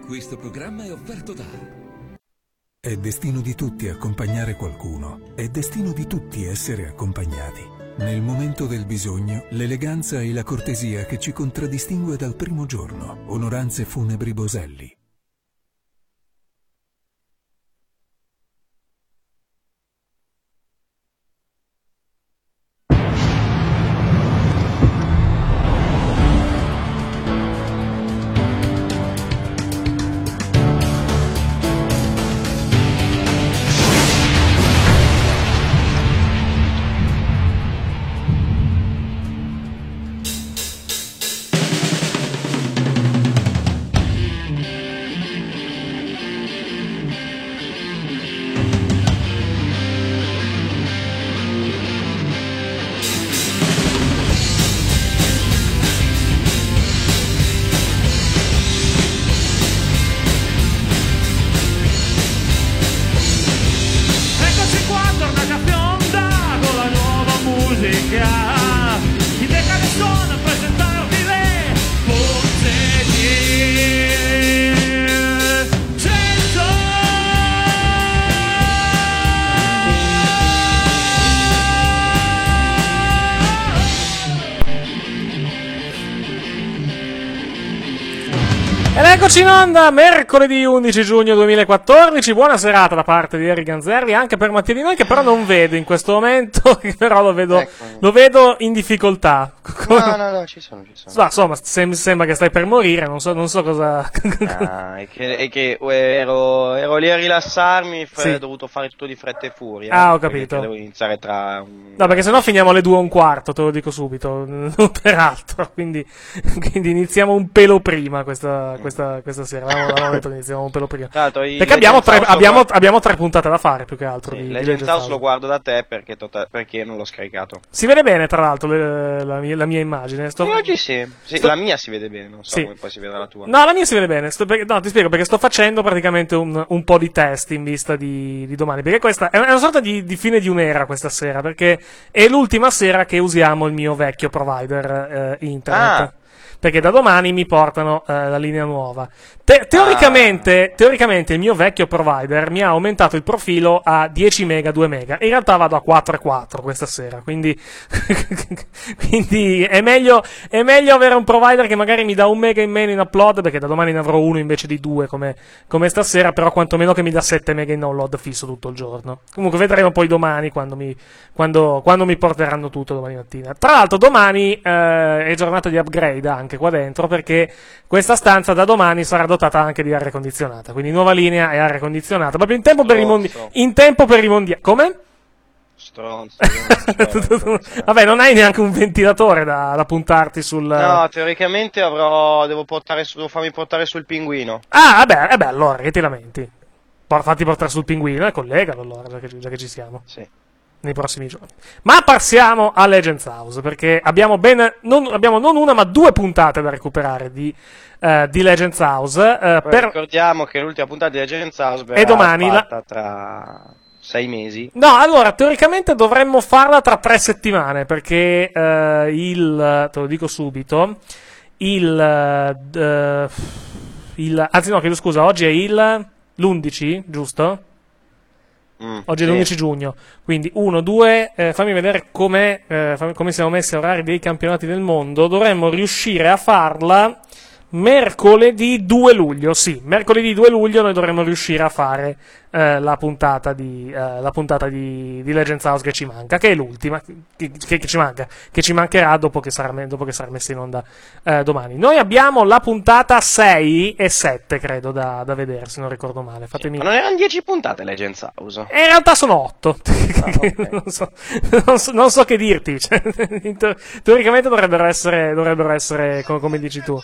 Questo programma è offerto da... È destino di tutti accompagnare qualcuno. È destino di tutti essere accompagnati. Nel momento del bisogno, l'eleganza e la cortesia che ci contraddistingue dal primo giorno. Onoranze Funebri Boselli. Eccoci in onda, mercoledì 11 giugno 2014, buona serata da parte di Eric Ganzerli, anche per Mattia Di Noi, che però non vedo in questo momento, però lo vedo in difficoltà. No, ci sono. No, insomma, sembra che stai per morire, non so cosa... è che ero lì a rilassarmi, sì. Ho dovuto fare tutto di fretta e furia. Ah, ho capito. Devo iniziare tra... No, perché sennò finiamo alle 2:15, te lo dico subito, non peraltro, quindi iniziamo un pelo prima questa sera, avevamo detto che iniziamo un pelo prima. Perché abbiamo tre puntate da fare, più che altro. Sì, Legends House lo guardo da te perché non l'ho scaricato. Si vede bene, tra l'altro, la mia immagine. Oggi sì. La mia si vede bene, non so come poi si vede la tua. No, la mia si vede bene. Ti spiego, perché sto facendo praticamente un po' di test in vista di domani, perché questa è una sorta di fine di un'era questa sera, perché è l'ultima sera che usiamo il mio vecchio provider internet. Perché da domani mi portano la linea nuova. Teoricamente il mio vecchio provider mi ha aumentato il profilo a 10 mega, 2 mega. In realtà vado a 4,4 questa sera. Quindi è meglio avere un provider che magari mi dà 1 mega in meno in upload, perché da domani ne avrò uno invece di 2 come stasera, però quantomeno che mi dà 7 mega in download fisso tutto il giorno. Comunque vedremo poi domani quando mi porteranno tutto domani mattina. Tra l'altro domani è giornata di upgrade anche qua dentro, perché questa stanza da domani sarà dotata anche di aria condizionata, quindi nuova linea e aria condizionata proprio in tempo per i mondiali. Come? Stronzo. Vabbè, non hai neanche un ventilatore da puntarti sul... No, teoricamente devo farmi portare sul pinguino. Ah, vabbè, allora che ti lamenti? Fatti portare sul pinguino e collegalo allora, già che ci siamo. Sì. Nei prossimi giorni. Ma passiamo a Legends House, perché abbiamo non una ma 2 puntate da recuperare di Legends House. Ricordiamo che l'ultima puntata di Legends House verrà domani fatta tra 6 mesi. No, allora, teoricamente dovremmo farla tra 3 settimane, perché te lo dico subito, anzi no, chiedo scusa, oggi è l'11, giusto? Oggi è l'11 giugno, quindi 1, 2, fammi vedere come siamo messi a orari dei campionati del mondo. Dovremmo riuscire a farla mercoledì 2 luglio, sì, mercoledì 2 luglio noi dovremmo riuscire a fare la puntata di Legends House che ci manca, che è l'ultima che ci mancherà dopo che sarà messa in onda domani. Noi abbiamo la puntata 6 e 7 credo da vedere, se non ricordo male. Ma non erano 10 puntate Legends House? In realtà sono 8. Okay. non so che dirti, cioè, teoricamente dovrebbero essere come dici tu.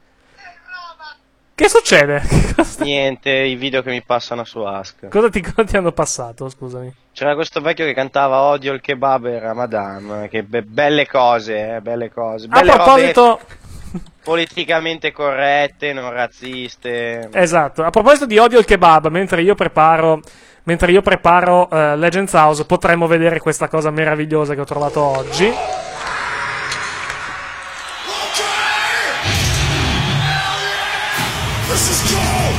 Che succede? Niente, i video che mi passano su Ask. Cosa ti hanno passato, scusami? C'era questo vecchio che cantava Odio il kebab e Ramadan, che belle cose. Belle a proposito... robe politicamente corrette, non razziste. Esatto, a proposito di Odio il kebab, mentre io preparo Legends House, potremmo vedere questa cosa meravigliosa che ho trovato oggi. This is cold!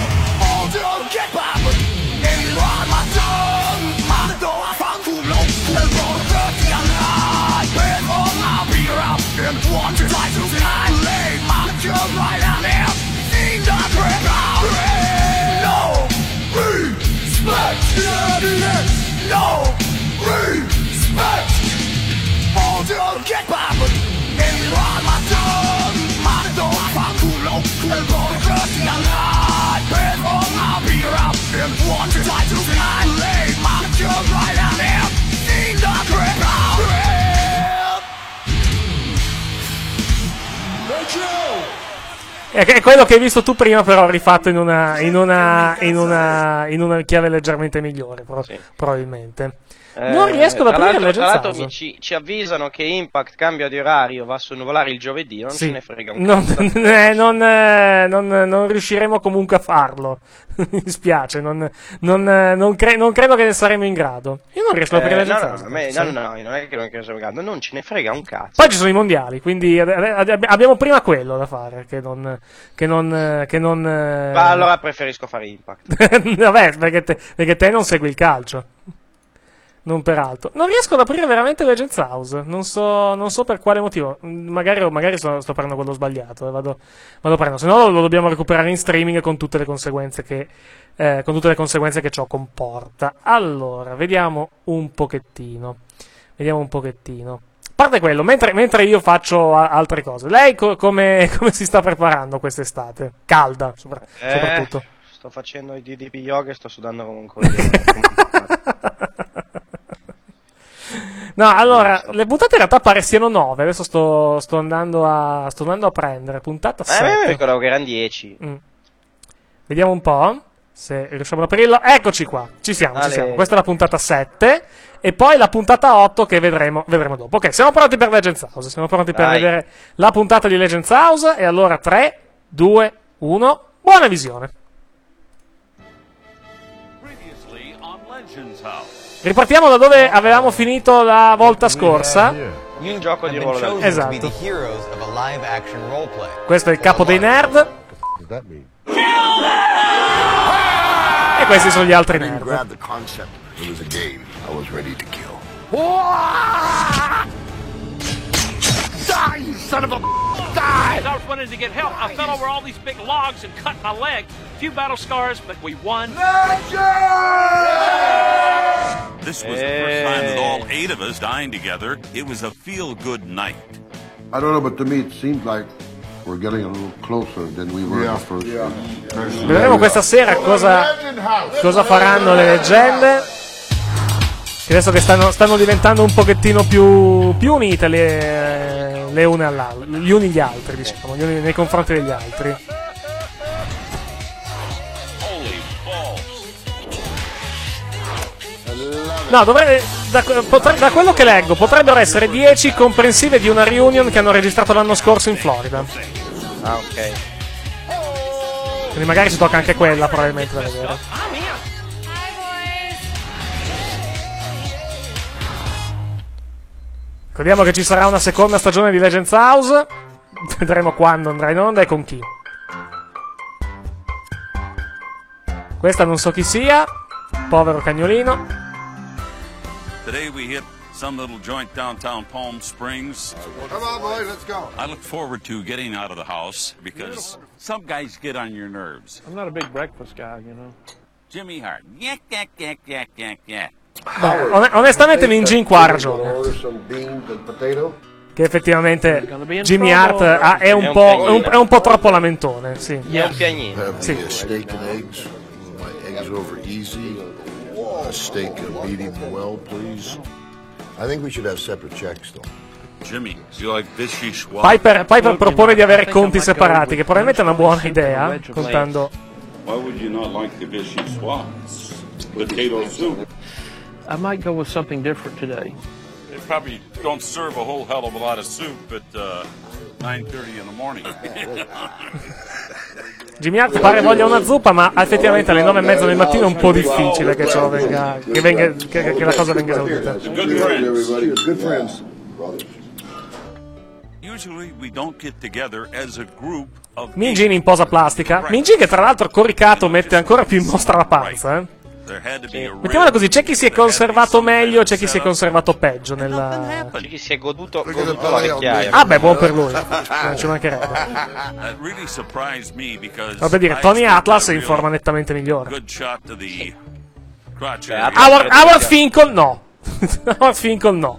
È quello che hai visto tu prima, però rifatto in una chiave leggermente migliore, probabilmente. Non riesco ad aprire Legends Tra l'altro House. ci avvisano che Impact cambia di orario, va su Nuvolare il giovedì, non ce ne frega un cazzo. Non riusciremo comunque a farlo. Mi dispiace, non credo che ne saremo in grado. Io non riesco ad aprire Legends House. No, non è che non siamo in grado, non ce ne frega un cazzo. Poi ci sono i mondiali, quindi abbiamo prima quello da fare, che non Ma allora preferisco fare Impact. Vabbè, perché te non segui il calcio. Non peraltro. Non riesco ad aprire veramente Legends House. Non so per quale motivo. Magari sto prendendo quello sbagliato. Vado a prendere. Se no lo dobbiamo recuperare in streaming con tutte le conseguenze che ciò comporta. Allora, vediamo un pochettino. A parte quello, mentre io faccio altre cose. Lei come si sta preparando quest'estate? Calda, soprattutto. Sto facendo i DDP yoga e sto sudando come un coglione. No, allora, le puntate in realtà pare siano 9, adesso sto andando a prendere, puntata 7. Mi ricordavo che erano 10. Vediamo un po' se riusciamo ad aprirlo. Eccoci qua, ci siamo. Questa è la puntata 7 e poi la puntata 8 che vedremo dopo. Ok, siamo pronti per Legends House, siamo pronti per vedere la puntata di Legends House e allora 3, 2, 1, buona visione. Ripartiamo da dove avevamo finito la volta scorsa. In un gioco di ruolo. Esatto. Questo è il capo dei nerd. E questi sono gli altri nerd. Die, you son of a die! As I was running to get help, I fell over all these big logs and cut my leg. Few battle scars, but we won. This was the first time that all 8 of us dined together. It was a feel-good night. I don't know, but to me it seems like we're getting a little closer than we were the first time. Vedremo questa sera cosa faranno le leggende. Adesso che stanno diventando un pochettino più unite le une all'altra, gli uni gli altri, diciamo, gli uni nei confronti degli altri. No, da quello che leggo potrebbero essere 10 comprensive di una reunion che hanno registrato l'anno scorso in Florida. Ah, ok. Quindi magari si tocca anche quella probabilmente da vedere. Ricordiamo che ci sarà una seconda stagione di Legends House. Vedremo quando andrà in onda e con chi. Questa non so chi sia. Povero cagnolino. Today we hit some little joint downtown Palm Springs. Come on, boys, let's go. I look forward to getting out of the house because some guys get on your nerves. I'm not a big breakfast guy, you know. Jimmy Hart. Yak, yak, yak, yak, yak, yak. Beh, onestamente Ninjin qua ha ragione. Che effettivamente Jimmy Hart è un po' troppo lamentone. Sì. È un piagnino. Sì. Steak and eggs. My eggs over easy. A steak medium well, please. I think we should have separate checks, though. Jimmy, you like Vichy Schwab? Piper propone di avere conti separati, che probabilmente è una buona idea, contando. Why would you not like the Vichy Schwab? Potato soup. I might go with something different today. They probably don't serve a whole hell of a lot of soup at 9:30 in the morning. Jimmy Hart pare voglia una zuppa, ma effettivamente alle 9:30 del mattino è un po' difficile che la cosa venga esaudita. Good friends. Usually we don't get together as a group of Minjin in posa plastica. Minjin che tra l'altro coricato mette ancora più in mostra la panza, Mettiamola così, c'è chi si è conservato meglio, c'è chi si è conservato peggio nella... C'è chi si è goduto la vecchiaia. Ah beh, buon per lui, non ci mancherebbe. Vabbè dire, Tony Atlas è in forma nettamente migliore. Howard Finkel no. Howard Finkel no.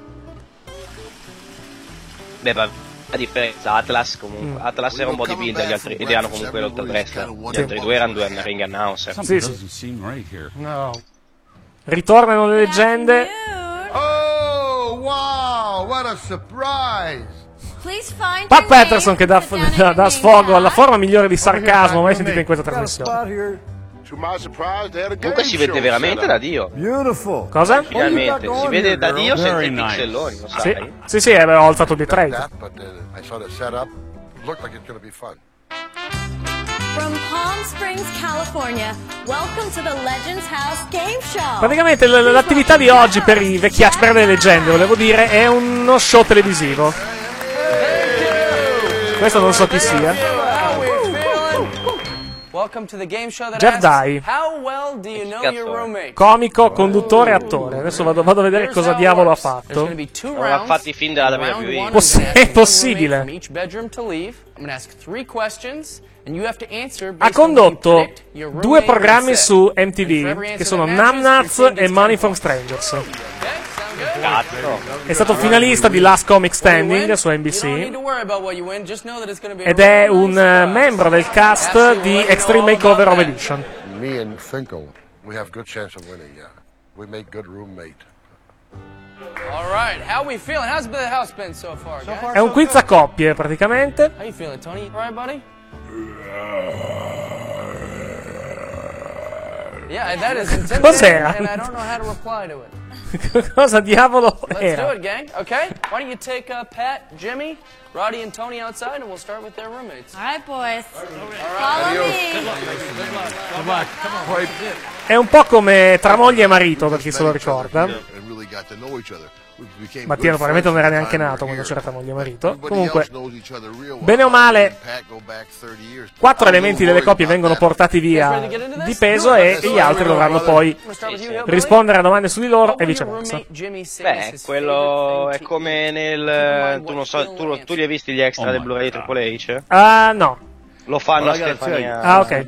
Beh, a differenza, Atlas comunque. Atlas era un bodybuilder, gli altri, ed erano comunque lotta wrestler. Gli altri due erano due ring announcer. Sì. No. Ritornano le leggende. Oh, wow, what a surprise! Pat Patterson che dà sfogo alla forma migliore di sarcasmo mai sentita in questa trasmissione. Comunque si vede veramente da Dio. Cosa? Finalmente, si vede da Dio senza i pixelloni, lo sai? Sì, ho alzato il bitrate. From Palm Springs, California, welcome to the Legends House Game Show. Praticamente l'attività di oggi per i vecchiacci, per le leggende, volevo dire, è uno show televisivo. Questo non so chi sia. Jeff Dye, comico, conduttore, attore. Adesso vado a vedere cosa diavolo ha fatto. Non ha fatto i film della WWE. È possibile. Ha condotto 2 programmi su MTV che sono Numbnuts e Money from Strangers. È stato finalista di Last Comic Standing su NBC ed è un membro del cast di Extreme Makeover Home Edition. Me and Finkel, we have good chance of winning, yeah. We make good roommate. All right, how we feeling? How's the house been so far, guys? È un quiz a coppie, praticamente. How you feeling, Tony? All right, buddy? Yeah, that is intimidating, Cos'era? and I don't know how to reply to it. Cosa diavolo Let's era? do it, gang. Okay, why don't you take Pat, Jimmy, Roddy, and Tony outside, and we'll start with their roommates. All right, boys. Follow me. Good luck. Come on. È un po' come tra moglie e marito, per chi se lo ricorda. Mattia probabilmente non era neanche nato quando c'era tra moglie e marito. Comunque, bene o male, 4 elementi delle coppie vengono portati via di peso e gli altri dovranno poi rispondere a domande su di loro e viceversa. Beh, quello è come nel... Tu non so, tu li hai visti gli extra del Blu-ray di Triple H? Ah, no. Lo fanno a Stefania. Ah, ok.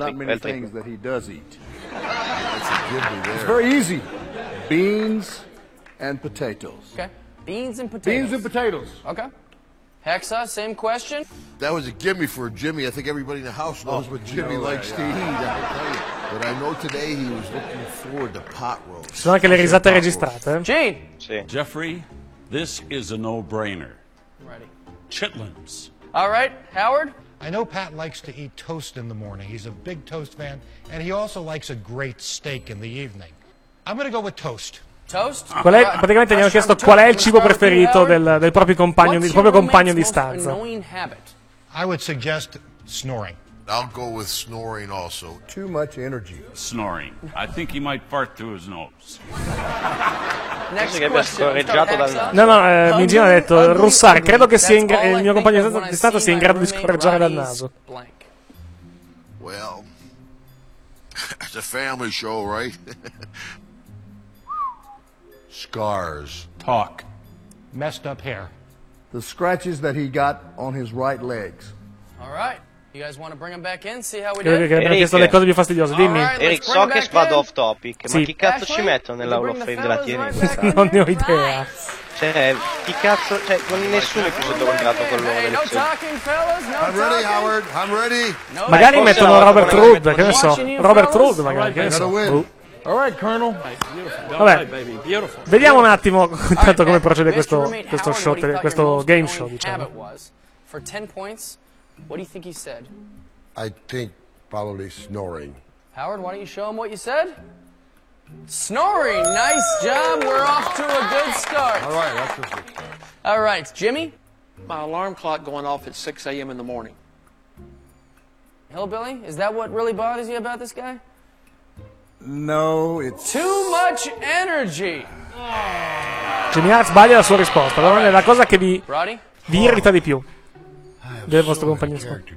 It's very easy. Beans and potatoes. Okay. Beans and potatoes. Beans and potatoes. Okay. Hexa, same question. That was a gimme for Jimmy. I think everybody in the house knows what Jimmy likes to eat. I can tell you. But I know today he was looking forward to pot roast. Ci sono anche le risate registrate. Gene. Sì. Jeffrey, this is a no-brainer. Ready. Chitlins. All right, Howard. I know Pat likes to eat toast in the morning. He's a big toast fan, and he also likes a great steak in the evening. I'm going to go with toast. Toast? Praticamente gli hanno chiesto qual è il cibo preferito del proprio compagno di stanza. I would suggest snoring. I'll go with snoring also. Too much energy. Snoring. I think he might fart through his nose. Next che abbia scorreggiato dal naso. No, Migino ha detto, Russar, credo che il mio compagno di stanza sia in grado di scorreggiare dal naso. Well, it's a family show, right? Scars. Talk. Messed up hair. The scratches that he got on his right legs. All right. You guys want to bring him back in, see how we Credo did? che abbiano chiesto le cose più fastidiose, dimmi. Eric, so che vado off topic, sì. Ma chi cazzo ci mettono nell'Hall of Fame della TNA? Non ne ho idea. Cioè, chi cazzo, cioè, nessuno è più sotto contratto con loro. I'm ready, Howard. I'm ready. Magari mettono Robert Roode, che ne so. Robert Roode, magari, che ne so. All right, Colonel. Vabbè, vediamo un attimo intanto come procede questo show, questo game show, diciamo. For 10 points, what do you think he said? I think probably snoring. Howard, why don't you show him what you said? Snoring! Nice job. We're off to a good start. All right, that's a good start. All right, Jimmy? My alarm clock going off at 6 a.m. in the morning. Hillbilly, is that what really bothers you about this guy? No, it's... Too much energy! Jimmy Hart sbaglia la sua risposta, però è la cosa che vi irrita di più del vostro compagno.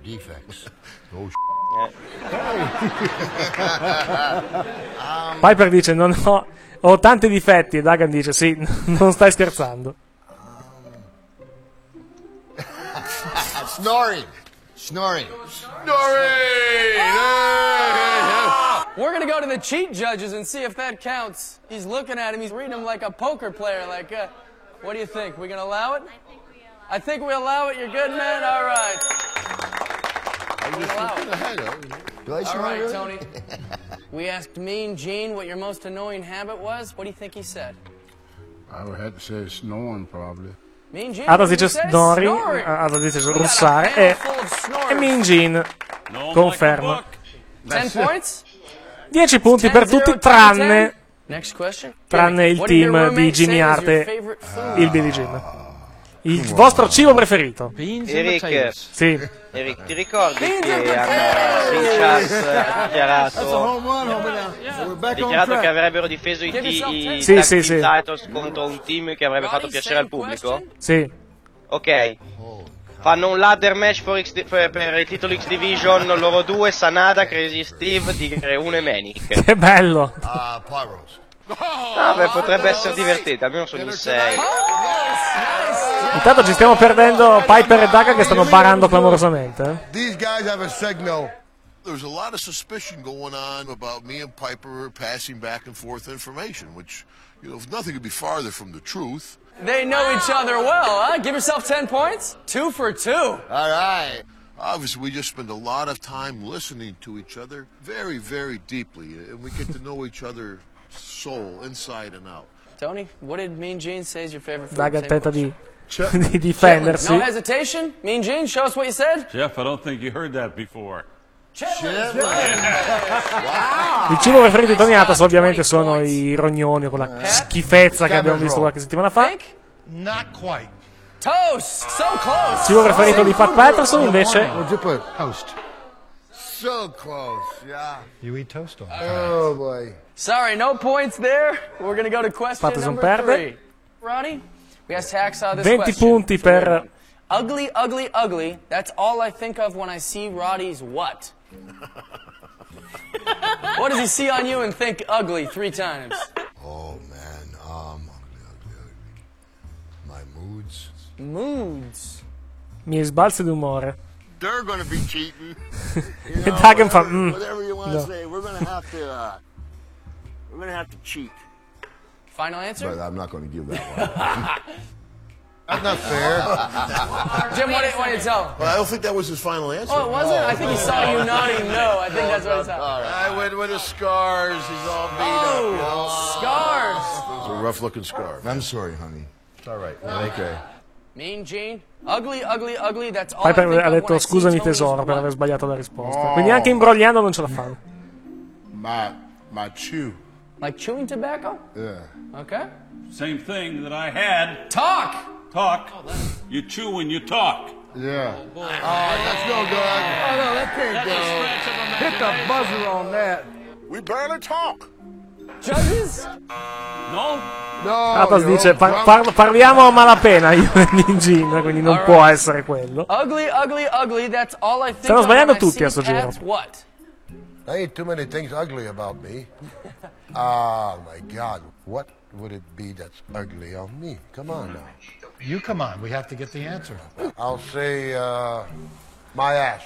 Piper dice ho tanti difetti e Dagan dice sì, non stai scherzando. Snoring. We're gonna go to the cheat judges and see if that counts. He's looking at him, he's reading him like a poker player, like, what do you think? We gonna allow it? I think we allow it. You're good, man? All right. All right, Tony. We asked Mean Gene what your most annoying habit was. What do you think he said? I would have to say snoring, probably. Atas dice Snorri, Atas dice russare e Mean Gene conferma. 10 punti per tutti tranne il team di Jimmy Hart e il Billie Jean. Il vostro cibo preferito? Eric, sì. Eric, ti ricordi che hanno dichiarato che avrebbero difeso i titles contro un team che avrebbe fatto piacere al pubblico? Sì. Ok. Fanno un ladder match per il titolo X Division, loro due, Sanada, Crazy Steve, Tigre 1 e Manic. Che bello! Beh, potrebbe essere divertente, almeno sono in 6. Intanto ci stiamo perdendo Piper e Daga che stanno barando clamorosamente. These guys have a signal. There's a lot of suspicion going on about me and Piper passing back and forth information, which, you know, nothing could be farther from the truth. They know each other well, huh? Give yourself 10 points. 2 for 2. All right. Obviously, we just spend a lot of time listening to each other very, very deeply, and we get to know each other's soul inside and out. Tony, what did Mean Gene say is your favorite food? Daga tenta di difendersi. No hesitation. Mean Gene, show us what you said. Jeff, I don't think you heard that before. Il cibo preferito di Tony Atas ovviamente sono i rognoni, quella schifezza che abbiamo visto qualche settimana fa. Not quite. Toast, so close. Il cibo preferito di Pat Patterson invece Toast. So close, yeah. You eat toast all Oh boy. Sorry, no points there. We're going to go to question Patterson number perde. 3. Ronnie, we asked Hacksaw this 20 question. punti per Ugly, ugly, ugly. That's all I think of when I see Roddy's what? What does he see on you and think ugly 3 times? Oh man, ugly. My moods. Moods. miei sbalzi d'umore. They're going to be cheating. E Dagan fa Whatever you want to no. say, we're going to have to cheat. Final answer? But I'm not going to give that one. That's not fair. Jim, what do you tell him? Well, I don't think that was his final answer. Oh, it wasn't? I think he saw you nodding no. I think that's what he said. I went with his scars. He's all beat up. You know? Scars. It's a rough-looking scar. I'm sorry, honey. It's all right. Okay. Mean Gene. Ugly, ugly, ugly. That's all I Piper think ha of detto when I see scusami Tony's tesoro per what? aver sbagliato la risposta. Quindi anche imbrogliando non ce la fanno. My chew. Like chewing tobacco? Yeah. Okay. Same thing that I had. Talk. Talk. You chew when you talk. Yeah. Oh, that's no good. Oh, no, that can't go. Hit the buzzer on that. We barely talk. Judges? No? Atas dice parliamo a malapena io e Ninjin, quindi non può essere quello. Ugly, ugly, ugly. That's all I think Stanno of sbagliando when I tutti see a sto giro. Pat's what? There ain't too many things ugly about me. Oh, my God. What would it be that's ugly on me? Come on now. You come on. We have to get the answer. I'll say, my ass.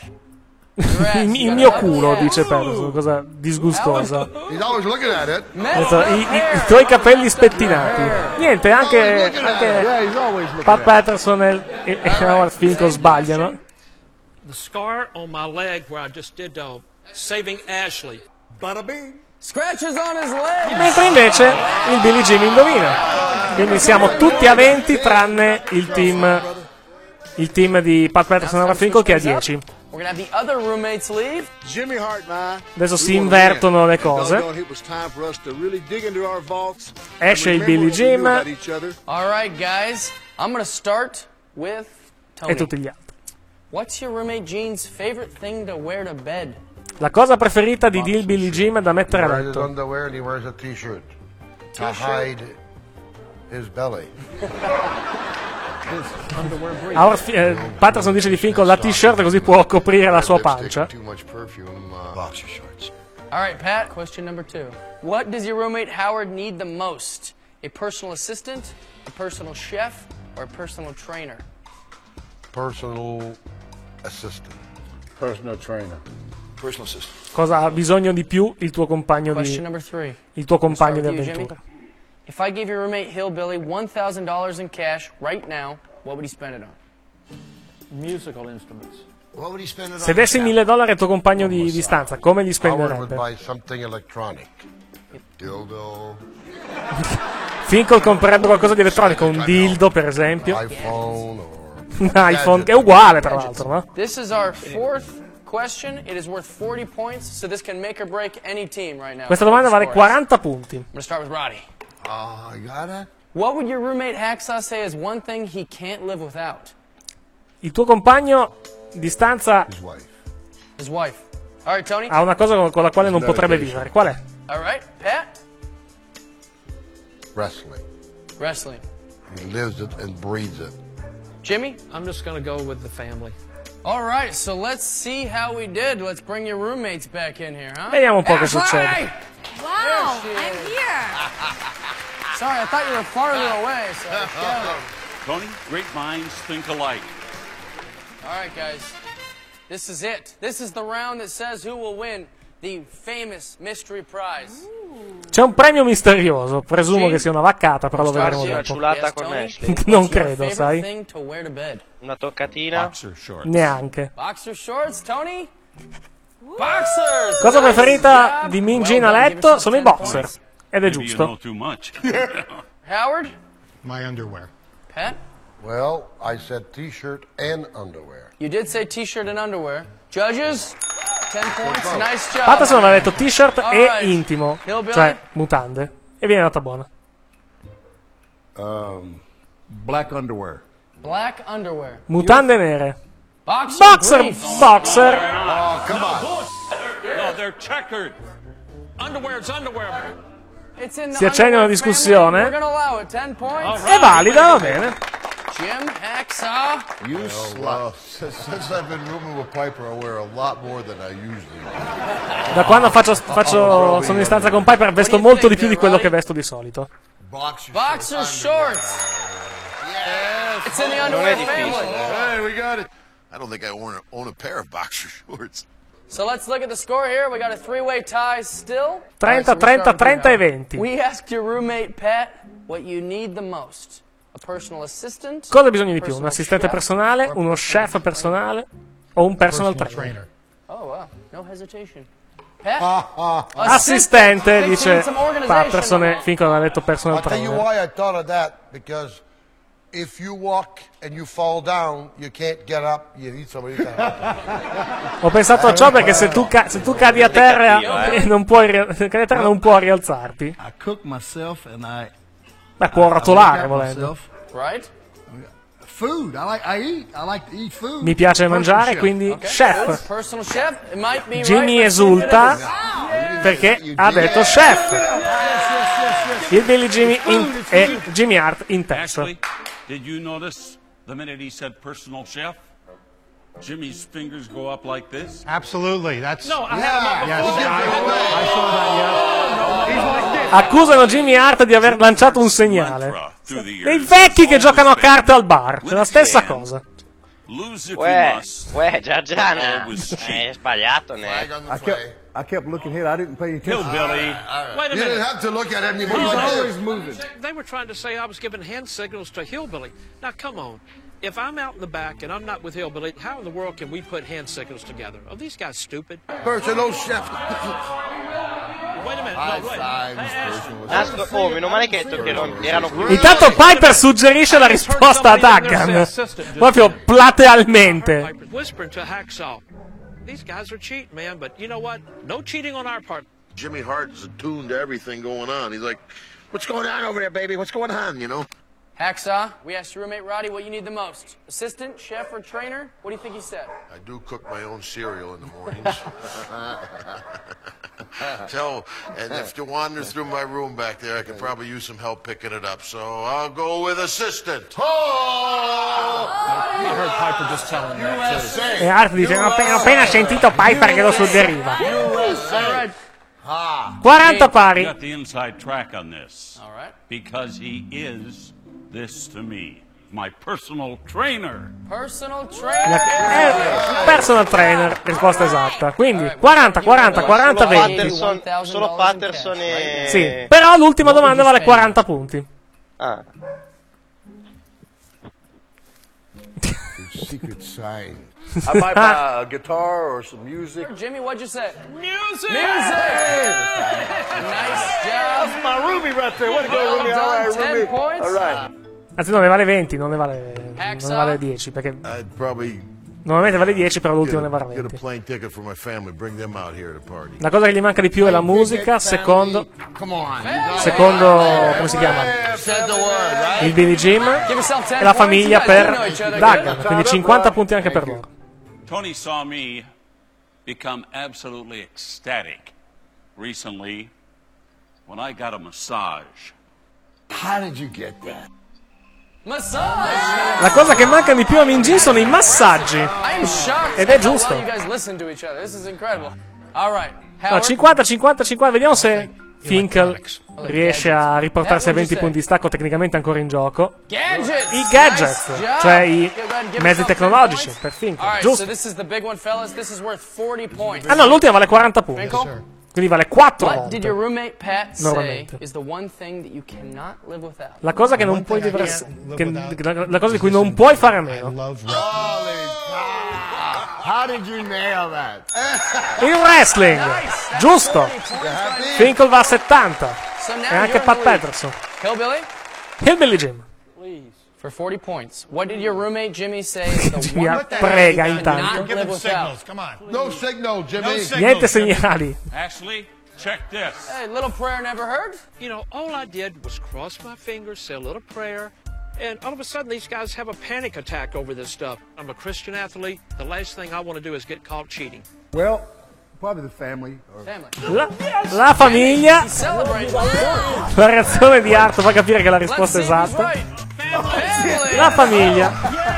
Il mio culo, dice Patterson, cosa disgustosa. He's always looking at it. I tuoi capelli spettinati. Niente, anche Pat Patterson e Howard Finkel sbagliano. The scar on my leg where I just did Saving Ashley. Bada bing. Scratches on his leg. Mentre invece il Billie Jean indovina. Quindi siamo tutti a 20 tranne il team di Pat Patterson e Howard Finkel che ha 10. We're gonna have the other roommates leave. Jimmy Hart and I. Adesso si invertono le cose. It was time for us to really dig into our vaults. Esce il Billie Jean All right, guys. I'm gonna start with Tony. e tutti gli altri. What's your roommate Gene's favorite thing to wear to bed? La cosa preferita di Dil Billie Jean da mettere a He wears his letto. underwear and he wears a t-shirt to hide his belly. Patterson dice di Finkel la t-shirt così può coprire la sua pancia. Too much perfume, boxer shorts. All right, Pat, question number 2. What does your roommate Howard need the most? A personal assistant, a personal chef, or a personal trainer? Personal assistant. Personal trainer. Personal assistant. Cosa ha bisogno di più il tuo compagno Question number 3. il tuo compagno di Start with you, avventura? Jimmy. If I gave your roommate Hillbilly $1,000 in cash right now, what would he spend it on? Musical instruments. What would he spend it Se on? dessi $1.000 al tuo compagno di stanza, come li Howard would spenderebbe? buy something electronic. Dildo. Finkel comprerebbe qualcosa di elettronico, un dildo per esempio. iPhone Un iPhone che è uguale tra l'altro, no? This is our fourth question. It is worth 40 points, so this can make or break any team right now. Questa domanda vale 40 punti. I'm gonna start with Roddy. I got it. What would your roommate Hacksaw say is one thing he can't live without? Il tuo compagno di stanza His wife. His wife. All right, Tony. ha una cosa con la quale non potrebbe vivere. Qual è? All right, Pat. Wrestling. Wrestling. He lives it and breathes it. Jimmy. I'm just going to go with the family. All right, so let's see how we did. Let's bring your roommates back in here, huh? Vediamo un po' che succede. Wow, I'm here. Sorry, I thought you were farther away. So Tony, great minds think alike. All right, guys. This is it. This is the round that says who will win the famous mystery prize. C'è un premio misterioso, presumo che sia una vaccata, però lo vedremo Una dopo. ciulata con Ashley. Non credo, sai? Una toccatina. Neanche. Boxer shorts, Tony? Boxers! Cosa preferita di Minjin a letto sono i boxer. Ed è giusto. Howard? My underwear. Pat? Well, I said t-shirt and underwear. You did say t-shirt and underwear. Judges? 10 points. Nice job. Patterson aveva detto t-shirt All e right. intimo, Hillbilly? cioè mutande. E viene andata buona. Black underwear. Black underwear. Mutande nere. Boxer Boxer, boxer. Oh, come on. No, they're checkered. Underwear's underwear. It's in the Si accende una underwear discussione. family. We're gonna allow it. 10 points. È valida, va bene. Jim Hacksaw. You since I've been rooming with Piper, I wear a lot more than I usually do. Da quando sono in stanza con Piper vesto molto di più di quello che vesto di solito. Boxer shorts. Yes. It's in the Non underwear è difficile. family. Hey, we got it. I don't think I own a pair of boxer shorts. So let's look at the score here. We got a three-way tie still. 30, 30, 30 e 20. We asked your roommate Pat what you need the most. A personal assistant. Cosa hai bisogno di più? Un assistente personale, uno chef personale o un personal trainer? Oh wow, no hesitation. Pat? Assistente, Thinks dice you need some organization. Patterson e finché non ha detto personal I'll tell you trainer. why I thought of that, because if you walk and you fall down, you can't get up, you need somebody to help. Ho pensato a ciò perché se tu cadi a terra e non puoi non puoi rialzarti. I cook myself and Beh, può rotolare volendo. Right? Food. I like to eat food. Mi piace mangiare, quindi chef. Personal chef. It might be Jimmy right, esulta perché ha detto chef. Il Billy Jimmy e Jimmy Hart in testa. Ashley, did you notice the minute he said personal chef? Jimmy's fingers go up like this? Absolutely. That's No, I have yes. I saw that. Yes. He's like this. Accusano Jimmy Hart di aver lanciato un segnale. Dei vecchi che giocano a carte al bar. È la stessa cosa. Giorgiano. È sbagliato, ne. I kept looking here. I didn't pay attention. Hillbilly. Wait a You minute. didn't have to look at it anymore. No, He's no. always moving. They were trying to say I was giving hand signals to Hillbilly. Now, come on. If I'm out in the back and I'm not with Hillbilly, how in the world can we put hand signals together? Are these guys stupid? Personal chef. Wait a minute. No, wait. Nastro, oh, meno male che erano qui. Intanto Piper suggerisce la risposta a Duggan. Proprio platealmente. Whispering to Hacksaw. These guys are cheating, man, but you know what? No cheating on our part. Jimmy Hart is attuned to everything going on. He's like, what's going on over there, baby? What's going on, you know? Hacksaw, we asked your roommate Roddy what you need the most. Assistant, chef, or trainer? What do you think he said? I do cook my own cereal in the mornings. And if you wander through my room back there, I could probably use some help picking it up. So I'll go with assistant. I heard Piper just telling me that, too. E Hart dice: ho appena sentito Piper che lo suggeriva. 40 pari. Got the inside track on this. All right. Because he is this to me. My personal trainer. Personal trainer. Personal trainer, risposta esatta. Quindi 40, 40, 40, 20. Solo Patterson e... Sì, però l'ultima domanda vale 40 punti. Secret sign. I might buy a guitar or some music. Jimmy, what'd you say? Music! Music! Nice job. That's my Ruby right there. Way to go, Ruby. All right, 10 Ruby. points. All right. Anzi, no, ne vale 20, non ne vale 10. Perché I'd probably normalmente vale 10, però l'ultimo ne vale get a 20. plane ticket for my family, bring them out here to party. La cosa che gli manca di più è la musica, secondo come si chiama? Il Billie Jean e la famiglia per Duggan, quindi 50 punti anche per loro. Tony saw me become absolutely ecstatic recently when I got a massage. How did you get that? Massage! La cosa che manca di più a Mean Gene sono i massaggi. I'm shocked Ed è giusto. how well you guys listen to each other. This is incredible. All right. No, Howard. 50, vediamo se Finkel riesce a riportarsi a 20 punti di stacco tecnicamente ancora in gioco. Gadgets! I gadgets, Nice job. cioè i Go ahead and give mezzi yourself 10 tecnologici points. per Finkel, All right, giusto? so this is the big one, fellas. This is worth 40 points. Ah no, l'ultima vale 40 punti. Finkel? Quindi vale 4 What did your volte. roommate Pat say Normalmente. is the one thing that you cannot live without? La cosa che non puoi vivere, la cosa di cui non puoi fare a meno. How did you nail that? Il wrestling, giusto. Finkel va a 70. So now E anche you're Pat in the lead. Patterson. Hillbilly? Hillbilly Jim. For 40 points. What did your roommate Jimmy say is the Jimmy one prega thing you intanto. cannot live without? Come on. No signal, Jimmy. Niente segnali. Ashley, check this. Hey, little prayer never heard? You know, all I did was cross my fingers, say a little prayer, and all of a sudden these guys have a panic attack over this stuff. I'm a Christian athlete. The last thing I want to do is get caught cheating. Well, probably the family. La famiglia. Celebrate. La reazione di Art fa capire che la risposta è esatta. La famiglia.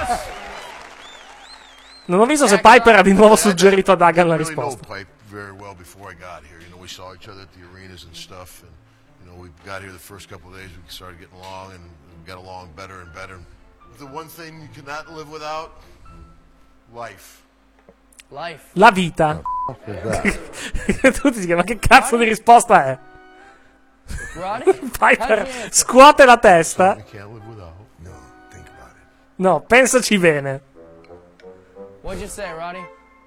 Non ho visto se Piper ha di nuovo suggerito a Duggan la I really know risposta. Pipe very well before I got here. You know, we saw each other at the arenas and stuff, and you know, we got here the first couple of days. We started getting along, and we got along better and better. The one thing you cannot live without: life. Life. La vita. Tutti si chiedono ma che cazzo di risposta è? Roddy? Piper scuote la testa. You can't live without. No, think about it. No, pensaci bene. What'd you say, Roddy?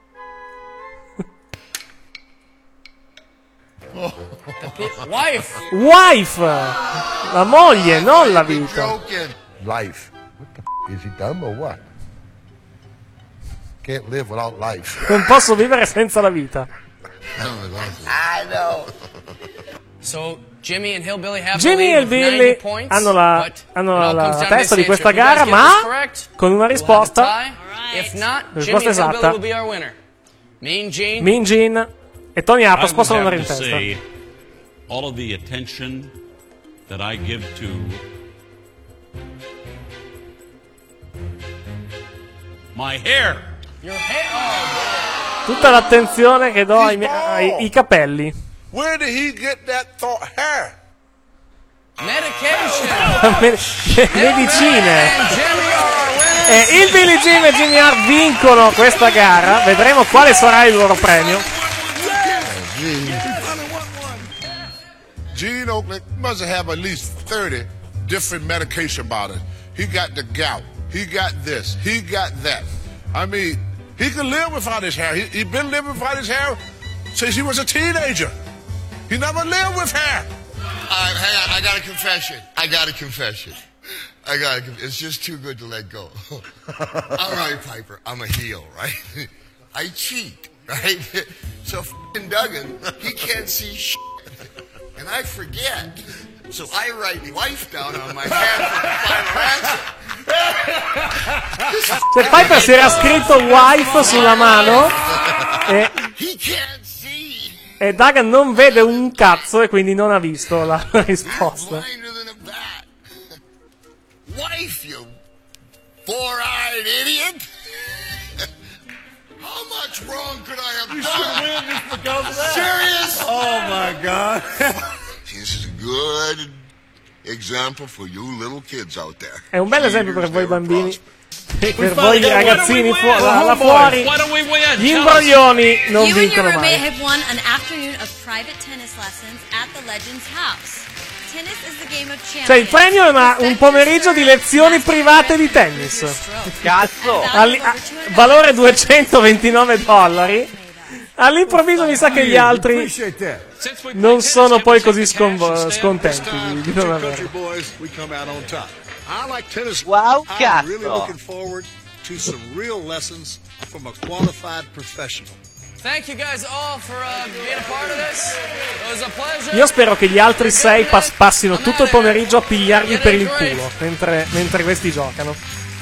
Wife! Wife! La moglie, non la vita. Life. What the is he dumb or what? Can't live without life. Non posso vivere senza la vita. I know. So Jimmy and Hillbilly have Jimmy the e lead with Billy 90 points, hanno la but it all comes down to testa di this questa answer. If you gara, guys get ma this correct, con una we'll have a risposta. tie. If not, La Jimmy risposta and Hillbilly esatta. will be our winner. Mean Gene. Mean Gene e Tony I Harper would possono have andare in to testa. say, all of the attention that I give to my hair. Your hair. Oh, Tutta l'attenzione che do ai capelli. Where did he get that hair? medication. Medicine. Jimmy are our winner. E il Billie Jean e Jimmy Hart vincono questa gara. Vedremo quale sarà il loro premio. Gene Oakland must have at least 30 different medication bottles. He got the gout. He got this. He got that. I mean, he could live without his hair. He been living without his hair since he was a teenager. He never lived with hair. Hang on, I got a confession. It's just too good to let go. All right, Piper, I'm a heel, right? I cheat, right? So f***ing Duggan, he can't see shit. And I forget. So I write wife down on my hand for the final answer. Cioè Piper si era scritto wife sulla mano e Duggan non vede un cazzo e quindi non ha visto la risposta. Wife, you four-eyed idiot! How much wrong could I have done? You should win just because of that. Serious? Oh my God. This is a good example for you little kids out there. È un bel esempio per voi bambini e per voi ragazzini là fuori. Gli imbroglioni non vincono mai. You and your roommate have won an afternoon of private tennis lessons at the Legends house. Cioè, il premio è un pomeriggio di lezioni private di tennis. Cazzo! Valore $229. All'improvviso mi sa che gli altri non sono poi così scontenti di non averlo. Wow, I'm cazzo! really looking forward to some real lessons from a qualified professional. Thank you guys all for being a part of this. It was a pleasure. Io spero che gli altri 6 passino tutto il pomeriggio a pigliargli per il culo mentre questi giocano.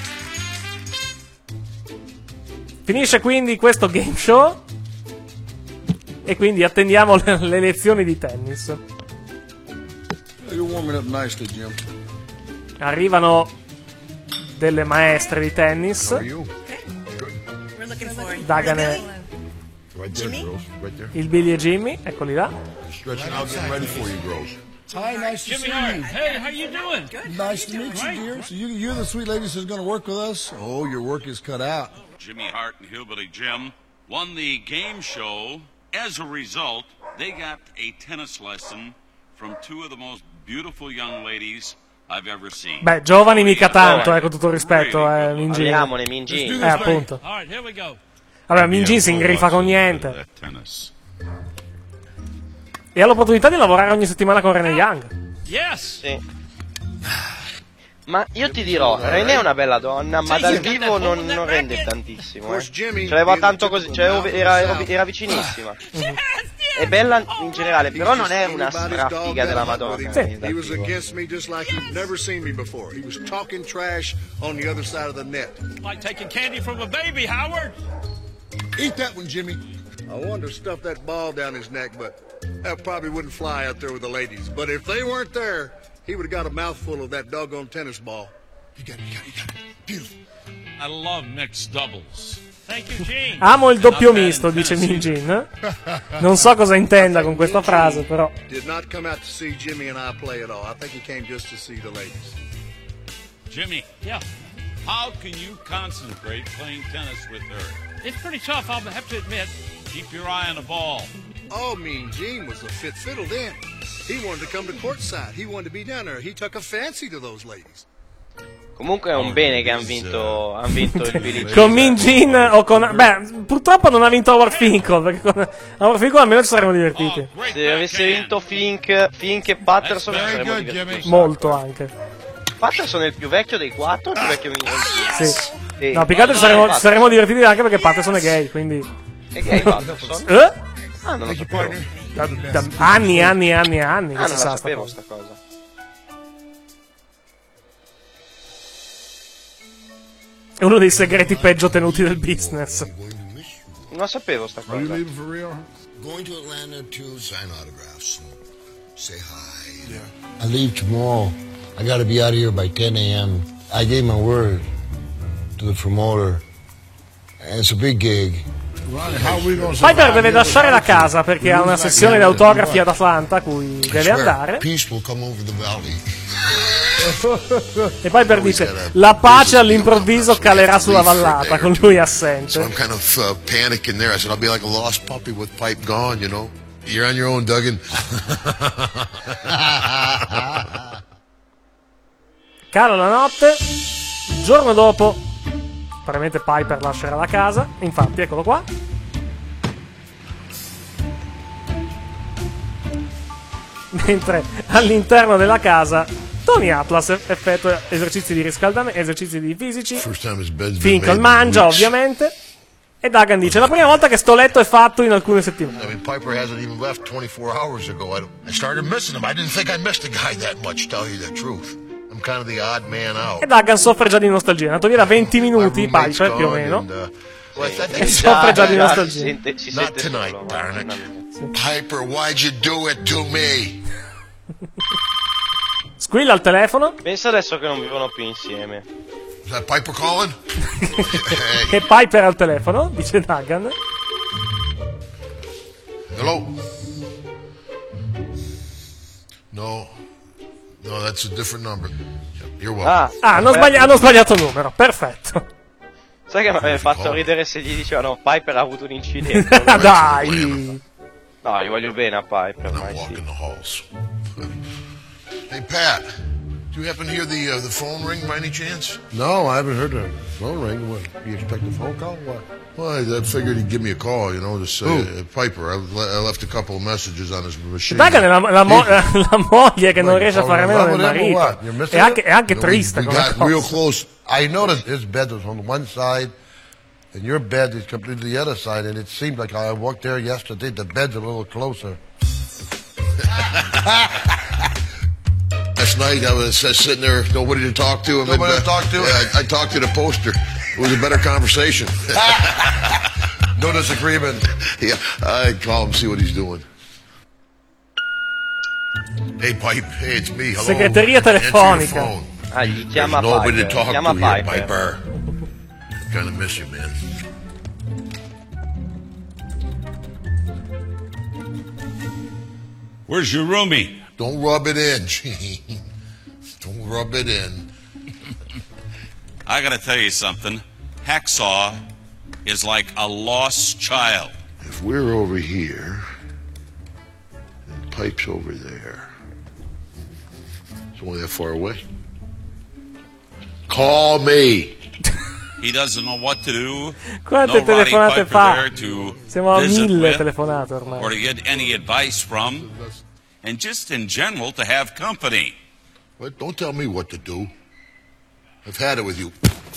Finisce quindi questo game show e quindi attendiamo le lezioni di tennis. You're warming up nicely, Jim. Arrivano delle maestre di tennis. Dagan è il Billy e Jimmy, eccoli là. Hi, nice to see you. Hey, how you doing? Nice to meet you, dear. So you're the sweet lady who's going to work with us? Oh, your work is cut out. Jimmy Hart and Hillbilly Jim won the game show. As a result, they got a tennis lesson from two of the most beautiful young ladies I've ever seen. Beh, giovani mica tanto, con tutto il rispetto, Minjin. Parliamone, Minjin. Appunto. All right, here we go. Allora, Minjin si ingrifa con niente. E ha l'opportunità di lavorare ogni settimana con Renee Young. Yes. Sì. Ma io ti dirò, Renee è una bella donna, ma dal vivo non rende tantissimo. Ce l'avevo tanto così, era vicinissima. È bella in generale, però non è una strafiga della Madonna. He was against me just like he'd never seen me before. He was talking trash on the other side of the net. Like taking candy from a baby, Howard. Eat that one, Jimmy. I wanted to stuff that ball down his neck, but that probably wouldn't fly out there with the ladies. But if they weren't there, he would have got a mouthful of that doggone tennis ball. You got it. Beautiful. I love mixed doubles. Thank you, Gene. Amo il doppio misto, dice Minjin. Non so cosa intenda con questa frase, però. Did not come out to see Jimmy and I play at all. I think he came just to see the ladies. Jimmy. Yeah. How can you concentrate playing tennis with her? It's pretty tough, I'll have to admit. Keep your eye on the ball. Oh, Mean Gene was a fit fiddle then. He wanted to come to courtside. He wanted to be down there. He took a fancy to those ladies. Comunque è un bene che hanno vinto il Billie Jean. Con Minjin o con... Beh, purtroppo non ha vinto Howard Finkel, perché con Howard Finkel almeno ci saremmo divertiti. Se avesse vinto Fink e Patterson ci saremmo divertiti. Molto anche. Patterson è il più vecchio dei 4 o il più vecchio Minjin? Sì. No, più che altro ci saremmo divertiti anche perché Patterson è gay, quindi... È gay Patterson? Ah, non lo sapevo. Da anni. Ah, non la sapevo sta cosa. È uno dei segreti peggio tenuti del business. Non la sapevo sta cosa. Going to Atlanta to sign autographs and say hi. Yeah. I leave tomorrow. I got to be out of here by 10 a.m. I gave my word to the promoter. And it's a big gig. Piper deve lasciare la casa perché ha una sessione di autografi ad Atlanta a cui deve andare. Peace will come over the valley. E Piper dice: la pace all'improvviso calerà sulla vallata con lui assente. So I'm kind of panicking there. I said I'll be like a lost puppy with Pipe gone, you know. You're on your own, Duggan. Cala la notte. Il giorno dopo probabilmente Piper lascerà la casa. Infatti, eccolo qua. Mentre all'interno della casa Tony Atlas effettua esercizi di riscaldamento, esercizi di fisici. Finkel mangia, ovviamente. E Dagan dice: la prima volta che sto letto è fatto in alcune settimane. I mean, Piper hasn't even left 24 hours ago. I started missing him. I didn't think I missed a guy that much, tell you the truth. I'm kind of the odd man out. E Dagan soffre già di nostalgia. È andato via da 20 minuti, Piper più o meno. E soffre già di nostalgia. Not tonight, darn it. Piper, why'd you do it to me? Squilla al telefono. Pensa adesso che non vivono più insieme. Is that Piper calling? E Piper al telefono, dice Dagan. Hello? No, that's a different number. You're welcome. Hanno sbagliato numero, perfetto. Sai che mi aveva fatto ridere se gli dicevano Piper ha avuto un incidente? Dai! No, gli voglio bene a Piper, mai sì. Hey, Pat, do you happen to hear the phone ring by any chance? No, I haven't heard the phone ring. What, you expect a phone call? What? Well, I figured he'd give me a call, just say, Piper, I left a couple of messages on his machine. Paga la moglie che non riesce a fare a meno del marito. È anche triste come cosa. Real close. I noticed his bed was on one side, and your bed is completely the other side, and it seemed like I walked there yesterday, the bed's a little closer. Last night I was sitting there, nobody to talk to. Nobody to talk to? I talked to the poster. It was a better conversation. No disagreement. Yeah, I call him, see what he's doing. Hey, Pipe. Hey, it's me. Hello. Segreteria telefonica. Gli chiama nobody to Piper. talk Chiama to here, Piper. Kind of miss you, man. Where's your roomie? Don't rub it in, Gene. Don't rub it in. I gotta tell you something. Hacksaw is like a lost child. If we're over here, and Pipe's over there, it's only that far away. Call me. He doesn't know what to do. Quante No telefonate Roddy Piper fa? there to Siamo a visit 1000 with, telefonate ormai. or to get any advice from, and just in general to have company. What? Don't tell me what to do. I've had it with you.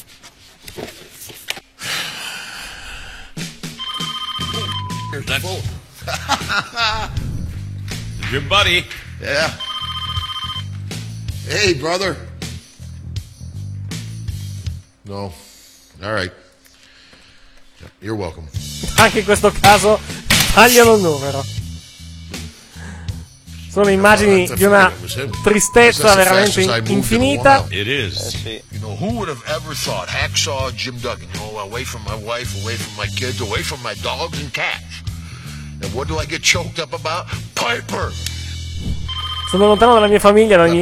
Here's the phone. Your buddy. Yeah. Hey, brother. No. All right. You're welcome. Anche in questo caso tagliano il numero. Sono immagini di una tristezza veramente infinita. It is. You know, who would have ever thought Hacksaw Jim Duggan, away from my wife, away from my kids, away from my dogs and cats. And what do I get choked up about? Piper! Sono lontano dalla mia famiglia, dai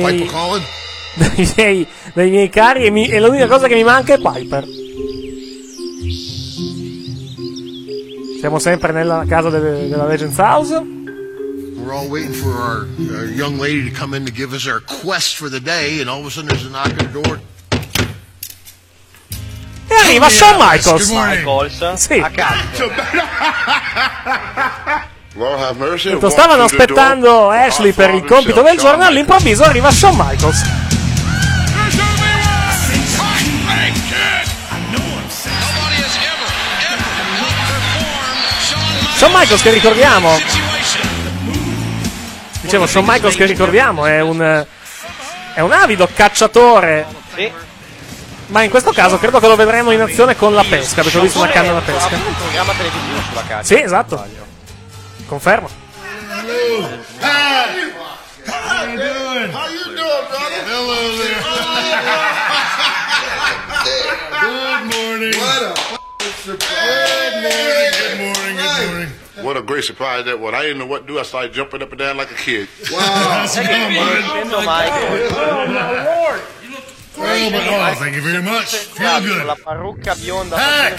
miei cari e l'unica cosa che mi manca è Piper. Siamo sempre nella casa della Legends House. We're all waiting for our young lady to come in to give us our quest for the day, and all of a sudden there's a knock on the door. E arriva Shawn Michaels. Sì. A caso. Lord have mercy. Stavano aspettando Ashley per il compito del giorno, all'improvviso arriva Shawn Michaels. Shawn Michaels che ricordiamo, dicevo, Shawn Michaels che ricordiamo è un avido cacciatore. Sì. Ma in questo caso credo che lo vedremo in azione con la pesca, perché ho visto una canna da pesca. Un programma televisivo sulla caccia. Sì, esatto. Confermo. How you doing? How you doing, brother? Hello there. Good morning. What a surprise. Good morning. What a great surprise that was. I didn't know what to do. I started jumping up and down like a kid. Wow. Oh, thank you very much. Feel good. La parrucca bionda. Hack!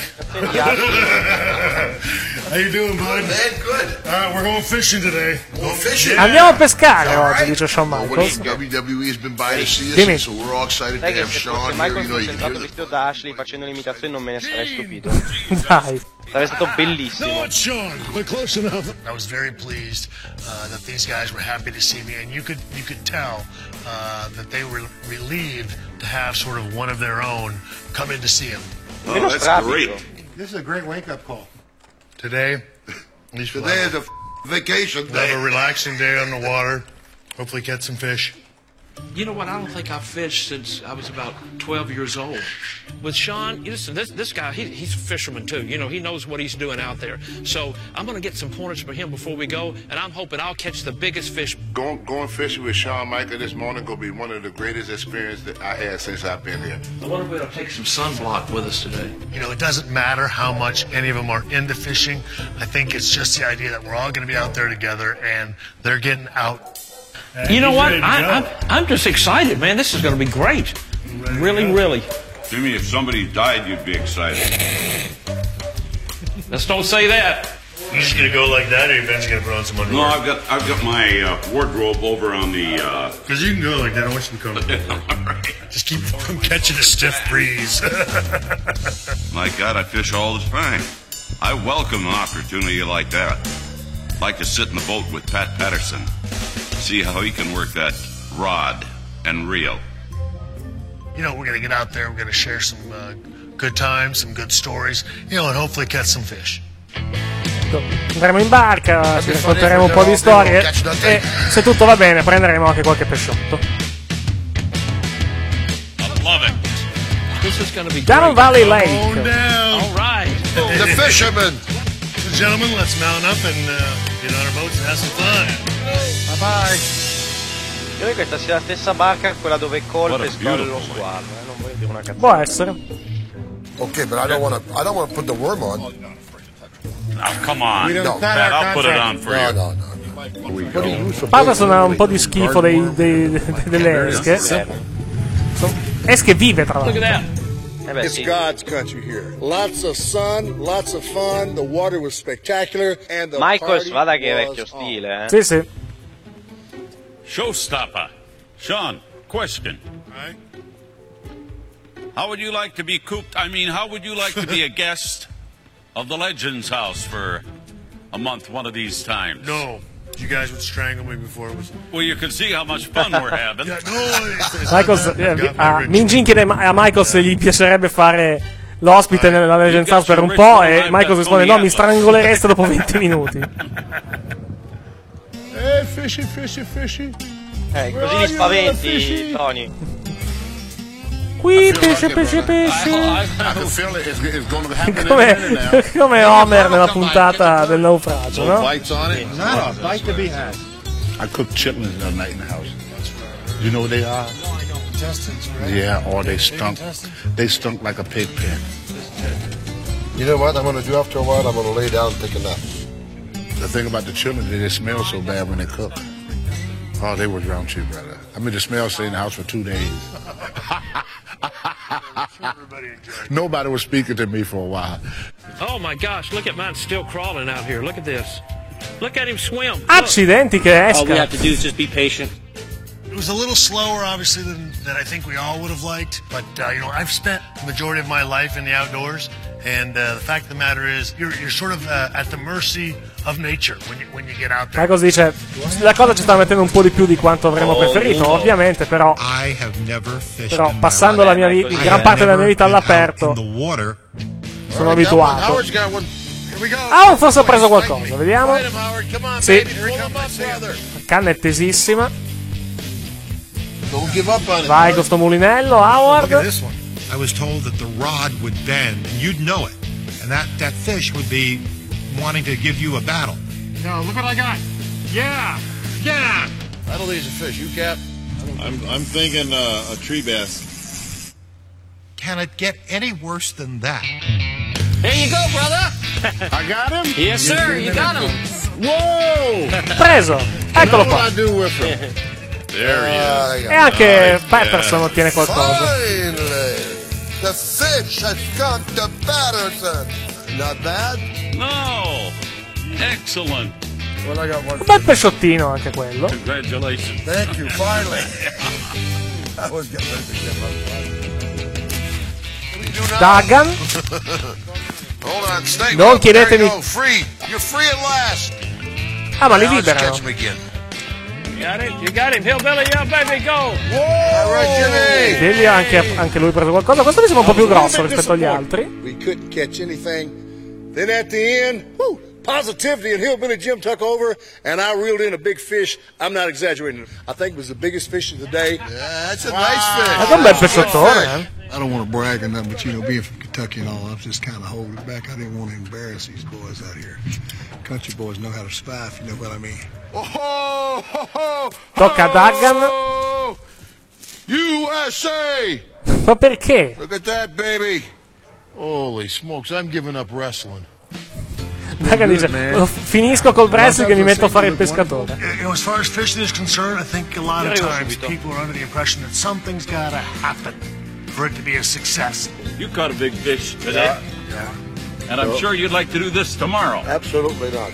How you doing, bud? Man, good. All right, we're going fishing today. Going fishing? Andiamo a pescare oggi, dice Shawn Michaels. WWE has been by to see us, Dimmi. so we're all excited to Sai che have se Sean fosse here. Michael You know, fosse you can entrato hear vestito da Ashley facendo l'imitazione non me ne sarei stupito. Dai. Sarebbe stato bellissimo. No, it's Sean, but close enough. I was very pleased that these guys were happy to see me, and you could tell that they were relieved to have sort of one of their own come in to see him. Oh, that's great. This is a great wake-up call. Today Today is a vacation We'll day. have a relaxing day on the water. Hopefully catch some fish. You know what? I don't think I've fished since I was about 12 years old. With Sean, listen, this guy, he's a fisherman too. You know, he knows what he's doing out there. So I'm going to get some pointers from him before we go, and I'm hoping I'll catch the biggest fish. Going fishing with Shawn Michaels this morning going to be one of the greatest experiences that I had since I've been here. I wonder if we'll take some sunblock with us today. You know, it doesn't matter how much any of them are into fishing. I think it's just the idea that we're all going to be out there together, and they're getting out. You know what? I'm just excited, man. This is going to be great. Really, really. Jimmy, if somebody died, you'd be excited. Let's don't say that. You just gonna go like that, or your Ben's gonna put on some underwear? No, I've got my wardrobe over on the. Because you can go like that. I want you to come. Right. Just keep from catching a stiff breeze. My God, I fish all the time. I welcome an opportunity like that. Like to sit in the boat with Pat Patterson, see how he can work that rod and reel. You know, we're gonna get out there. We're gonna share some good times, some good stories. You know, and hopefully catch some fish. Andremo in barca, ci racconteremo un po' di storie e se tutto va bene prenderemo anche qualche pesciotto. Down Valley Lake. All right. The fishermen. Gentlemen, let's mount up and get on our boats and have some fun. Bye bye. Io che questa sia la stessa barca quella dove colpe esplode lo squalo, non voglio dire una cazzata. Può essere. Okay, but I don't want to put the worm on. Oh, come on. No. Pat, I'll put it on for you. No. Patterson ha un po' di schifo delle esche. Esche vive tra l'altro. It's God's country here. Lots of sun, lots of fun. The water was spectacular, and the Michaels, party vada che è was vecchio stile, Sì, sì. Showstopper. Sean, question. Right. How would you like to be cooped? I mean, how would you like to be a guest of the Legends House for a month one of these times? No. You guys would strangle me before it was... Well, you can see how much fun we're having. Michaels, Minjin chiede a Michaels se gli piacerebbe fare l'ospite nella Legends House per un po' e Michaels risponde no, mi strangolereste dopo 20 minuti. Fishy. Così li spaventi, Tony. Qui pesce. Come Homer nella puntata del naufragio, no? Bites on it? No, bite to be had. I cooked chitlins the other night in the house. You know what they are? Intestines, right? Yeah, or they stunk. They stunk like a pig pen. You know what I'm going to do after a while? I'm going to lay down and take a nap. The thing about the chitlins, they just smell so bad when they cook. Oh, they were ground too, brother. I mean, the smell stayed in the house for 2 days. Nobody was speaking to me for a while. Oh my gosh, look at mine still crawling out here. Look at this. Look at him swim. Accidenti che esca. All we have to do is just be patient. It was a little slower, obviously, than I think we all would have liked. But, you know, I've spent the majority of my life in the outdoors. And the fact of the matter is, you're sort of at the mercy of nature when you get out there. Michaels dice, la cosa ci sta mettendo un po' di più di quanto avremmo preferito, ovviamente, però passando la mia gran parte della mia vita all'aperto, sono abituato. Forse ha preso qualcosa, vediamo. Sì, la canna è tesissima. Vai con sto mulinello, Howard. I was told that the rod would bend, and you'd know it, and that fish would be wanting to give you a battle. No, look what I got. Yeah. I don't think it's a fish. You, Cap? I'm thinking a tree bass. Can it get any worse than that? There you go, brother. I got him? Yes, sir. You got him. Whoa! Preso. Eccolo qua. What do I do with him? There he is. E anche Patterson ottiene qualcosa. Finally, the fish has come to Patterson. Not bad? No. Excellent. Well, I got one. Un bel pesciottino anche quello. Congratulations. Thank you, finally. I was getting ready to give up. Duggan. Hold on, Snake. Non chiedetemi. Free. You're free at last. Ah, ma li liberano. You got him, Hillbilly, yeah, baby, go! All right, Jimmy! Vedi anche lui ha preso qualcosa. Questo mi sembra un po' più grosso rispetto agli altri. We couldn't catch anything. Then at the end, positivity, and Hillbilly Jim took over, and I reeled in a big fish. I'm not exaggerating. I think it was the biggest fish of the day. Yeah, that's a nice fish. È un bel pesciottone, I don't want to brag or nothing, but you know, being from Kentucky and all, I'm just kind of holding it back. I didn't want to embarrass these boys out here. Country boys know how to spy, if you know what I mean. Tocca a Duggan. USA! Ma perché? Look at that, baby. Holy smokes, I'm giving up wrestling. Duggan dice, finisco col wrestling e mi metto a fare il pescatore. You know, as far as fishing is concerned, I think a lot of times people are under the impression that something's gotta happen for it to be a success. You caught a big fish today. Yeah. And I'm sure you'd like to do this tomorrow. Absolutely not.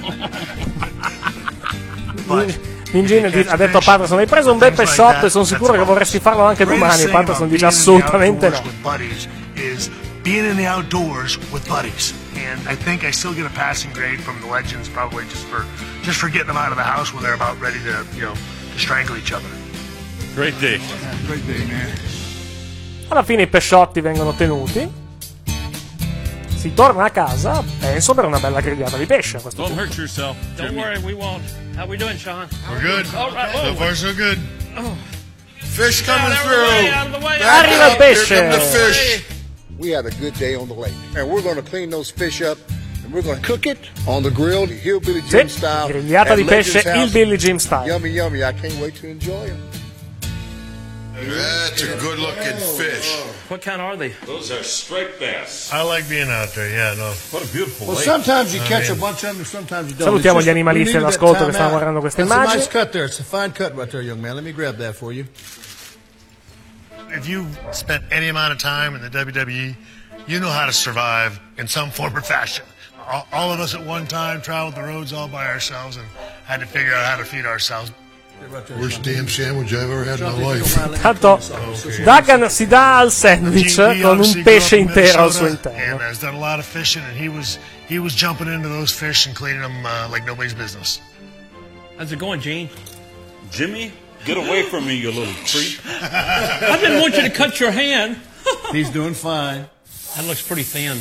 Mean Gene ha detto a Patterson: hai preso un bel pesciotto e sono sicuro che vorresti farlo anche domani. Patterson dice assolutamente no. Being in the outdoors with buddies, and I think I still get a passing grade from the legends, probably just for getting them out of the house when they're about ready to, to strangle each other. Great day. Great day, man. Alla fine i pesciotti vengono tenuti. Si torna a casa, penso, per una bella grigliata di pesce a questo punto. Don't hurt yourself. Don't worry, we won't. How we doing, Sean? We're good. All right, So far, so good. Oh. Fish coming Out of the through. way. Arriva il pesce. Here come the fish. We had a good day on the lake, and we're going to clean those fish up, and we're going to cook it on the grill, Hillbilly Jim Sì, style. grigliata di at pesce Legends House. Hillbilly Jim style. Yummy, yummy! I can't wait to enjoy them. That's a good-looking fish. What kind are they? Those are striped bass. I like being out there. Yeah, no. What a beautiful Well, lake. sometimes you catch a bunch of them, sometimes you don't. Salutiamo It's gli just- animalisti we needed all'ascolto that che stanno time guardando queste out. That's a immagini. nice cut there. It's a fine cut right there, young man. Let me grab that for you. If you spent any amount of time in the WWE, you know how to survive in some form or fashion. All of us at one time traveled the roads all by ourselves and had to figure out how to feed ourselves. Worst damn sandwich I've ever had in my life. Tanto Duggan si dà al sandwich con un pesce intero al suo And interno. has done a lot of fishing, and he was jumping into those fish and cleaning them like nobody's business. How's it going, Gene? Jimmy, get away from me, you little creep. I didn't want you to cut your hand. He's doing fine. That looks pretty thin.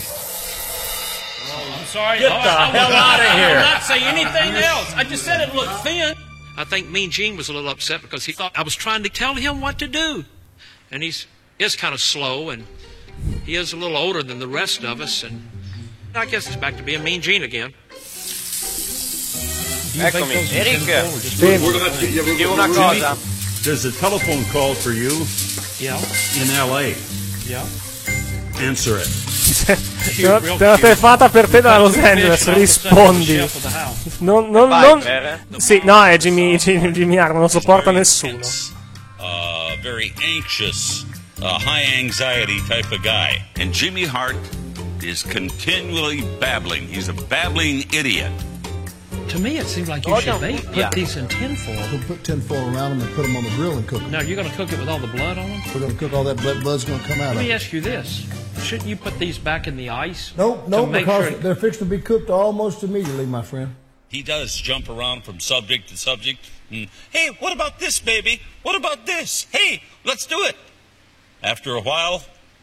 I'm sorry. Get the hell out of here. I did not say anything else. I just said it looked thin. I think Mean Gene was a little upset because he thought I was trying to tell him what to do. And he is kind of slow, and he is a little older than the rest of us. And I guess it's back to being Mean Gene again. Eccomi, Eric. Dimmi una cosa. There's a telephone call for you Yeah. in L.A. Yeah. Answer it. Te l'ho telefonata per te da Los Angeles, rispondi. Sì, no, è Jimmy Hart, non lo sopporta nessuno. Very anxious, high anxiety type of guy. And Jimmy Hart is continually babbling. He's a babbling idiot. To me, it seems like you should put these in tinfoil. We'll put tinfoil around them and put them on the grill and cook them. Now, you're going to cook it with all the blood on them? We're going to cook all that blood's going to come out Let of me it. ask you this. Shouldn't you put these back in the ice? No, to make because sure they're fixing to be cooked almost immediately, my friend. He does jump around from subject to subject. Hey, what about this, baby? What about this? Hey, let's do it. After a while,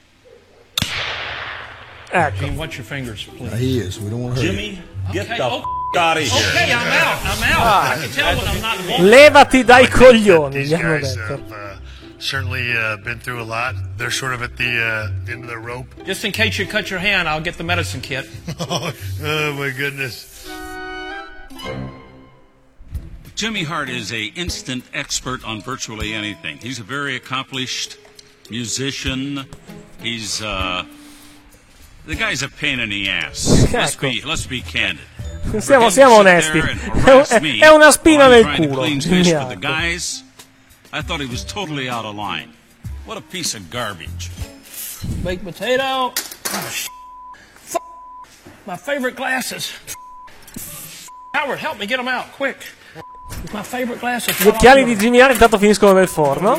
Gene, watch your fingers, please. He is. We don't want to hurt Jimmy, him. get the out of here. Okay, I'm out. I can tell when I'm not wanted. Levati dai coglioni, These gli hanno guys detto. have certainly been through a lot. They're sort of at the end of their rope. Just in case you cut your hand, I'll get the medicine kit. Oh my goodness. Jimmy Hart is an instant expert on virtually anything. He's a very accomplished musician. He's the guy's a pain in the ass. Let's be candid. Siamo onesti. È una spina nel culo. Jimmy Hart. Guys, I thought he was totally out of line. What a piece of garbage. Baked potato. Oh, my favorite glasses. Howard, help me get them out, quick. My favorite glasses. Gli occhiali di Jimmy Hart intanto finiscono nel forno.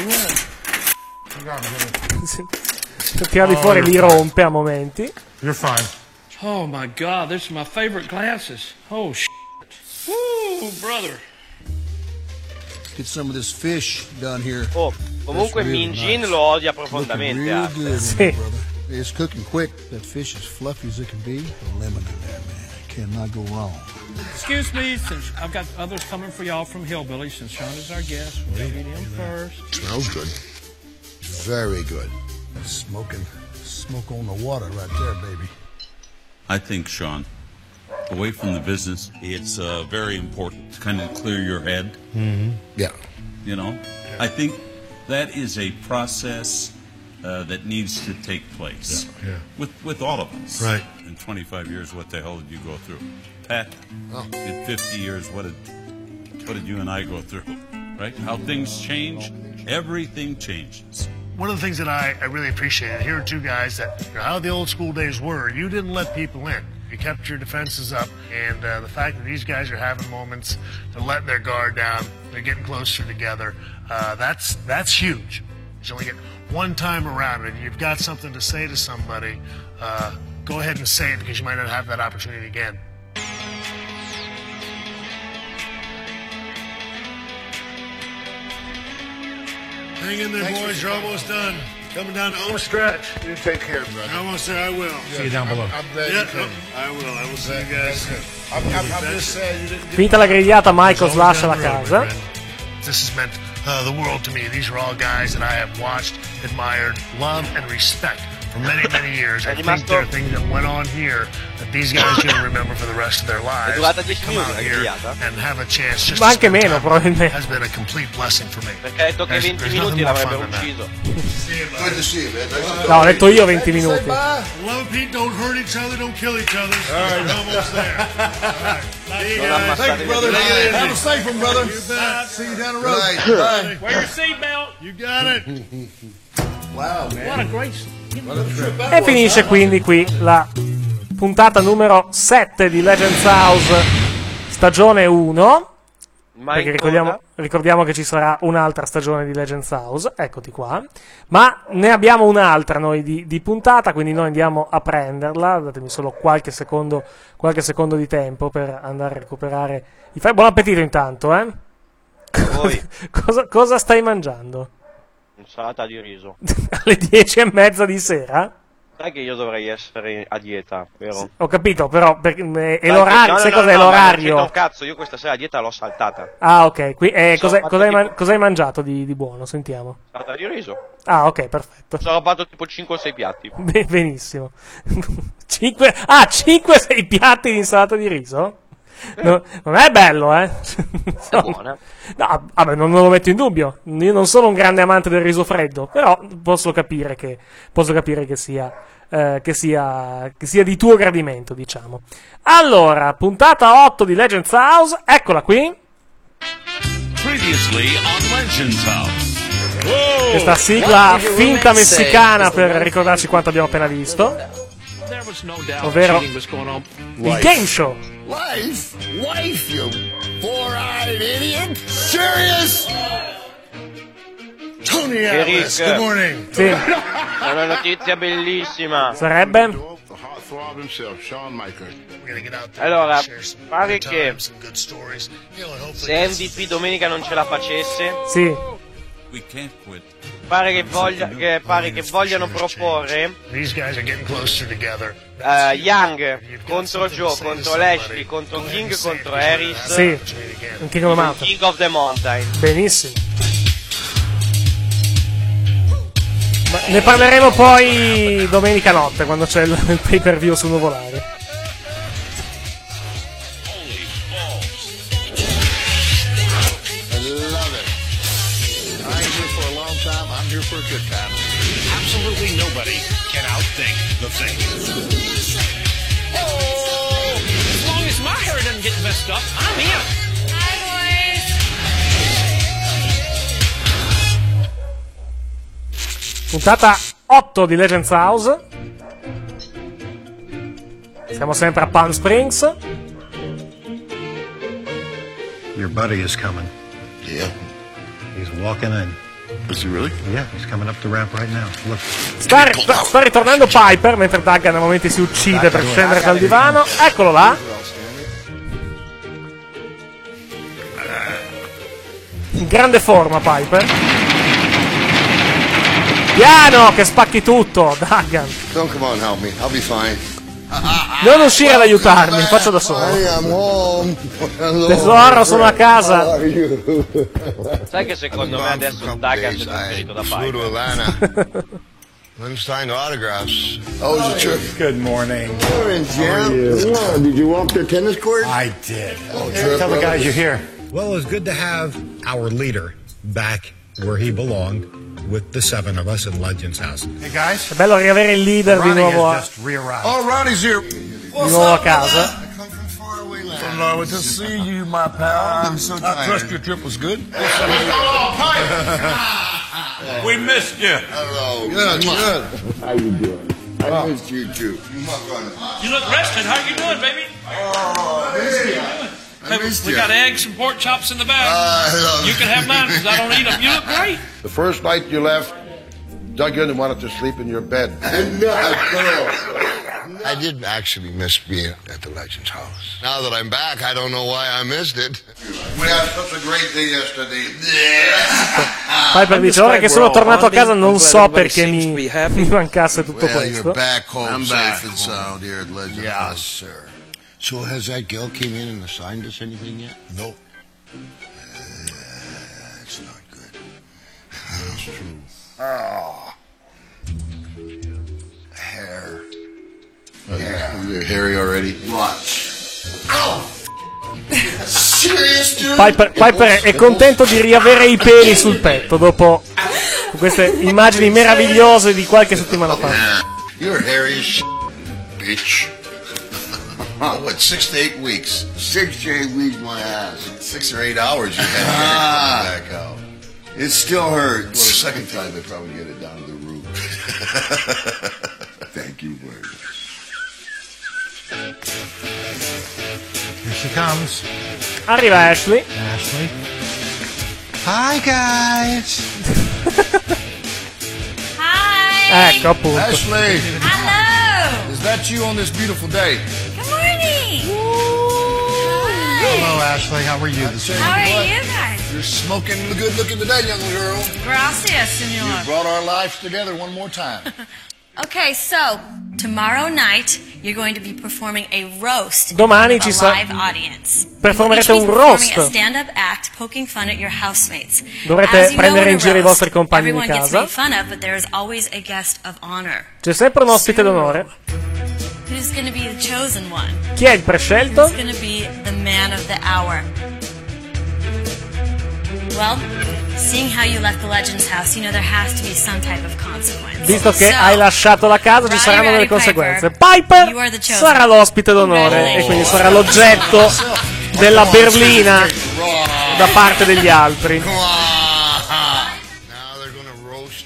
Tirarli fuori li rompe a momenti. You're fine. Oh my God, these are my favorite glasses. Oh shit. Woo, brother. Get some of this fish done here. Oh, comunque Mean Gene lo odia profondamente. Real good, Sì. brother. It's cooking quick. That fish is fluffy as it can be. The lemon in there, man. Cannot go wrong. Excuse me, since I've got others coming for y'all from Hillbilly, since Sean is our guest, we'll meet him first. Smells good. Very good. Smoke on the water right there, baby. I think, Sean, away from the business, it's very important to kind of clear your head. Mm-hmm. Yeah. You know, I think that is a process that needs to take place with all of us. Right. In 25 years, what the hell did you go through? Pat, in 50 years, what did you and I go through? Right? How things change, everything changes. one of the things that I really appreciated, here are two guys that, you know, how the old school days were, you didn't let people in. You kept your defenses up, and the fact that these guys are having moments to let their guard down, they're getting closer together, that's huge. You only get one time around, and you've got something to say to somebody, go ahead and say it because you might not have that opportunity again. Hang in there, boys. You're almost done. Coming down the home stretch. You take care, brother. Almost there. I will. See you down below. I'm glad you came. I will. I will see you guys. I'm just saying you didn't. Finita la grigliata, Michaels lascia la casa. This has meant the world to me. These are all guys that I have watched, admired, loved, and respect for many, many years. I think there are things that went on here that these guys are going to remember for the rest of their lives. Come out here and have a chance just to anche meno, probabilmente. has been a complete blessing for me. Perché ha detto che 20 minuti l'avrebbero ucciso. Good to see you, man. No, ho detto io 20 minuti. Love Pete, don't hurt each other, don't kill each other. All right, almost there. All right. See you guys. Thank you, brother. Have a safe one, brother. See you down the road. Bye. Wear your seatbelt. You got it. Wow, man. What a great... E finisce quindi qui la puntata numero 7 di Legends House stagione 1. Perché ricordiamo che ci sarà un'altra stagione di Legends House, eccoti qua. Ma ne abbiamo un'altra noi di puntata, quindi noi andiamo a prenderla. Datemi solo qualche secondo di tempo per andare a recuperare i file. Buon appetito intanto, eh? Cosa stai mangiando? Insalata di riso. Alle 10:30 di sera? Sai che io dovrei essere a dieta, vero? Ho capito, però è l'orario, sai cos'è l'orario? Non cazzo, io questa sera a dieta l'ho saltata. Ah, ok. Cos'hai mangiato di buono? Sentiamo. Insalata di riso. Ah, ok, perfetto. Ho fatto tipo 5 o 6 piatti. Benissimo. 5-6 piatti di insalata di riso? No, non è bello, eh? È buona. No, vabbè, non lo metto in dubbio. Io non sono un grande amante del riso freddo, però posso capire che sia di tuo gradimento, diciamo. Allora, puntata 8 di Legends House, eccola qui. Previously on Legends House. Questa sigla finta messicana per ricordarci quanto abbiamo appena visto. Ovvero il game show. Wife, you four-eyed idiot! Serious? Tony Atlas, good morning. Sì. È una notizia bellissima. Sarebbe? Allora, pare che se MVP domenica non ce la facesse, sì, pare che vogliano proporre Young contro Joe, contro Lashley, contro King, contro Harris. Sì, un King of the Mountain. King of the Mountain. Benissimo. Ma ne parleremo poi domenica notte, quando c'è il pay per view su Nuvolare. I'm here for a good time. Absolutely nobody can outthink the thing. Oh! As long as my hair doesn't get messed up, I'm in. Hi, boys. Puntata 8 di Legends House. Siamo sempre a Palm Springs. Your buddy is coming. Yeah. He's walking in. Is he really? Yeah, he's coming up the ramp right now. Look. Sta ritornando Piper mentre Duggan a momenti si uccide per scendere dal divano. Eccolo là. In grande forma Piper. Piano che spacchi tutto, Duggan. Don't come on, help me. I'll be fine. Non uscire ad aiutarmi, faccio da solo. Tesoro, sono a casa. Sai che secondo me adesso Duggan si è trasferito da Piper. I'm signed autographs. Oh, is it true? Good morning. Morning, Jim. Yeah, did you walk the tennis court? I did. Oh, tell the guys you're here. Well, it was good to have our leader back where he belonged with the 7 of us in Legends House. Hey guys, è bello riavere il leader di nuovo Oh, Ronnie's here. Di nuovo a casa. Good to see you, my pal. I'm so tired. I trust your trip was good. We missed you. Hello. Good. How you doing? I missed you too. You look rested. How you doing, baby? Oh, I missed We you. got eggs and pork chops in the bag. You can have mine because I don't eat them. You look great. The first night you left, Duggan wanted to sleep in your bed. I did actually miss being at the Legends house. Now that I'm back, I don't know why I missed it. We had such a great day yesterday. Piper dice, ora che sono tornato a casa non so perché mi mancasse tutto Well, you're questo. back home I'm safe back and sound here at Legends Yes, house. sir. So has that girl came in and assigned us anything yet? Nope. That's not good. That's true. Oh. Hair. You're hairy already? Watch. Ow! Serious, dude? Piper è contento di riavere i peli sul petto dopo queste immagini meravigliose di qualche settimana fa. You're hairy as shit, bitch. What, 6 to 8 weeks? 6 to 8 weeks, my ass. 6 or 8 hours you had hair coming back out. It still hurts. Well, the second time they probably get it down to the root. Thank you, Word. Here she comes. Arriva Ashley. Ashley. Hi, guys. Hi. Ecco appunto. Ashley, Hello. is that you on this beautiful day? Good morning. Hello, Ashley. How are you this How morning? are you guys? You're smoking good looking today, young girl. Gracias, senor. You brought our lives together one more time. Okay, so tomorrow night you're going to be performing a roast. Domani with ci a sa- live audience. performerete You'll each un be performing roast. a stand-up act poking fun at your housemates. Dovrete As you know, prendere in in giro i a roast, vostri compagni di everyone gets casa. made fun of, but there is always a guest of honor. C'è sempre un ospite d'onore. Who's going to be the chosen one? Chi è il prescelto? Who's going to be the man of the hour? Well, seeing how you left the Legends house, you know there has to be some type of consequence. Visto che So, hai lasciato la casa ci saranno delle conseguenze. Piper you are the chosen sarà l'ospite d'onore e quindi sarà l'oggetto della berlina da parte degli altri. Now they're gonna roast.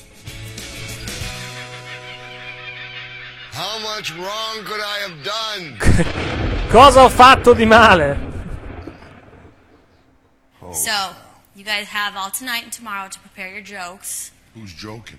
How much wrong could I have done? Cosa ho fatto di male? So, you guys have all tonight and tomorrow to prepare your jokes. Who's joking?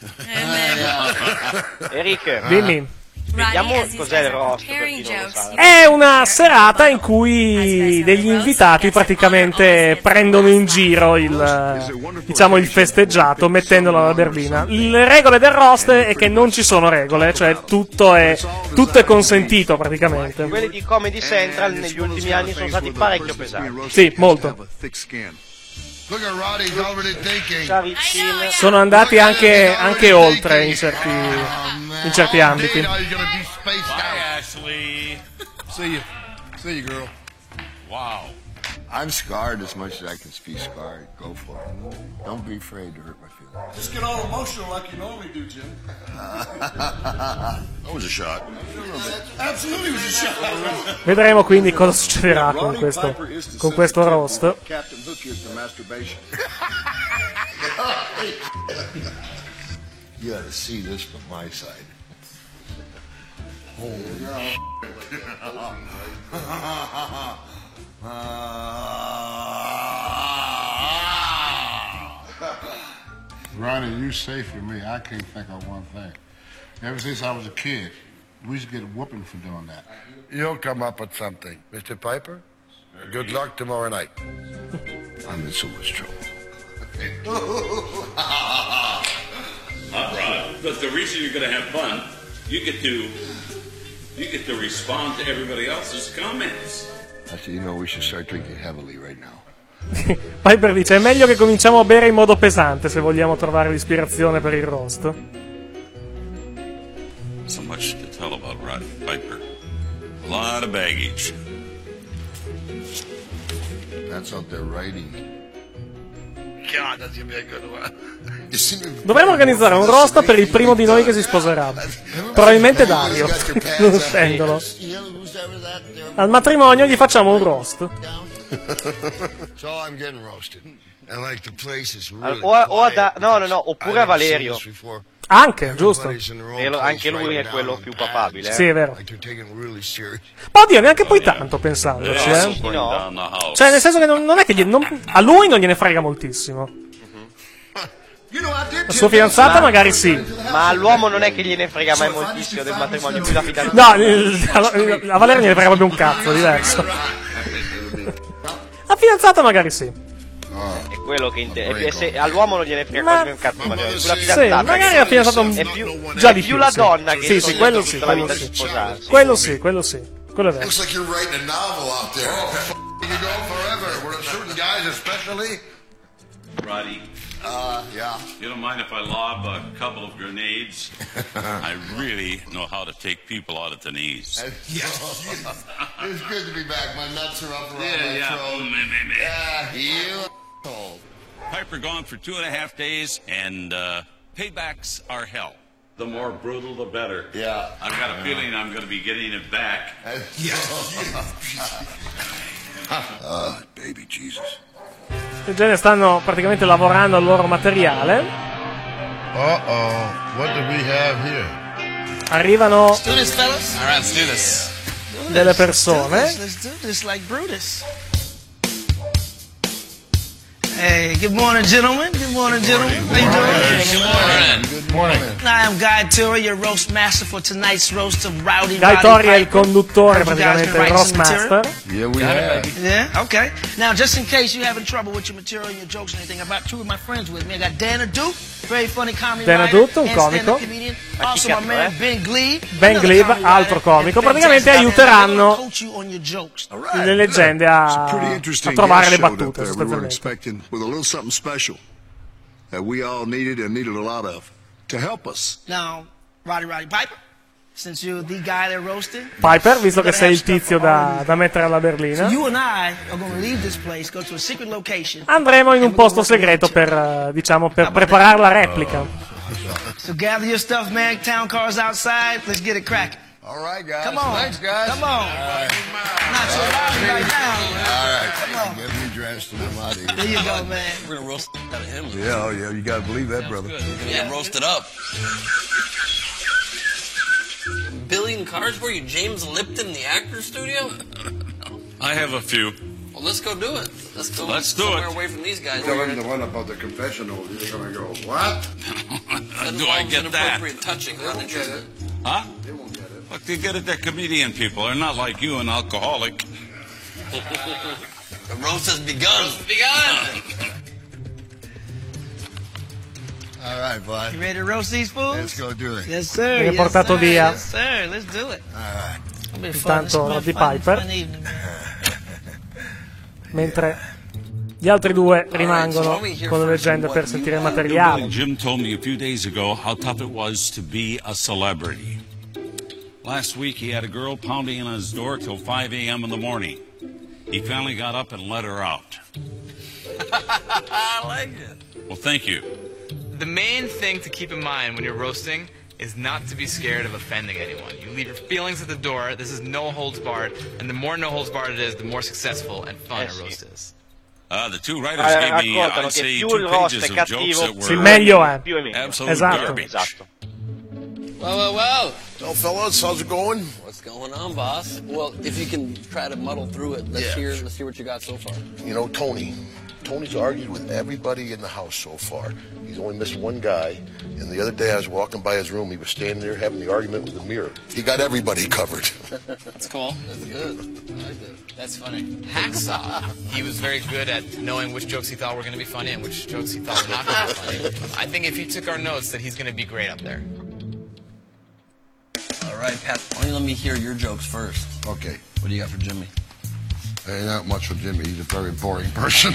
Enrique, Dimmi. vediamo Rodney, as these cos'è il guys are roast per preparing chi non lo jokes, sa. you È una serata in cui degli invitati praticamente prendono in giro diciamo il festeggiato mettendolo alla berlina. Le regole del roast è che non ci sono regole, cioè tutto è consentito praticamente. Quelli di Comedy Central negli ultimi anni sono stati parecchio pesanti. Sì, molto. Look at Roddy's already thinking. Sono andati anche oltre in certi ambiti. Now you're gonna be spaced out. Hi, Ashley. See you, girl. Wow. I'm scarred as much as I can be scarred. Go for it. Don't be afraid to hurt my feelings. Just get all emotional like you normally do, Jim. That was a shot. Absolutely was a shot. Vedremo quindi cosa succederà con questo roast. Captain Hook is the masturbation. You gotta see this from my side. Ronnie, you safe with me. I can't think of one thing. Ever since I was a kid, we used to get a whooping for doing that. You'll come up with something. Mr. Piper, good luck tomorrow night. I'm in so much trouble. Right. But the reason you're going to have fun, you get to respond to everybody else's comments. Actually, you know, we should start drinking heavily right now. Piper dice: è meglio che cominciamo a bere in modo pesante se vogliamo trovare l'ispirazione per il roast. So much to tell about Roddy Piper. A lot of baggage. That's out there writing. God, that's gonna be a good one. Dovremmo organizzare un roast per il primo di noi che si sposerà. Probabilmente Dario, conoscendolo. Al matrimonio gli facciamo un roast. So I'm getting roasted. Oppure a Valerio. Anche, giusto. Anche lui è quello più papabile. Sì, è vero. Ma oddio, neanche poi tanto pensandoci, No. Cioè, nel senso che non è che a lui non gliene frega moltissimo. La sua fidanzata magari sì. Ma all'uomo non è che gliene frega mai moltissimo del matrimonio, più la fidanzata. No, a Valerio gliene frega proprio un cazzo, diverso. La fidanzata magari sì. È quello che intende. All'uomo non gliene frega quasi un cazzo, ma sulla fidanzata. Sì, magari la fidanzata è più, già di più la donna che sì, quello sì, tutta la vita di sposarsi. Quello sì, quello è vero. Looks like you're writing a novel out there. You go forever. With certain guys especially. Roddy. Yeah. You don't mind if I lob a couple of grenades? I really know how to take people out at the knees. It's good to be back. My nuts are up around my throat. You asshole. Piper gone for 2.5 days, and paybacks are hell. The more brutal, the better. Yeah. I've got a feeling I'm going to be getting it back. Baby Jesus. In genere stanno praticamente lavorando al loro materiale. What do we have here? Arrivano Let's do this, fellas. All right, let's do this. delle persone. Let's do this like Brutus. Hey, good morning, gentlemen. Good morning, gentlemen. How you doing? Good morning. Good morning. I am Guy Torrey, your roast master for tonight's roast of Rowdy Guy Roddy Torrey è il Piper. conduttore, Heard you guys praticamente been il writing roast some material? master. Yeah, we have. Yeah, okay. Now, just in case you're having trouble with your material, your jokes, and anything, I brought two of my friends with me. I got Dana Duke, very funny comedy Dana writer Duke, un and comico. stand-up comedian. Also my man Ben Glebe. Ben Glebe, altro comico. Praticamente aiuteranno Coach you on your jokes. le leggende a trovare le battute, We were sostanzialmente. expecting with a little something special that we all needed and needed a lot of to help us. Now, Roddy Piper, since you're the guy that roasted. Piper, visto che sei il tizio da mettere alla berlina. So you and I are going to leave this place, go to a secret location. Andremo in un posto segreto per, diciamo, per preparare la replica. So gather your stuff, man. Town car's outside. Let's get it cracking. All right, guys. Come on. Thanks, guys. Come on. Not so loud right now. All right. Come on. Get me dressed and I'm out of here. There you go, man. We're gonna roast out of him. Yeah, you gotta believe that, brother. We're gonna get roasted up. Billion cars for you, James Lipton, the actor studio? I have a few. Well, let's go do it. Let's go Let's do somewhere it. away from these guys. Tell him the one about the confessional. You're gonna go, what? Do I get that? Inappropriate touching. They won't get it. Huh? They won't get it. Look, they get it, they're comedian people. They're not like you, an alcoholic. The roast has begun. All right, bud. You ready to roast these fools? Let's go do it. Yes, sir. Viene Yes, portato sir. via. Yes, sir. Let's do it. All right. It'll be fun. Intanto It's Roddy fun, Piper. fun evening, man. Mentre gli altri due rimangono con le leggende per sentire il materiale. Jim told me a few days ago how tough it was to be a celebrity. Last week he had a girl pounding on his door till 5 a.m. in the morning. He finally got up and let her out. I like it. Well, thank you. The main thing to keep in mind when you're roasting is not to be scared of offending anyone. You leave your feelings at the door. This is no holds barred, and the more no holds barred it is, the more successful and fun a roast is. The two writers gave me, I'd say, 2 pages of jokes that Sì, were meglio è. absolute Esatto. garbage. Well. So, fellas, how's it going? What's going on, boss? Well, if you can try to muddle through it, let's hear what you got so far. You know, Tony's argued with everybody in the house so far. He's only missed one guy. And the other day I was walking by his room. He was standing there having the argument with the mirror. He got everybody covered. That's cool. That's good. I like it. That's funny. Hacksaw, he was very good at knowing which jokes he thought were going to be funny and which jokes he thought were not going to be funny. I think if he took our notes, that he's going to be great up there. All right, Pat, why don't you let me hear your jokes first? Okay. What do you got for Jimmy? Hey, not much for Jimmy. He's a very boring person.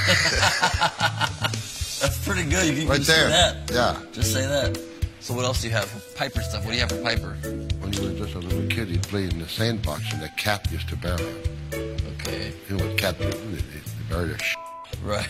That's pretty good. You can Right just there. say that. Yeah. Just say that. So what else do you have? Piper stuff. What do you have for Piper? When he was just a little kid, he'd play in the sandbox, and the cat used to bury him. Okay. You know what cat did? They buried their Right.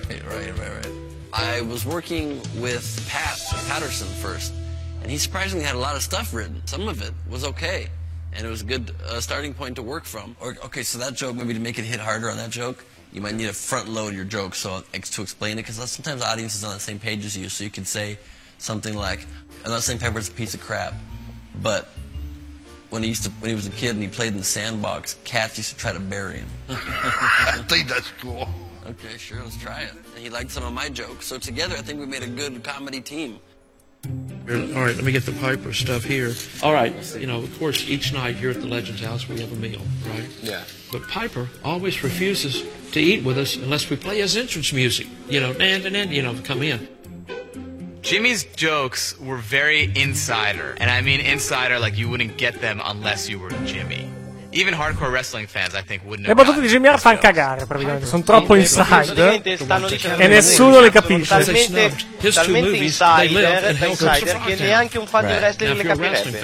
I was working with Pat Patterson first, and he surprisingly had a lot of stuff written. Some of it was okay, and it was a good starting point to work from. Okay, so that joke, maybe to make it hit harder on that joke, you might need to front load your joke to explain it, because sometimes the audience is on the same page as you, so you can say something like, I'm not saying Piper's a piece of crap, but when he was a kid and he played in the sandbox, cats used to try to bury him. I think that's cool. Okay, sure, let's try it. And he liked some of my jokes, so together I think we made a good comedy team. All right, let me get the Piper stuff here. All right, of course, each night here at the Legends House we have a meal, right? Yeah. But Piper always refuses to eat with us unless we play his entrance music. Come in. Jimmy's jokes were very insider, and I mean insider like you wouldn't get them unless you were Jimmy. Even hardcore wrestling fans, I think, wouldn't Le have battute di Jimmy Hart fanno cagare, praticamente. Sono troppo inside e nessuno le capisce. Talmente insider che neanche un fan di wrestling le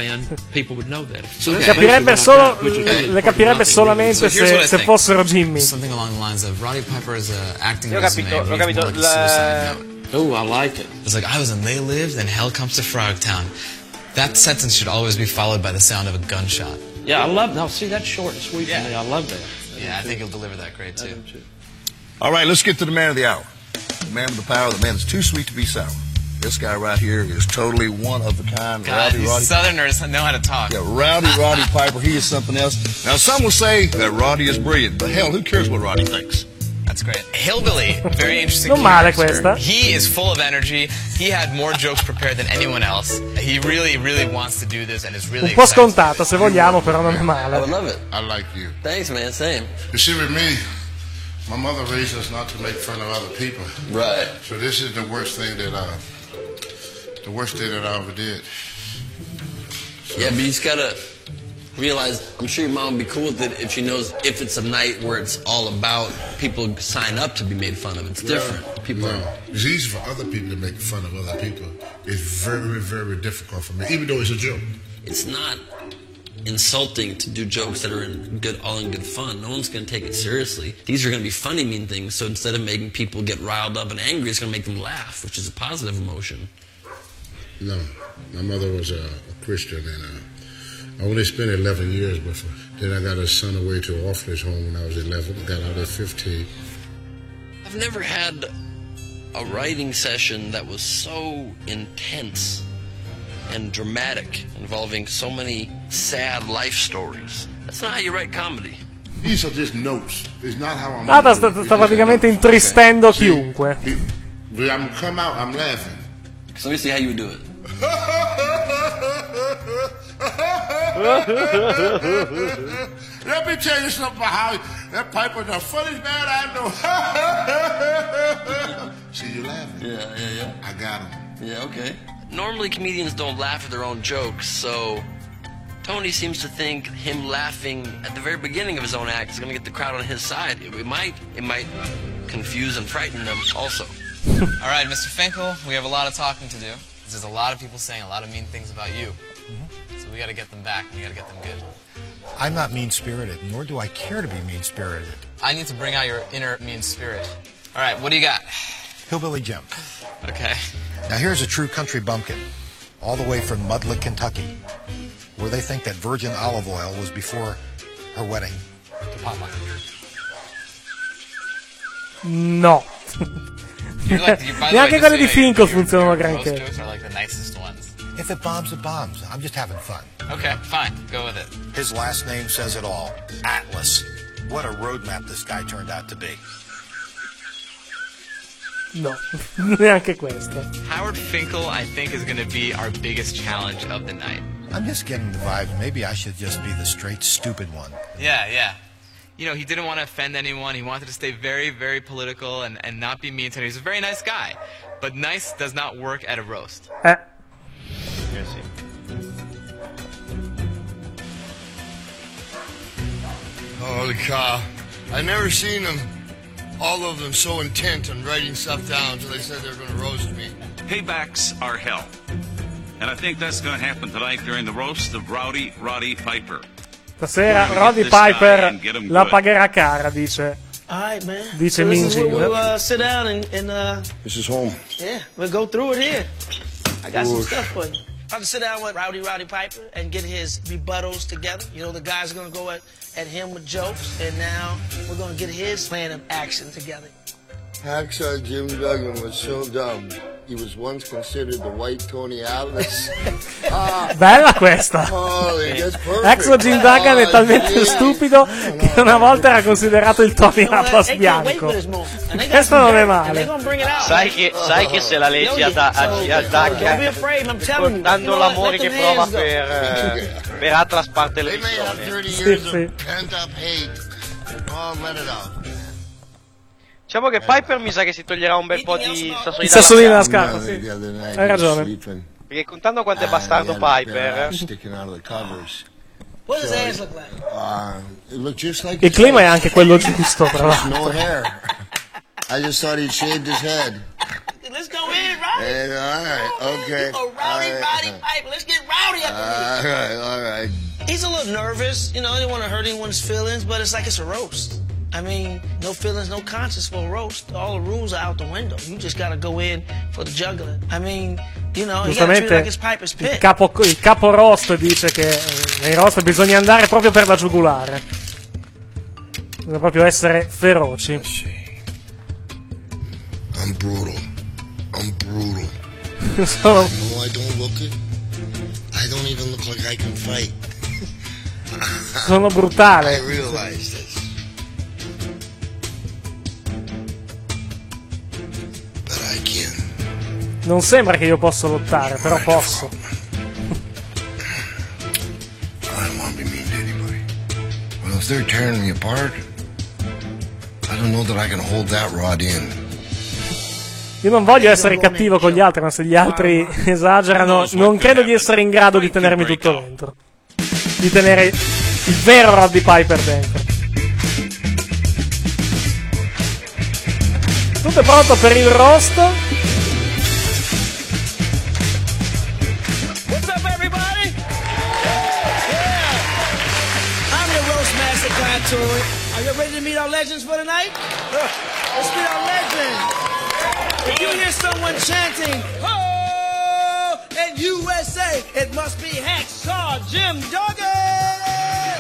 capirebbe. Le capirebbe solamente se fossero Jimmy. Something along the lines of Roddy Piper is acting L'ho capito. Oh, I like it. It's like, I was in They Lived and Hell Comes to Frogtown. That sentence should always be followed by the sound of a gunshot. Yeah, I love that. See, that's short and sweet to me. I love that. Yeah, I think he'll deliver that great, too. All right, let's get to the man of the hour. The man with the power, the man that's too sweet to be sour. This guy right here is totally one of a kind. God, these Southerners know how to talk. Yeah, Roddy Piper, he is something else. Now, some will say that Roddy is brilliant, but hell, who cares what Roddy thinks? That's great. Hillbilly, very interesting. Non male questa. He is full of energy. He had more jokes prepared than anyone else. He really, really wants to do this and is really un po' scontato, se vogliamo, però non è male. I would love it. I like you. Thanks, man. Same. You see, with me, my mother raised us not to make fun of other people. Right. So this is the worst thing that I ever did. So. Yeah, but you just gotta realize, I'm sure your mom would be cool with it if she knows if it's a night where it's all about people sign up to be made fun of. It's different. It's easy for other people to make fun of other people. It's very, very difficult for me, even though it's a joke. It's not insulting to do jokes that are all in good fun. No one's going to take it seriously. These are going to be funny, mean things, so instead of making people get riled up and angry, it's going to make them laugh, which is a positive emotion. No, my mother was a Christian, and I only spent 11 years with her. Then I got her son away to an orphanage home when I was 11. Got out at 15. I've never had a writing session that was so intense and dramatic, involving so many sad life stories. That's not how you write comedy. These are just notes. It's not how I'm. Nada sta praticamente intristendo chiunque. I'm come out, I'm laughing. So let me see how you would do it. Let me tell you something about how that Piper's the funniest man I know. See, you laughing? Yeah. I got him. Yeah, okay. Normally comedians don't laugh at their own jokes, so Tony seems to think him laughing at the very beginning of his own act is going to get the crowd on his side. It might confuse and frighten them also. All right, Mr. Finkel, we have a lot of talking to do. There's a lot of people saying a lot of mean things about you. So we got to get them back, and we got to get them good. I'm not mean-spirited, nor do I care to be mean-spirited. I need to bring out your inner mean spirit. All right, what do you got? Hillbilly Jim. Okay. Now here's a true country bumpkin, all the way from Mudlick, Kentucky, where they think that virgin olive oil was before her wedding to Papa. No. Neanche quelle di Finkel funzionano granché. Most jokes are like the nicest ones. If it bombs, it bombs. I'm just having fun. Okay, fine. Go with it. His last name says it all. Atlas. What a roadmap this guy turned out to be. No, neanche questo. Howard Finkel, I think, is going to be our biggest challenge of the night. I'm just getting the vibe. Maybe I should just be the straight stupid one. Yeah. You know, he didn't want to offend anyone. He wanted to stay very, very political and not be mean to anyone. He's a very nice guy. But nice does not work at a roast. Holy cow. I never seen them, all of them, so intent on writing stuff down until they said they were going to roast me. Paybacks are hell. And I think that's going to happen tonight during the roast of Roddy Piper. Stasera Roddy Piper la pagherà cara, dice. All right, man. Dice so Mean Gene. We'll sit down and This is home. yeah, we'll go through it here. I got some stuff for you. to sit down with Roddy Piper and get his rebuttals together. You know, the guys are going to go at him with jokes, and now we're going to get his plan of action together. Hacksaw Jim Duggan was so dumb. He was once considered the white Tony Atlas. Bella questa. Hacksaw Jim Duggan è talmente stupido che una volta era considerato il Tony Atlas bianco. Questo non è male. Sai che se la leggi a Duggan, contando l'amore che prova per Atlas parte le visioni. Diciamo che Piper mi sa che si toglierà un bel po' di sassolini dalla scarpa, sì. Hai ragione. Perché contando quanto è bastardo Piper. Il clima è anche quello giusto, tra l'altro. I just thought he'd shaved his head. Let's go in, Roddy. All right, okay. Roddy Piper. Let's get rowdy up in here. All right. He's a little nervous, you know, I didn't want to hurt anyone's feelings, but it's like it's a roast. I mean, no feelings, no conscience for a roast. All the rules are out the window. You just gotta go in for the juggler. I mean, you know, you gotta treat it like it's Piper's Pit. Il capo roast dice che nei roast bisogna andare proprio per la giugulare. Bisogna proprio essere feroci. I'm brutal. Sono... No, I don't look it. I don't even look like I can fight. Sono brutale. I realize this. Non sembra che io possa lottare, però posso. I don't want to be mean to anybody. Well, if they're tearing me apart, I don't know that I can hold that rod in. Io non voglio essere cattivo con gli altri, ma se gli altri esagerano, non credo di essere in grado di tenermi tutto dentro. Di tenere il vero Roddy Piper dentro. Tutto è pronto per il roast. Are you ready to meet our legends for tonight? Let's meet our legends. If you hear someone chanting, "Oh!" in USA, it must be Hacksaw Jim Duggan.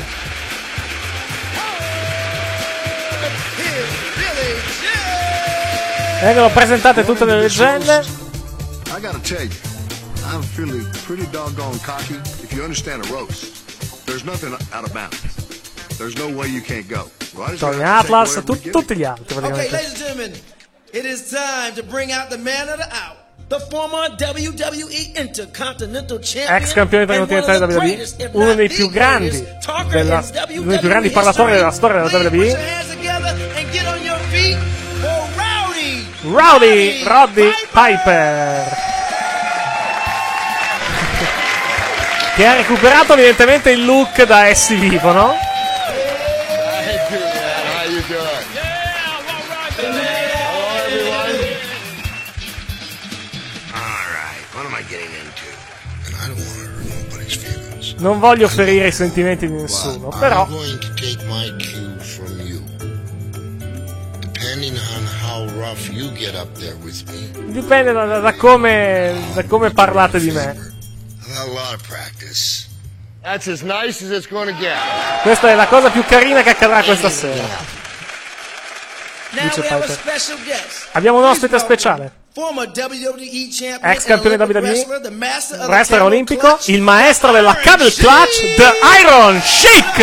Oh! Here's Billy Jim. Vengono presentate tutte le leggende. I gotta tell you, I'm feeling pretty doggone cocky. If you understand a roast, there's nothing out of bounds. There's no way you can't go. Tony Atlas, tutti gli altri praticamente. Okay, ladies and gentlemen, it is time to bring out the man of the hour. The former WWE Intercontinental Champion, ex campione intercontinentale della WWE, uno dei più grandi parlatori della storia della WWE. Roddy Piper. Che ha recuperato evidentemente il look da essi vivo, no? Non voglio ferire i sentimenti di nessuno, però dipende da come parlate di me. Questa è la cosa più carina che accadrà questa sera. Dice Piper. Abbiamo un ospite speciale. Ex campione WWE, wrestler olimpico, il maestro della Cable Clutch, The Iron Sheik!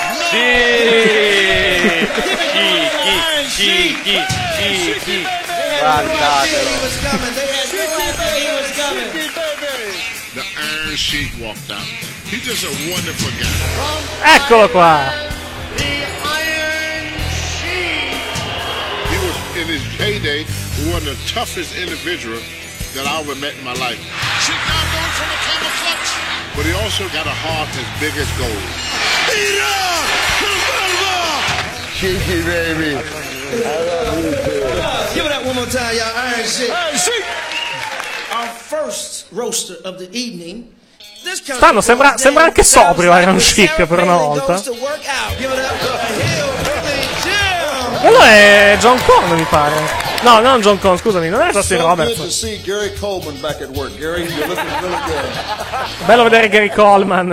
Sì, guardatelo. The Iron Sheik walked out. He's just a wonderful guy. Eccolo qua. He was in his heyday one of the toughest individuals that I ever met in my life. Sheik now going from a Cable Clutch, but he also got a heart as big as gold. Cheeky baby. Give it up one more time, y'all. Iron Sheik. Iron Sheik. Our first roaster of the evening. Sembra anche sobrio Iron Sheik per una volta. Give it up. Quello è John Connor, mi pare. No, non John Con, scusami, non è Dustin Roberts. Good to see Gary Coleman back at work. Gary, you're looking really good. Bello vedere Gary Coleman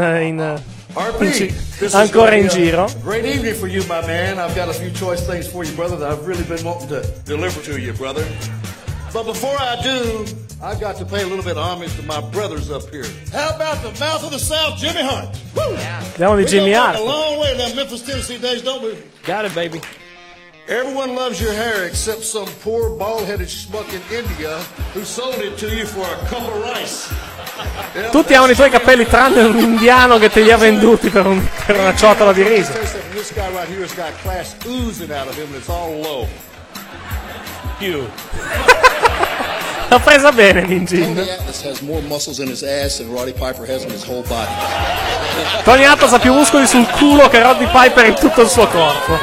ancora in giro. Great evening for you, my man. I've got a few choice things for you, brother, that I've really been wanting to deliver to you, brother. But before I do, I've got to pay a little bit of homage to my brothers up here. How about the mouth of the South, Jimmy Hunt? Woo! Andiamo di Jimmy Hart. A long way to them Memphis, Tennessee days, don't we? Got it, baby. Everyone loves your hair except some poor bald-headed schmuck in India who sold it to you for a cup of rice. Tutti amano i tuoi capelli tranne un indiano che te li ha venduti per una ciotola di riso. This guy right here has got class oozing out of him and it's all low. You. L'ha presa bene Ninjin. Tony Atlas has more muscles in his ass than Roddy Piper has in his whole body. Tony Atlas ha più muscoli sul culo che Roddy Piper in tutto il suo corpo.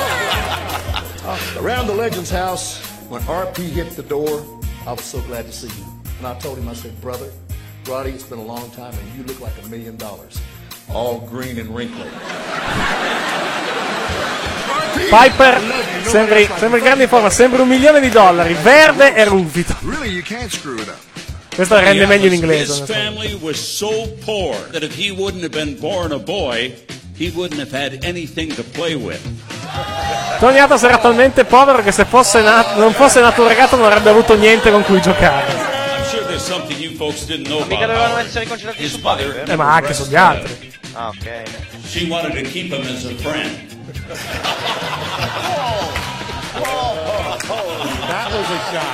Around the Legends house, when RP hit the door, I was so glad to see you. And I told him, I said, brother, Roddy, it's been a long time and you look like $1 million. All green and wrinkly. Piper, sembri grande in forma, sembra $1 milione, verde e ruvido. Questo rende meglio in inglese. His family was so poor that if he wouldn't have been born a boy, he wouldn't have had anything to play with. Tony Atlas era talmente povero che se non fosse nato un ragazzo non avrebbe avuto niente con cui giocare. I'm sure there's something you folks didn't know Mica about dovevano Howard. essere concentrati su Piper. Ma anche sugli altri. Ah, ok. She wanted to keep him as a friend. That was a shot.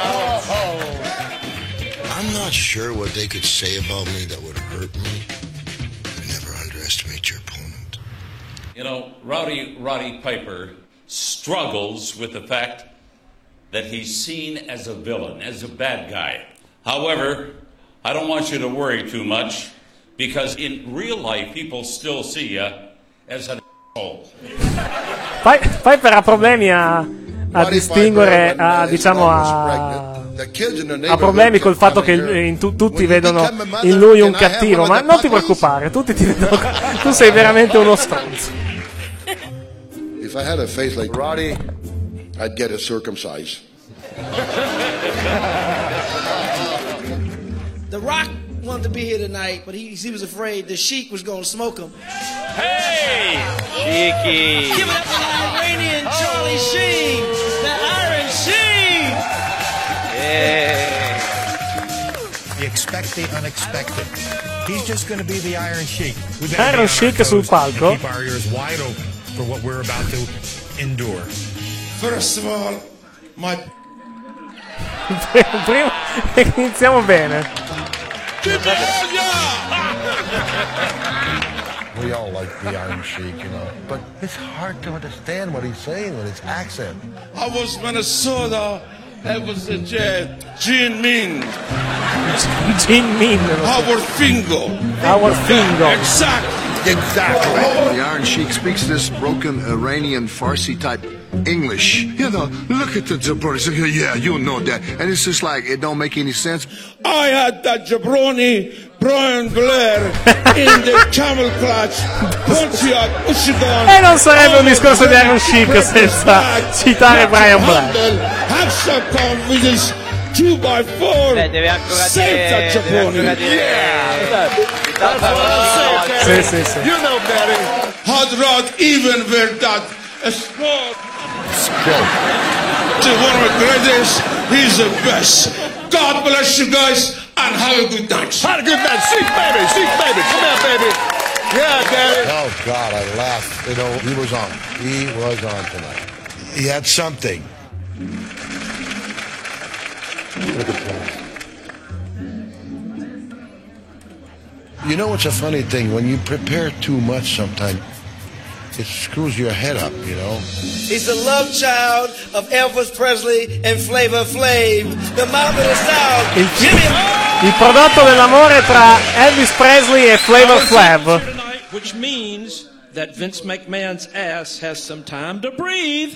I'm not sure what they could say about me that would hurt me. But never underestimate your opponent. You know, Roddy Piper struggles with the fact that he's seen as a villain, as a bad guy. However, I don't want you to worry too much, because in real life, people still see you as an asshole. Piper ha problemi a distinguere, ha problemi col fatto che tutti vedono in lui un cattivo, ma non ti preoccupare, tutti ti vedono, tu sei veramente uno stronzo. If I had a face like Roddy, I'd get it circumcised. The Rock wanted to be here tonight, but he was afraid the Sheik was going to smoke him. Hey! Cheeky! Give it up for the Iranian Charlie Sheen! The Iron Sheen! Yeah! You expect the unexpected. He's just going to be the Iron Sheik. Iron Sheik sul palco. Keep our ears wide open for what we're about to endure. First of all, Prima iniziamo bene. We all like the Iron Sheik, you know, but it's hard to understand what he's saying with his accent. I was Minnesota. That was the Gene Min. Gene Min. Howard Fingo. Howard Fingo. Exactly. The Iron Sheik speaks this broken Iranian Farsi type English. You know, look at the jabroni. Yeah, you know that. And it's just like, it don't make any sense. I had that jabroni, Brian Blair, in the camel clutch, Pontiac, Ushidon. E non sarebbe un discorso di Iron Sheik senza citare Brian Blair. Hexacon with his 2x4. Beh, deve ancora dire... Sì. You know, Daddy. Hot Rod even where that sport. To one of the greatest, he's the best. God bless you guys and have a good night. Have a good night. Seek baby. Come here, baby. Yeah, Daddy. Oh, God, I laughed. You know, he was on. He was on tonight. He had something. Look at that. You know what's a funny thing? When you prepare too much sometimes, it screws your head up, you know? He's the love child of Elvis Presley and Flavor Flav, the mouth of the South. Il prodotto dell'amore tra Elvis Presley e Flavor Flav. Which means that Vince McMahon's ass has some time to breathe.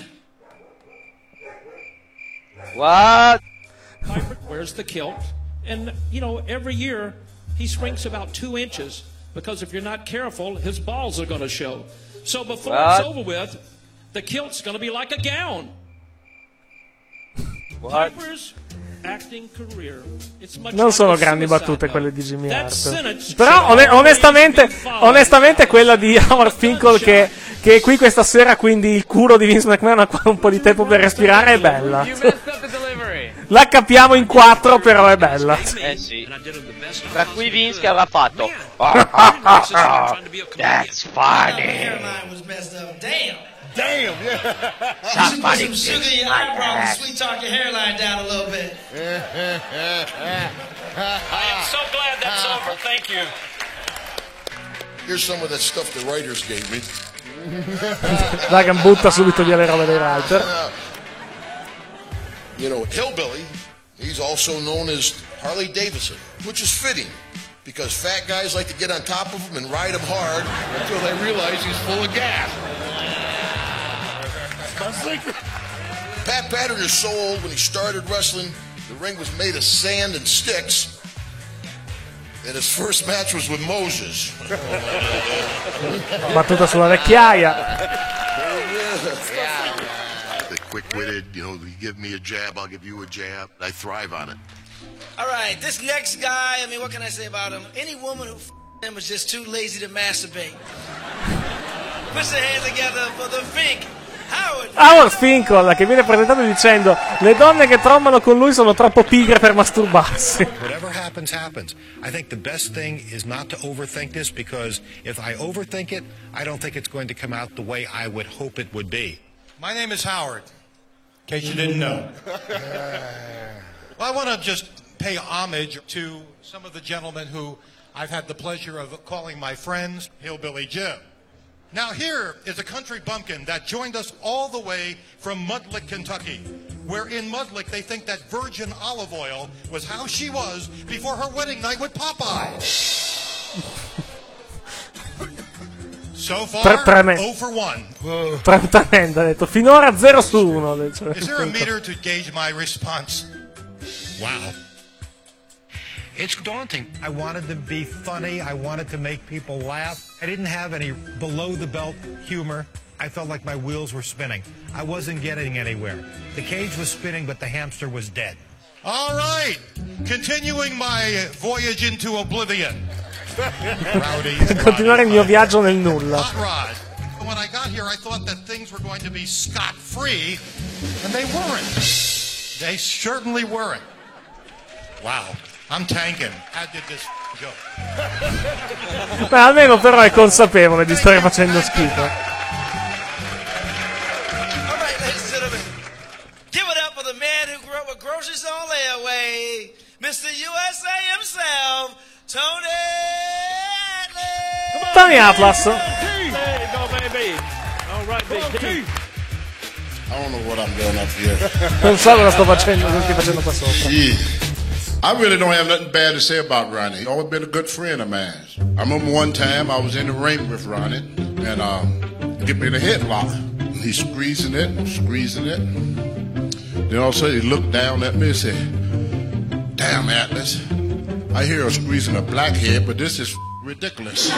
What? Piper wears the kilt, and you know, every year he shrinks about 2 inches because if you're not careful, his balls are going to show. So before it's over with, the kilt's going to be like a gown. Non sono grandi battute quelle di Jimmy Hart. Però onestamente quella di Howard Finkel che è qui questa sera, quindi il culo di Vince McMahon ha un po' di tempo per respirare, è bella. La capiamo in 4, però è bella. Sì. Tra cui Vince che avrà fatto That's funny. Damn, yeah. Somebody Put some sugar in your eyebrows and sweet talk your hairline down a little bit. I am so glad that's over. Thank you. Here's some of that stuff the writers gave me. Dagan butta subito via le robe dei writer. You know, Hillbilly, he's also known as Harley Davidson, which is fitting because fat guys like to get on top of him and ride him hard until they realize he's full of gas. Pat Patterson is so old when he started wrestling, the ring was made of sand and sticks, and his first match was with Moses. Battuta sulla vecchiaia. The quick-witted, you know, you give me a jab, I'll give you a jab. I thrive on it. All right, this next guy, I mean, what can I say about him? Any woman who him was just too lazy to masturbate. Put your hands together for the Fink. Howard Finkel, che viene presentato dicendo le donne che trombano con lui sono troppo pigre per masturbarsi. Whatever happens, happens. I think the best thing is not to overthink this, because if I overthink it, I don't think it's going to come out the way I would hope it would be. My name is Howard, in case you didn't know. Well, I want to just pay homage to some of the gentlemen who I've had the pleasure of calling my friends, Hillbilly Jim. Now here is a country bumpkin that joined us all the way from Mudlick, Kentucky, where in Mudlick they think that virgin olive oil was how she was before her wedding night with Popeye. So far, 0 for 1. Tremendo, ha detto. Finora 0 su 1. Is there a meter to gauge my response? Wow. It's daunting. I wanted to be funny. I wanted to make people laugh. I didn't have any below-the-belt humor. I felt like my wheels were spinning. I wasn't getting anywhere. The cage was spinning, but the hamster was dead. All right. Continuing my voyage into oblivion. Continuare il mio viaggio nel nulla. Hot Rod. When I got here, I thought that things were going to be scot-free, and they weren't. They certainly weren't. Wow. I'm tanking. How did this go? Beh, almeno però è consapevole di stare facendo schifo. All right, ladies and gentlemen, give it up for the man who grew up with groceries on layaway, Mr. USA himself, Tony Atlas. Tony Atlas. There you go, baby. All right, Big T. I don't know what I'm doing up here. Non so cosa sto facendo qua sopra. I really don't have nothing bad to say about Ronnie. He's always been a good friend of mine. I remember one time I was in the ring with Ronnie, and get me in a headlock. He's squeezing it. Then all of a sudden he looked down at me and said, "Damn, Atlas, I hear her squeezing a blackhead, but this is ridiculous."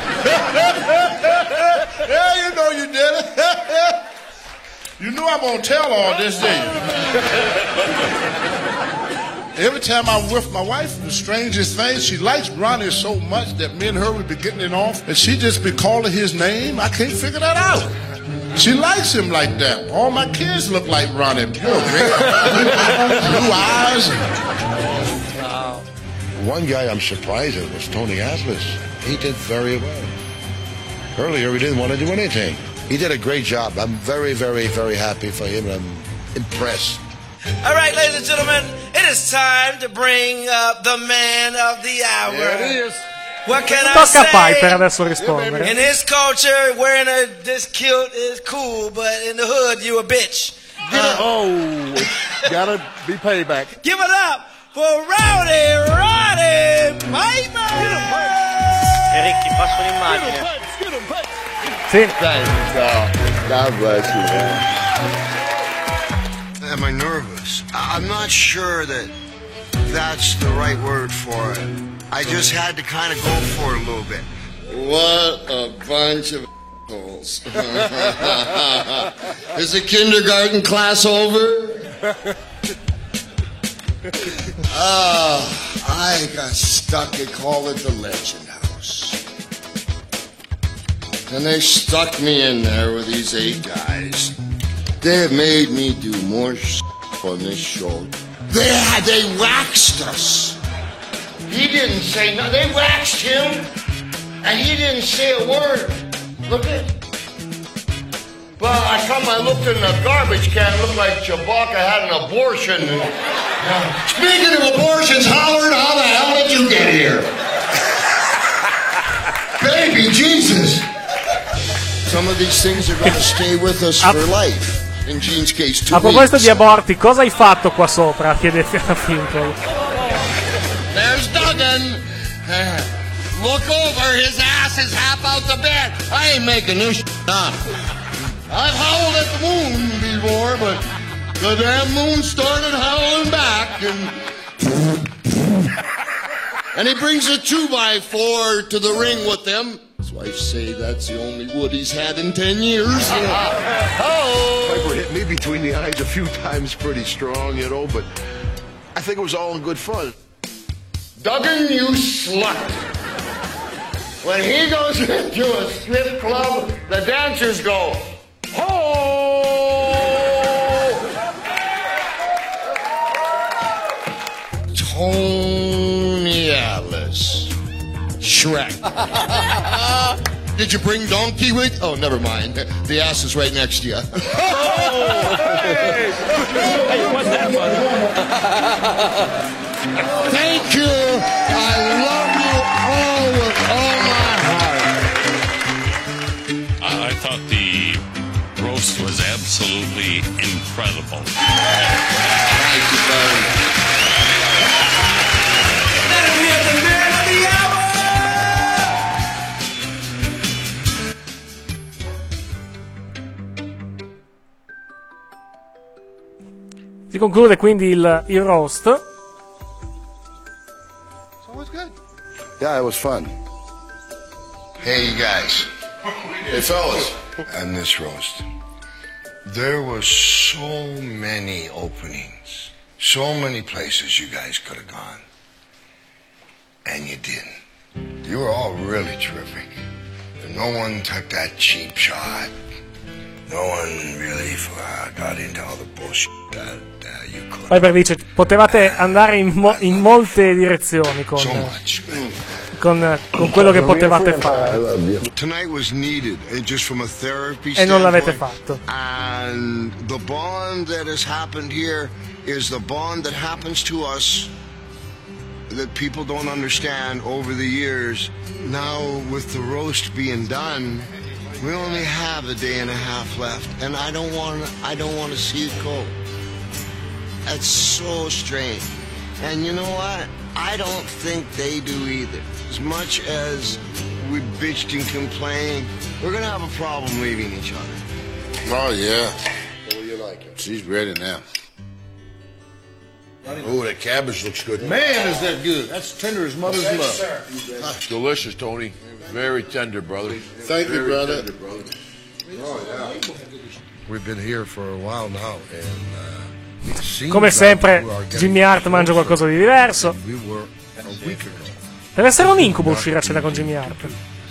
Yeah, you know you did it. You knew I'm gonna tell all this, didn't you? Every time I'm with my wife, the strangest thing, she likes Ronnie so much that me and her would be getting it off, and she just be calling his name. I can't figure that out. She likes him like that. All my kids look like Ronnie. Blue eyes. Wow. One guy I'm surprised at was Tony Atlas. He did very well. Earlier, he didn't want to do anything. He did a great job. I'm very, very, very happy for him, and I'm impressed. All right, ladies and gentlemen, it is time to bring up the man of the hour. There it is. What can I Tocca a say? Piper adesso rispondere. In his culture, wearing this kilt is cool, but in the hood, you a bitch. Gotta be payback. Give it up for Rowdy Piper! Ricky, passo un'immagine. Sì. God bless you, man. Am I nervous? I'm not sure that that's the right word for it. I just had to kind of go for it a little bit. What a bunch of assholes. Is the kindergarten class over? I got stuck and called it the Legend House. And they stuck me in there with these 8 guys. They have made me do more on this show. They waxed us. He didn't say no. They waxed him, and he didn't say a word. Look at it. Well, I looked in the garbage can. It looked like Chewbacca had an abortion. Speaking of abortions, Howard, how the hell did you get here? Baby Jesus. Some of these things are going to stay with us for life. In Gene's case, 2 A proposito weeks. di aborti, cosa hai fatto qua sopra? Chiede a Finkel. There's Duggan. Look over, his ass is half out the bed. I ain't making this up. I've howled at the moon before, but the damn moon started howling back, and he brings a 2x4 to the ring with him. His wife say that's the only wood he's had in 10 years. Piper hit me between the eyes a few times pretty strong, but I think it was all in good fun. Duggan, you slut. When he goes into a strip club, the dancers go, ho! Tony Atlas. Shrek. Did you bring Donkey with? Oh, never mind. The ass is right next to you. Hey, what's that, buddy? Thank you. I love you all with all my heart. I thought the roast was absolutely incredible. Thank you very much. Si conclude quindi il roast. So it was good. Yeah, it was fun. Hey, you guys. Hey, fellas. On this roast, there were so many openings, so many places you guys could have gone, and you didn't. You were all really terrific. No one took that cheap shot. No one really got into all the bullshit that you could. Piper dice, potevate andare in molte direzioni con quello che potevate fare. Tonight was needed, just from a therapy E non l'avete standpoint. fatto. And the bond that has happened here is the bond that happens to us that people don't understand over the years. Now, with the roast being done, we only have a day and a half left, and I don't want to see it go. That's so strange. And you know what? I don't think they do either. As much as we bitched and complained, we're gonna have a problem leaving each other. Oh, yeah. What do you like it? She's ready now. Oh, that cabbage looks good. Man, is that good. That's tender as mother's love. Delicious, Tony. Very tender, brother. Thank you, brother. Oh, yeah. We've been here for a while now, and it seems Come sempre, Jimmy Hart mangia qualcosa di diverso. we were a week ago. Deve essere un incubo uscire a cena con Jimmy Hart.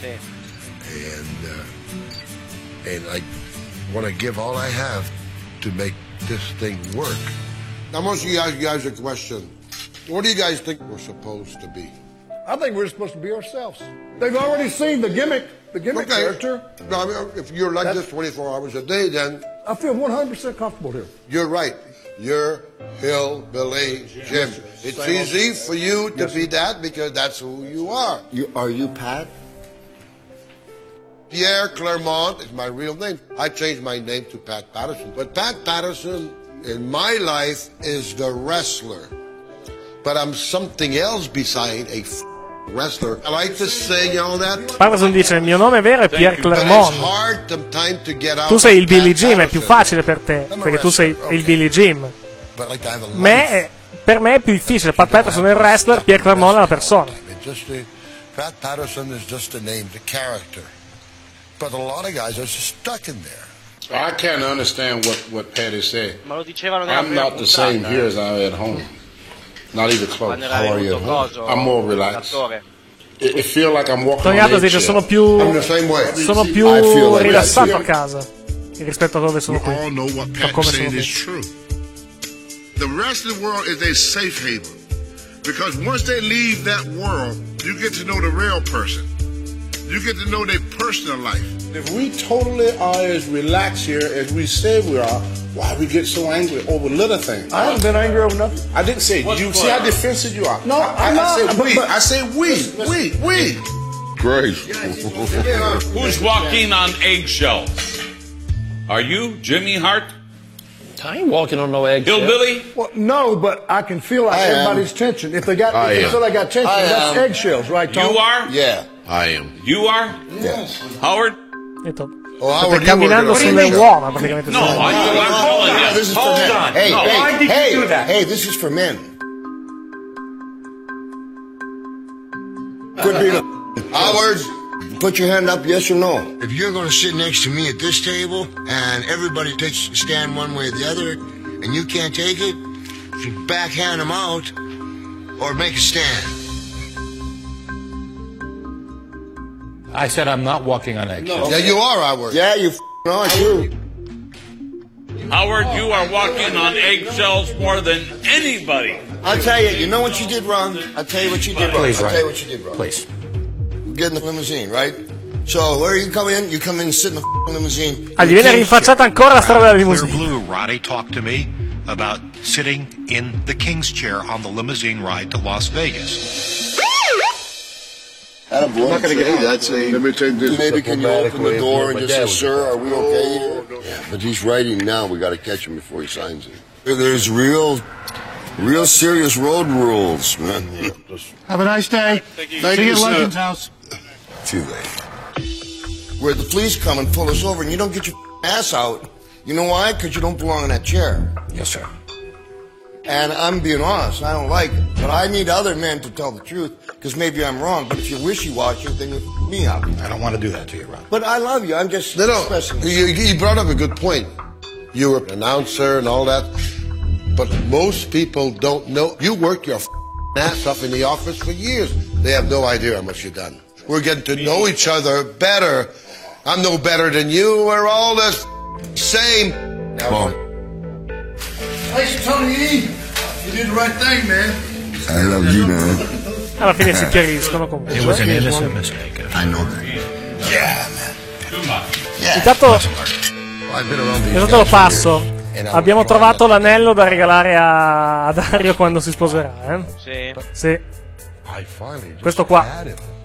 And I want to give all I have to make this thing work. I want to ask you guys a question. What do you guys think we're supposed to be? I think we're supposed to be ourselves. They've already seen the gimmick character. No, I mean, if you're like this 24 hours a day, then I feel 100% comfortable here. you're right. You're Hillbilly Jim. It's easy for you to be that because that's who you are. Are you Pat? Pierre Clermont is my real name. I changed my name to Pat Patterson. But Pat Patterson in my life is the wrestler. But I'm something else beside a wrestler. I like to say, you know that. Patterson dice, il mio nome vero è Pierre But it's Clermont. hard sometimes to get out Tu sei il of Billy Pat Jim, è più Patterson. facile per te, perché tu sei il Billy Jim. But like I have a Per me è più difficile. Pat Patterson è il wrestler, Pierre Clermont è la persona. Pat Patterson is just a name, the character. But a lot of guys are just stuck in there. I can't understand what Patty said. Ma lo dicevano nella I'm prima not the same puntata, here as I am at home. Not even close. quando era venuto coso, I'm more relaxed. l'attore. It feel like I'm walking Tony on Adams dice eggshells. sono più I feel like rilassato that. a casa rispetto a dove sono qui. all know what A Pat come is sono saying qui. is true. The rest of the world is a safe haven. Because once they leave that world, you get to know the real person. You get to know their personal life. If we totally are as relaxed here as we say we are, why we get so angry over little things? I haven't been angry over nothing. I didn't say you. See how defensive you are. No, I I'm not. said we. I say we. Great. Who's walking on eggshells? Are you Jimmy Hart? I ain't walking on no eggshells. Hillbilly? Well, no, but I can feel like I am. everybody's tension. If they feel I got tension, I that's am. eggshells, right, Tom? You are? Yeah. I am. You are? Yes. Howard? State camminando sulle uova praticamente. No, I'm calling you. This is for Hold men. on. Hey, No. hey, Why did hey, you do that? Hey, this is for men. Quit being a Howard, put your hand up, yes or no? If you're going to sit next to me at this table and everybody takes a stand one way or the other and you can't take it, you backhand them out or make a stand. I said I'm not walking on eggshells. Yeah, you are, Howard. Yeah, you are too. Howard, you are walking on eggshells more than anybody. I'll tell you, you know what you did wrong? I'll tell you what you did wrong. Please, I'll right. tell you what you did wrong. Please. Get in the limousine, right? So, where you come in? You come in and sit in the limousine. Ah, gli viene rinfacciata ancora la storia della Clear limousine. Blue, Roddy talked to me about sitting in the king's chair on the limousine ride to Las Vegas. I'm not going to get into that. Say, Let me take this. maybe can you open the door and just say, sir, are we okay here? Yeah, but he's writing now. We got to catch him before he signs it. There's real serious road rules, man. Have a nice day. Thank See you you, at sir. Legends House. Too late. Where the police come and pull us over and you don't get your ass out. You know why? Because you don't belong in that chair. Yes, sir. And I'm being honest, I don't like it. But I need other men to tell the truth, because maybe I'm wrong. But if you're wishy-washy, then you f me up. I don't want to do that to you, Ron. But I love you. I'm just expressing. You brought up a good point. You were an announcer and all that, but most people don't know. You work your ass off in the office for years. They have no idea how much you've done. We're getting to know each other better. I'm no better than you. We're all the same. Thanks, Tony. You did the right thing, man. I love you, man. Alla fine si chiariscono comunque. It was an innocent mistake. I know that. Yeah, man. Intanto lo passo. Abbiamo trovato l'anello da regalare a Dario quando si sposerà, Sì. Sì. Questo qua.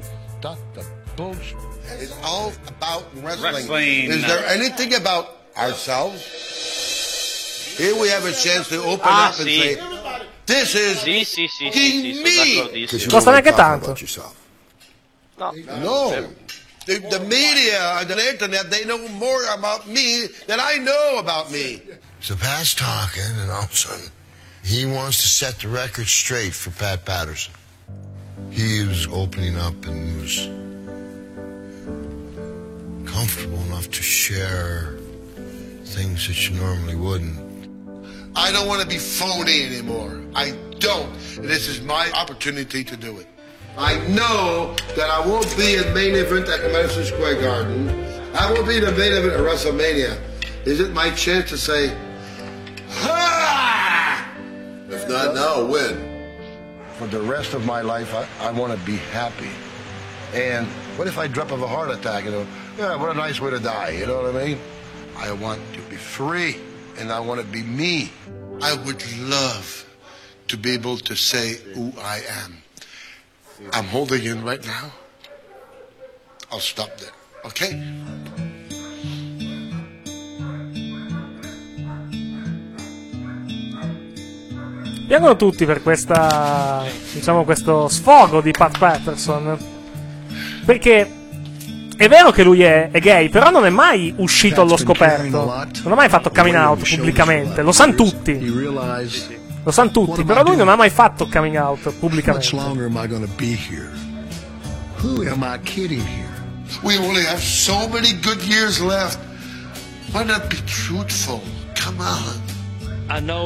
It's all about wrestling. Is there anything about ourselves? Here we have a chance to open up and say, this is Sì, sono d'accordissimo. Costa neanche tanto. No. The media, the internet, they know more about me than I know about me. So Pat's talking, and all of a sudden, he wants to set the record straight for Pat Patterson. He was opening up and was comfortable enough to share things that you normally wouldn't. I don't want to be phony anymore. I don't. This is my opportunity to do it. I know that I won't be in main event at Madison Square Garden. I won't be in the main event at WrestleMania. Is it my chance to say, ha! If not now, when? For the rest of my life, I want to be happy. And what if I drop of a heart attack? You know, yeah, what a nice way to die. You know what I mean? I want to be free, and I want to be me. I would love to be able to say who I am. I'm holding in right now. I'll stop there, okay? Piangono tutti per questa, diciamo, questo sfogo di Pat Patterson. Perché è vero che lui è gay, però non è mai uscito allo scoperto. Non ha mai fatto coming out pubblicamente. Lo sanno tutti. Lo sanno tutti, però lui non ha mai fatto coming out pubblicamente. How much longer am I going to be here? Who am I kidding here? We only have so many good years left. Why not be truthful? Come on. I know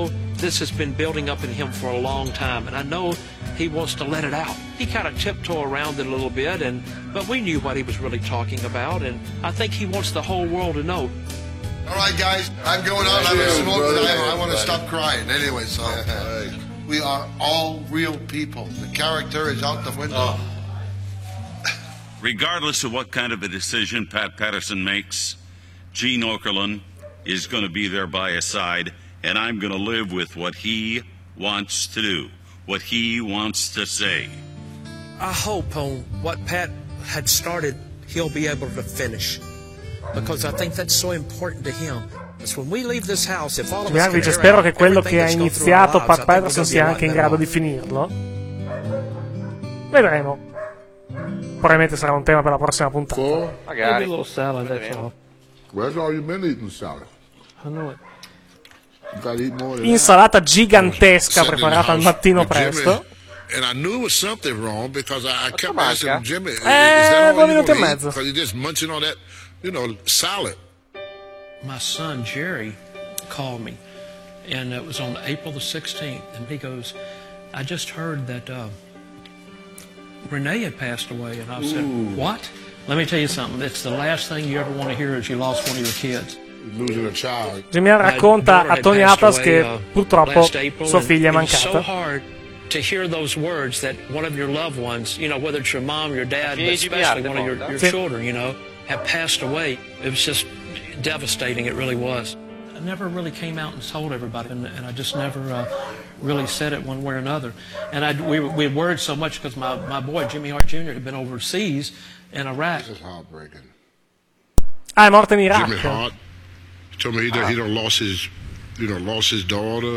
this has been building up in him for a long time, and I know he wants to let it out. He kind of tiptoed around it a little bit, but we knew what he was really talking about, and I think he wants the whole world to know. All right, guys, I'm going out. I'm going to smoke, but I want to stop crying. Anyway, so we are all real people. The character is out the window. Regardless of what kind of a decision Pat Patterson makes, Gene Okerlund is going to be there by his side, and I'm going to live with what he wants to do, what he wants to say. I hope on what Pat had started, he'll be able to finish, because I think that's so important to him. Because when we leave this house, if all of us dice, spero che quello che ha iniziato Pat Patterson sia anche in grado di finirlo. Vedremo. Probabilmente sarà un tema per la prossima puntata. Magari. Where's all you been eating salad? I know it. You gotta eat more than Insalata gigantesca preparata al mattino presto. And I knew it was something wrong because I kept asking Jimmy, is that all 2 minuti e mezzo. Because he's just munching on that, salad. My son, Jerry, called me, and it was on April the 16th, and he goes, I just heard that Renee had passed away, and I said, what? Let me tell you something, it's the last thing you ever want to hear is you lost one of your kids. Losing a child. Jimmy racconta a Tony Atlas che purtroppo sua figlia è mancata. To hear those words that one of your loved ones, whether it's your mom, your dad, but especially one of your children, have passed away. It was just devastating. It really was. I never really came out and told everybody, and I just never really said it one way or another. And we worried so much because my boy, Jimmy Hart Jr., had been overseas in Iraq. This is heartbreaking. È morto in Iraq. Jimmy Hart told me he done lost his daughter.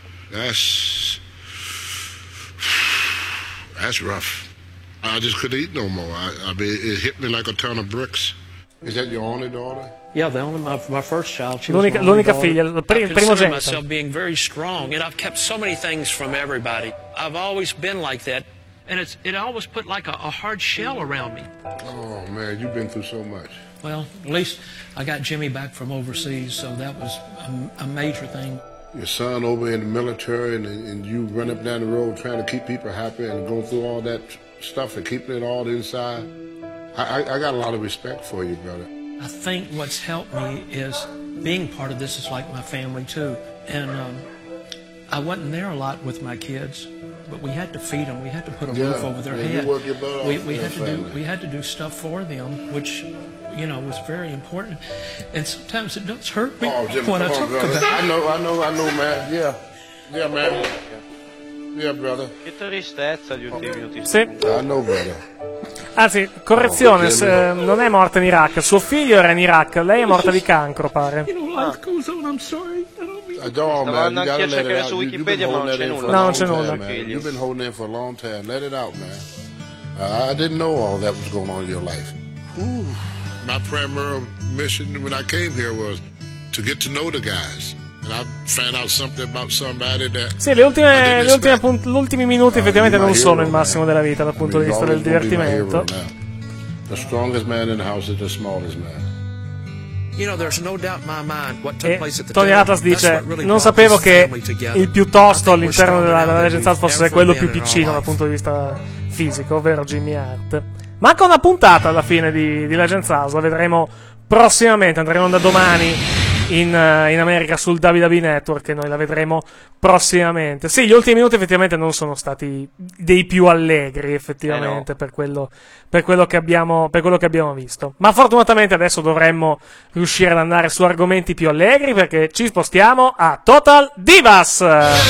That's rough. I just couldn't eat no more. I mean, it hit me like a ton of bricks. Is that your only daughter? Yeah, my first child. L'unica figlia, il primogenito. Myself being very strong, and I've kept so many things from everybody. I've always been like that, and it always put like a hard shell around me. Oh man, you've been through so much. Well, at least I got Jimmy back from overseas, so that was a major thing. Your son over in the military, and you run up down the road trying to keep people happy and going through all that stuff and keeping it all inside. I got a lot of respect for you, brother. I think what's helped me is being part of this is like my family too. And I wasn't there a lot with my kids, but we had to feed them. We had to put a roof over their head. You work your butt off we had to do stuff for them, which was very important. And sometimes it does hurt me when I talk about it. I know, man. Yeah, man. Yeah, brother. Che tristezza gli ultimi minuti. Sì. I know, brother. Anzi, correzione, non è morta in Iraq, suo figlio era in Iraq, lei è morta di cancro, pare. Stavo andando anche a cercare su Wikipedia, ma non c'è nulla. No, non c'è nulla. You've been holding in for a long time. Let it out, man. I didn't know all that was going on in your life. My primary mission when I came here was to get to know the guys. And I found out something about somebody that Sì, gli ultimi minuti effettivamente non sono il massimo della vita dal punto di vista del divertimento. The strongest man in the house is the smallest man. Tony Atlas dice: non sapevo che il più tosto all'interno della Legends House fosse quello più piccino dal punto di vista fisico, ovvero Jimmy Hart. Manca una puntata alla fine di Legends House, la vedremo prossimamente, andremo da domani in America sul WWE Network e noi la vedremo prossimamente. Sì, gli ultimi minuti effettivamente non sono stati dei più allegri effettivamente, per quello che abbiamo visto, ma fortunatamente adesso dovremmo riuscire ad andare su argomenti più allegri perché ci spostiamo a Total Divas.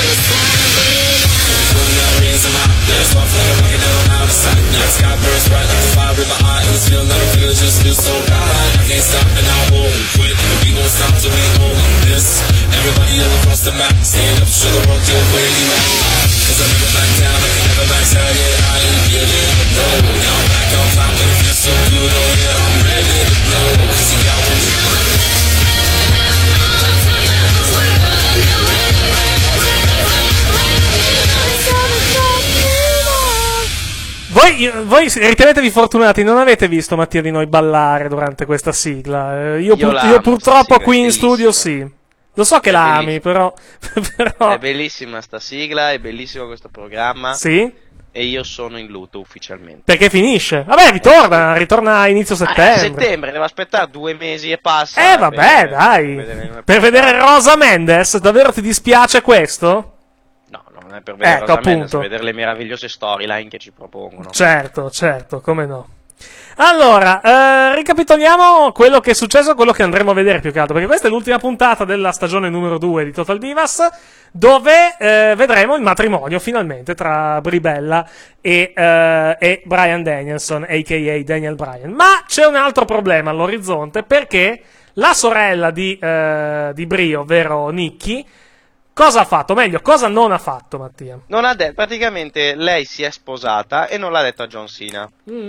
Voi ritenetevi fortunati, non avete visto Mattia di noi ballare durante questa sigla. Io purtroppo qui in studio sì. Lo so che la ami, però... È bellissima sta sigla, è bellissimo questo programma. Sì? E io sono in lutto ufficialmente. Perché finisce? Vabbè, ritorna a inizio settembre. A settembre, devo aspettare 2 mesi e passa. Vabbè, dai. Per vedere Rosa Mendes, davvero ti dispiace questo? No, non è per vedere Rosa Mendes, appunto. per vedere le meravigliose storyline che ci propongono. Certo, come no. Allora, ricapitoliamo quello che è successo, quello che andremo a vedere più che altro, perché questa è l'ultima puntata della stagione numero 2 di Total Divas, dove vedremo il matrimonio finalmente tra Brie Bella e Bryan Danielson, a.k.a. Daniel Bryan. Ma c'è un altro problema all'orizzonte, perché la sorella di Brie, ovvero Nikki, cosa ha fatto? Meglio, cosa non ha fatto, Mattia? Non ha detto, praticamente lei si è sposata e non l'ha detto a John Cena.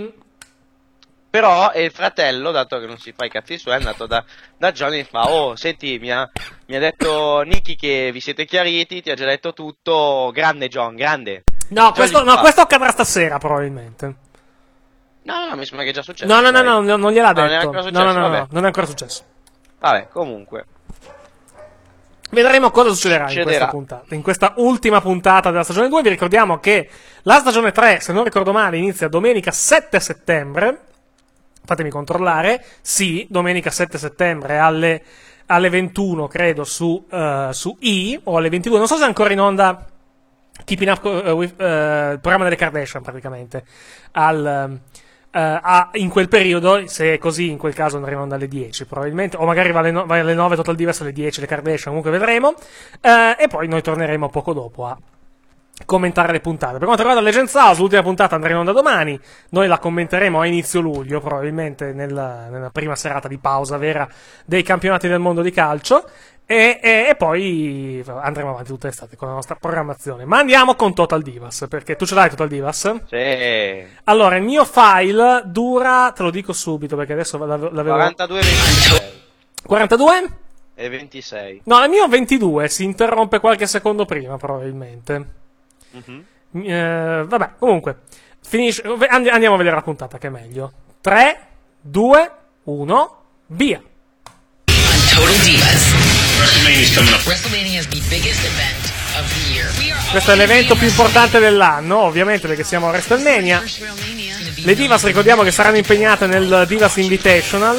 Però il fratello, dato che non si fa i cazzi suoi, è andato da John e fa: oh, senti, mi ha detto Nikki che vi siete chiariti, ti ha già detto tutto, grande John, grande. No, questo accadrà stasera probabilmente. No, mi sembra che è già successo. No, non gliel'ha detto. Non è ancora successo, no, non è ancora successo. Vabbè, comunque. Vedremo cosa succederà in questa puntata. In questa ultima puntata della stagione 2, vi ricordiamo che la stagione 3, se non ricordo male, inizia domenica 7 settembre. Fatemi controllare. Sì, domenica 7 settembre alle 21, credo, su E! O alle 22. Non so se è ancora in onda Keeping Up with, il programma delle Kardashian, praticamente. In quel periodo, se è così, in quel caso andremo alle 10 probabilmente, o magari va alle 9 Total Divas, alle 10 le Kardashian, comunque vedremo, e poi noi torneremo poco dopo a commentare le puntate. Per quanto riguarda Legends House, l'ultima puntata andrà in onda domani, noi la commenteremo a inizio luglio, probabilmente nella prima serata di pausa vera dei campionati del mondo di calcio, e poi andremo avanti tutta l'estate con la nostra programmazione. Ma andiamo con Total Divas, perché tu ce l'hai Total Divas? Sì. Allora, il mio file dura, te lo dico subito perché adesso l'avevo... 42 e 26. 42? E 26. No, il mio 22, si interrompe qualche secondo prima probabilmente. Vabbè, comunque andiamo a vedere la puntata che è meglio. 3, 2, 1, via. Total Divas. WrestleMania is the biggest event of the year. Questo è l'evento più importante dell'anno, ovviamente, perché siamo a WrestleMania. Le Divas ricordiamo che saranno impegnate nel Divas Invitational.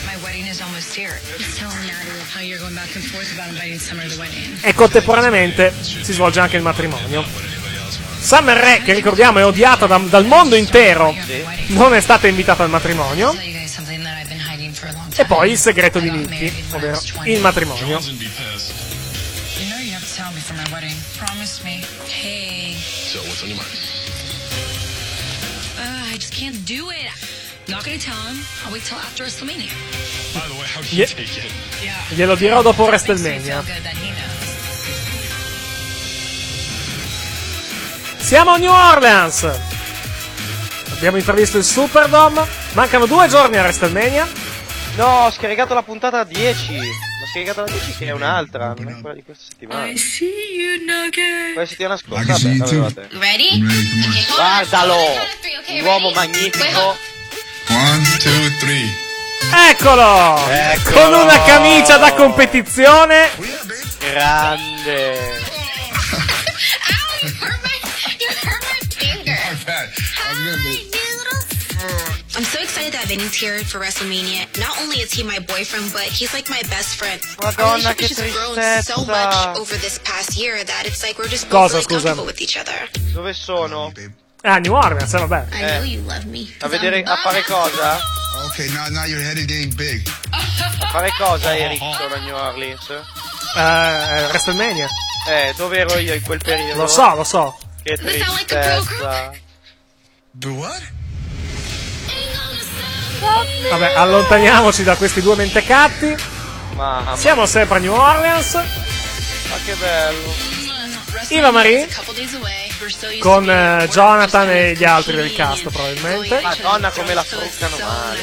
E contemporaneamente si svolge anche il matrimonio. Summer Rae, che ricordiamo è odiata dal mondo intero, non è stata invitata al matrimonio. E poi il segreto di Nikki, ovvero il matrimonio. Glielo dirò dopo WrestleMania. Siamo a New Orleans. Abbiamo intravisto il Superdome. Mancano 2 giorni a WrestleMania. No, ho scaricato la puntata 10. Ho scaricato la 10 che è un'altra, non è quella di questa settimana. Quella settimana scorsa, vabbè. Ready? Guardalo! Un uomo magnifico. 1, 2, Eccolo! 3. Con una camicia da competizione. Grande. I'm so excited that Vinny's here for WrestleMania. Not only is he my boyfriend, but he's like my best friend. Madonna, We've just grown so much over this past year that it's like we're just Cosa, both really scusa? comfortable with each other. Dove sono? New Orleans, vabbè. I know you love me. A vedere, a fare cosa? Okay, now you're headed getting big. A fare cosa eri sono a New Orleans? WrestleMania. Dove ero io in quel periodo? Lo so. Che tristezza. Do what? Vabbè, allontaniamoci da questi due mentecatti. Siamo sempre a New Orleans. Ma che bello. Eva Marie con Jonathan e gli altri del cast probabilmente. Madonna come la fruccano male.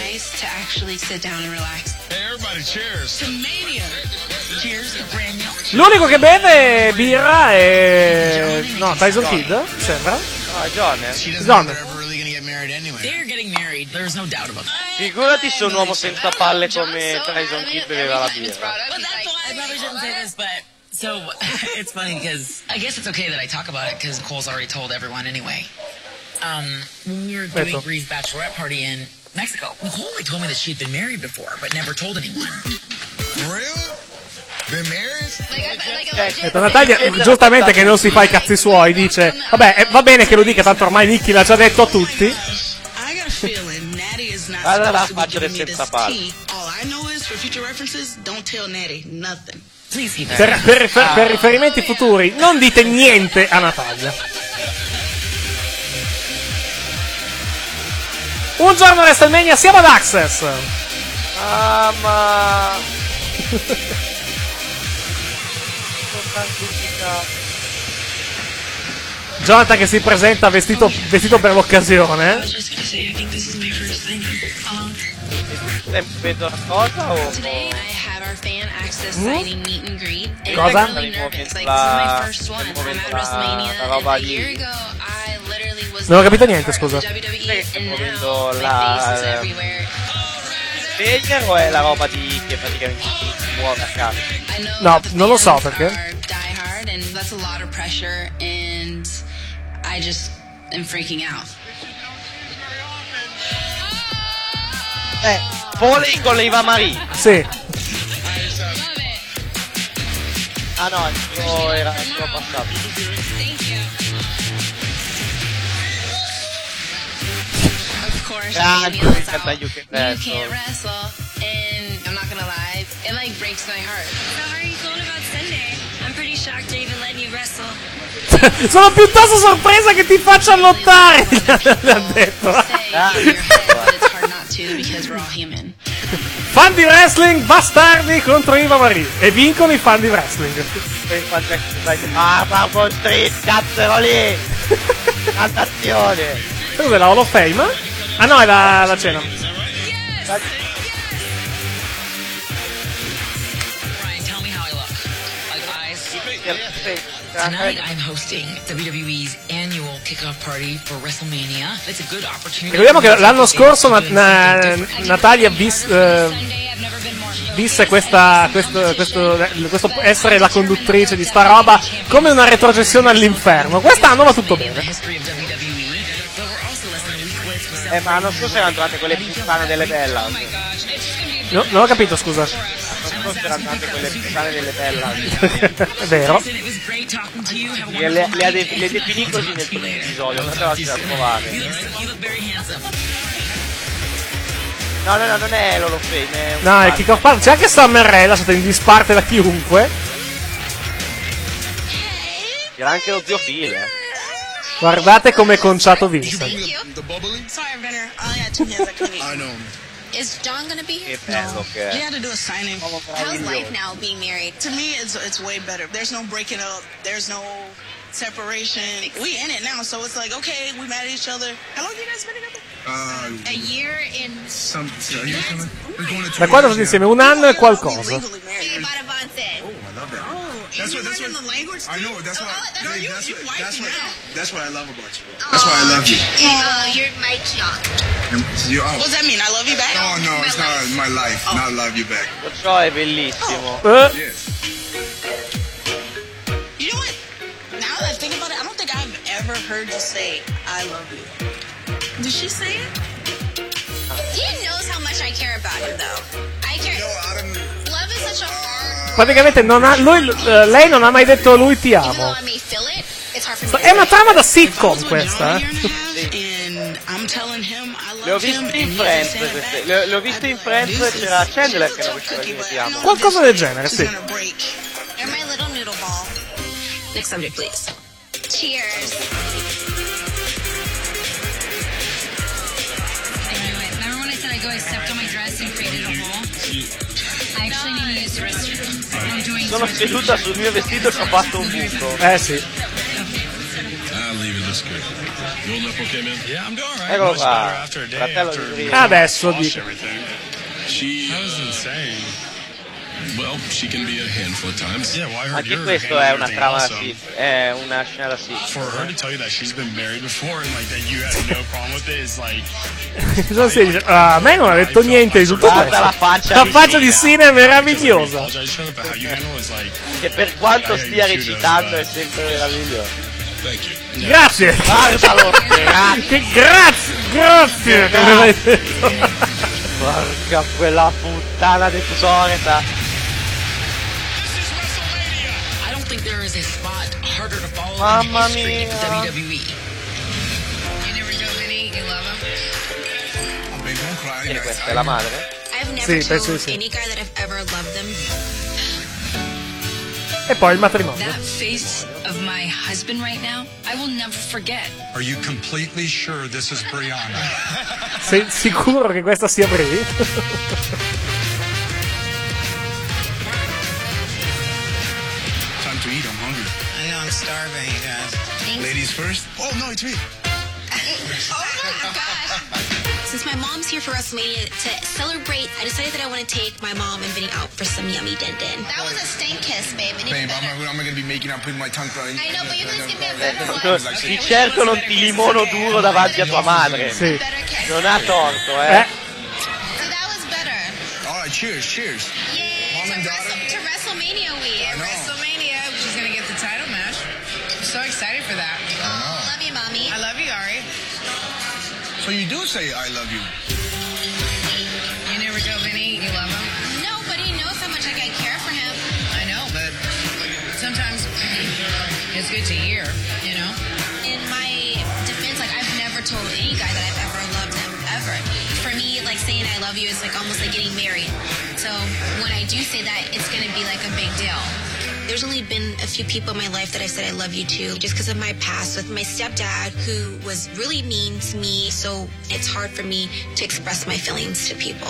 L'unico che beve birra è... No, Tyson Kidd, sembra. No, è John, John. They're getting married. There's no doubt about that. Figurati se un uomo senza palle come Tyson Kidd beveva la birra. But that's why I probably shouldn't say this, but so it's funny because I guess it's okay that I talk about it because Cole's already told everyone anyway. When we were doing Bree's bachelorette party in Mexico, Nicole told me that she had been married before, but never told anyone. Really? Been married? Natalia, giustamente che non si fa i cazzi suoi, dice vabbè, va bene che lo dica, tanto ormai Nicky l'ha già detto a tutti. Guarda la faccia del senza palle. Per riferimenti futuri, non dite niente a Natalia. Un giorno a WrestleMania siamo ad Access. Ma Jonathan che si presenta vestito per l'occasione. Vedo la cosa o cosa? La roba di... Non ho capito niente, scusa. Sto muovendo la... Failure o è la roba di che praticamente si muove a caso? No, non lo so perché. I just am freaking out. Foley con l'Eva Marie. Sì. Ah no, il suo era il suo passato. Grande, mi canta You Can Wrestle. And I'm not gonna lie, it like breaks my heart. How are you feeling about Sunday? I'm pretty shocked they're even letting you wrestle. Sono piuttosto sorpresa che ti faccia lottare. Le ha detto. Fan di wrestling bastardi contro Eva Marie. E vincono i fan di wrestling. Ah, Barbon Street, cazzero lì. Cantazione. Cos'è la Hall of Fame? Ah no, è la cena. Tonight I'm hosting WWE's annual kickoff party for WrestleMania. It's a good opportunity. Ricordiamo che l'anno scorso Natalia visse questo essere la conduttrice di sta roba come una retrocessione all'inferno. Quest'anno va tutto bene. Ma l'anno scorso erano entrate quelle puttane delle Bella. No, non ho capito, scusa. L'anno scorso erano entrate quelle puttane delle Bella. È vero. Le definì così nel primo episodio, non andatevela a trovare. No, non è l'Hall of Fame. No, è Kick Off Party. C'è anche Summerella, è stata in disparte da chiunque. Era anche lo zio Phil. Guardate come conciato Vincent. Sorry, Renner. I only had 2 minutes. I couldn't eat. I know. Is John gonna be here? Che bello che He è. had to do a signing. How's life now being married? To me, it's way better. There's no breaking up. There's no separation. We in it now, so it's like, okay, we mad at each other. How long have you guys been together? A year in... Da quando sono insieme? 1 anno e qualcosa. That's what the language. I know. That's why I love about you. That's why I love you. You're my John. What does that mean? I love you back? No, it's not my life. Not love you back. Ciò è bellissimo. Yes. You know what? Now that I think about it, I don't think I've ever heard you say "I love you." Did she say it? He knows how much I care about him, though. I care. Love is such a hard... Praticamente lei non ha mai detto a lui ti amo. È una trama da sitcom questa. Le ho viste in Friends queste. Le ho viste in Friends e c'era Chandler che non riusciva a dire ti amo. Qualcosa del genere, sì. You're my little noodle ball. Next subject, please. Cheers. Wait. Remember when I said I go accept on my dress and created a hole? I actually need to use the restroom. I'm doing... Sono seduta sul mio vestito e ci ho fatto un buco. Sì. Eccolo qua. Fratello di Rio. Adesso dico. Well, she can be a handful at times. Yeah, well, I heard Anche you're questo è una everything trama also. è una scena da sitcom. For her to tell you that she's been married before and like that you had no problem with it is like. Cosa si dice? A me non ha detto niente di tutto questo. Guarda la faccia di Sina è meravigliosa. Che per quanto stia recitando è sempre meraviglioso. Grazie. Guardalo. Grazie. Porca quella puttana di tesoreta. I don't think there is a spot harder to follow Mamma in the history of mia. WWE. You never know Vinny, you love him. E questa è la madre? I've never Sì, penso told di sì. any guy that I've ever loved them. E poi il matrimonio. That face of my husband right now, I will never forget. Are you completely sure this is Brianna? Sei sicuro che questa sia Brie? Time to eat, I'm hungry. I know, I'm starving, you guys. Ladies first? Oh, no, it's me. Since my mom's here for WrestleMania to celebrate, I decided that I want to take my mom and Vinny out for some yummy din-din. That was a stank kiss, babe. Babe, I'm gonna be making out, putting my tongue out. I know, but you guys give me a better one. Di certo non ti limono duro davanti a tua madre. Sì. Non ha torto, All right, cheers, cheers. Mom and daughter. To WrestleMania week. WrestleMania, she's gonna get the title match. I'm so excited for that. Oh, love you, mommy. I love you, Ari. So you do say I love you. You never tell Vinny you love him? Nobody knows how much like I care for him. I know, but sometimes it's good to hear, you know? In my defense, like I've never told any guy that I've ever loved him ever. For me, like saying I love you is like almost like getting married. So when I do say that, it's gonna be like a big deal. There's only been a few people in my life that I've said I love you to, just because of my past with my stepdad, who was really mean to me. So it's hard for me to express my feelings to people.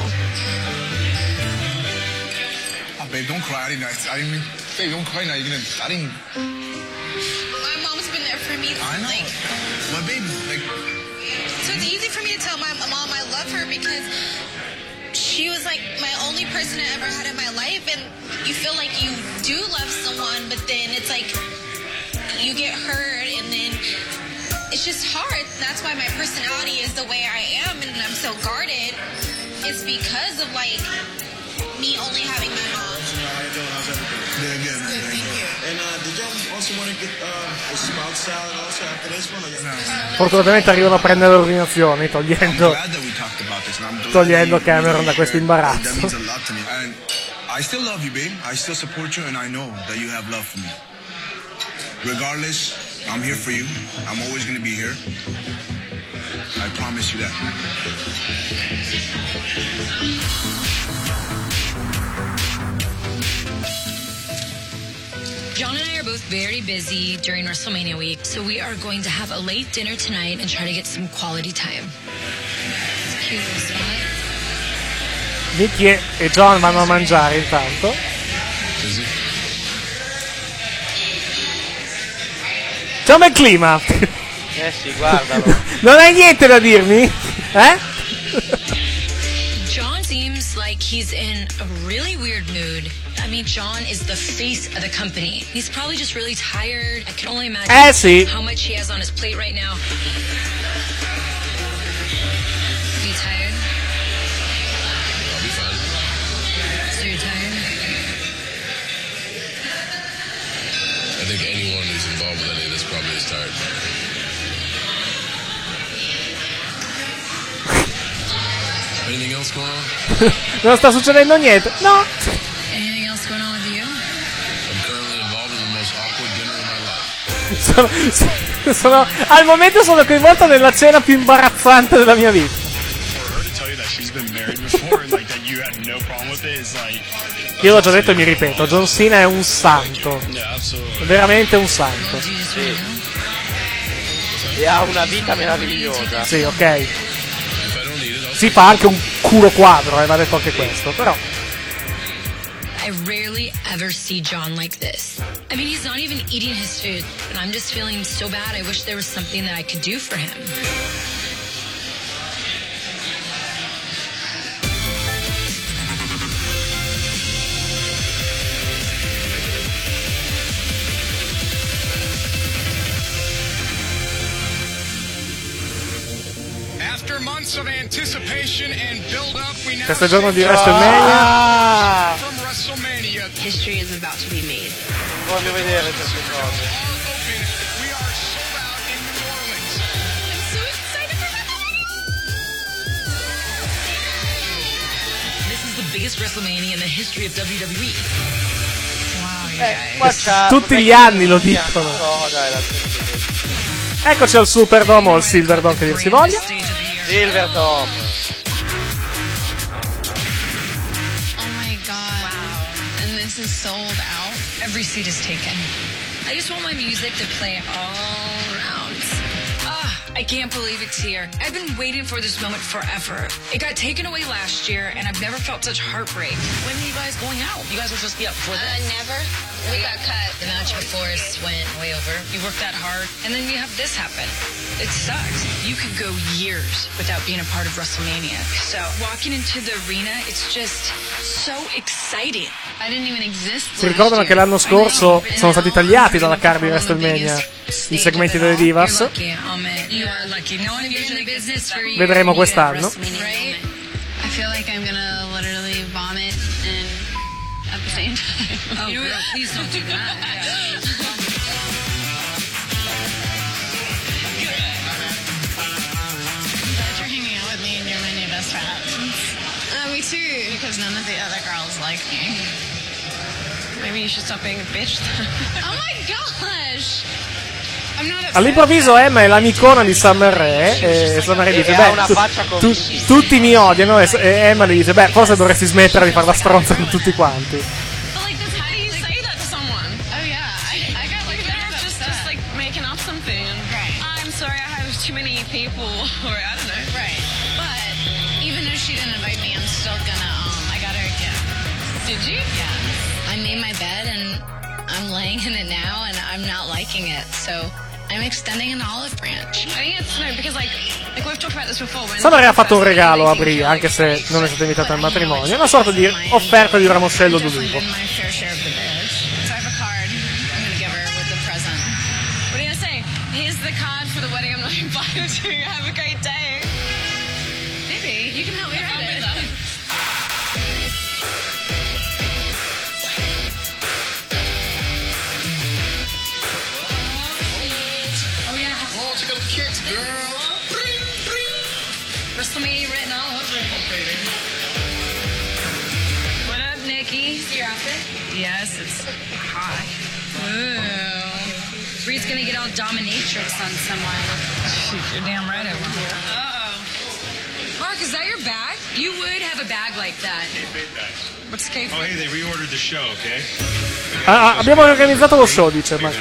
Oh, babe, don't cry. I didn't mean. Babe, don't cry now. I didn't. My mom's been there for me. I know. Like, Well, babe, like. so it's easy for me to tell my mom I love her because she was like my only person I ever had in my life, and you feel like you do love someone, but then it's like you get hurt, and then it's just hard. That's why my personality is the way I am, and I'm so guarded. It's because of like me only having my mom. Yeah, good. Thank you. And did y'all also want to get a sprout salad also after this one? Fortunatamente arrivano a prendere le ordinazioni, togliendo Glad that we talked about this. And I'm glad togliendo that you Cameron da questo That imbarazzo. means a lot to me. And I still love you, babe. I still support you, and I know that you have love for me. Regardless, I'm here for you. I'm always going to be here. I promise you that. John and I are both very busy during WrestleMania week, so we are going to have a late dinner tonight and try to get some quality time. It's cute little spot. Nicky e John vanno a mangiare intanto. C'è un bel clima. Sì, guardalo. Non hai niente da dirmi? John seems like he's in a really weird mood. I mean, John is the face of the company. He's probably just really tired. I can only imagine sì. how much he has on his plate right now. Are you tired? I'll be fine. So you're tired? I think anyone who's involved with any of this probably is tired. Anything else going on? Non sta succedendo niente. No. Anything else going on with you? I'm currently involved in the most awkward dinner in my life. Sono al momento sono coinvolto nella cena più imbarazzante della mia vita. For her to tell you that she's been married before and like that you had no problem with it is like. Io l'ho già detto e mi ripeto, John Cena è un santo. Yeah, absolutely. È veramente un santo. E ha una vita meravigliosa. Sì, ok. Si fa anche un culo quadro, va detto anche questo, però. I rarely ever see John like this. I mean, he's not even eating his food, and I'm just feeling so bad. I wish there was something that I could do for him. Questo giorno di WrestleMania. History is about to be made. Voglio vedere queste cose. Biggest WrestleMania in the history of WWE. Wow, Tutti gli anni lo dicono. No, dai, Eccoci al Superdome o al Silverdome, che dir si voglia. Silverdome. Oh my god. Wow. And this is sold out. Every seat is taken. I just want my music to play all around. I can't believe it's here. I've been waiting for this moment forever. It got taken away last year, and I've never felt such heartbreak. When are you guys going out? You guys will just be up for that? Never. We got cut. The match before us went way over. You worked that hard, and then you have this happen. It sucks. You could go years without being a part of WrestleMania. So walking into the arena, it's just so exciting. I didn't even exist. Si ricordano che l'anno scorso sono stati tagliati dalla card di WrestleMania i segmenti delle Divas. Vedremo quest'anno. I feel like I'm gonna literally vomit and at the same time. Oh, girl, please don't do that. You're hanging out with me and you're my new best friend. Me too, because none of the other girls like me. Maybe you should stop being a bitch. Oh my gosh! I'm not upset. All'improvviso Emma è l'amicona di Summer Rae e Summer Rae dice beh, tutti mi odiano e Emma le dice beh, forse dovresti smettere di fare la stronza con tutti quanti. But like, that's how do you say that to someone? Oh yeah, I got like that. Just like making up something. Right. I'm sorry, I have too many people, or I don't know. Right. But even though she didn't invite me, I'm still gonna. I got her a gift. Did you? Yeah. I made my bed and I'm laying in it now, and I'm not liking it, so. I'm extending an olive branch. I think it's no, because like we've talked about this before. Summer Rae ha fatto un regalo a Brie, anche se non è stata invitata al matrimonio, una sorta di offerta di ramoscello d'ulivo. My fair share of the bitch. So I have a card I'm gonna give her with the present. What are you gonna say? Here's the card for the wedding I'm not invited to. Have a great day. Maybe you can help me write it. WrestleMania written all over it. What up, Nikki? Your outfit? Yes, it's hot. Ooh. Bree's gonna get all dominatrix on someone. You're damn right I will. Uh-oh. Mark, is that your bag? You would have a bag like that. What's the Oh, hey, they reordered the show, okay? Abbiamo organizzato lo show, dice Mark.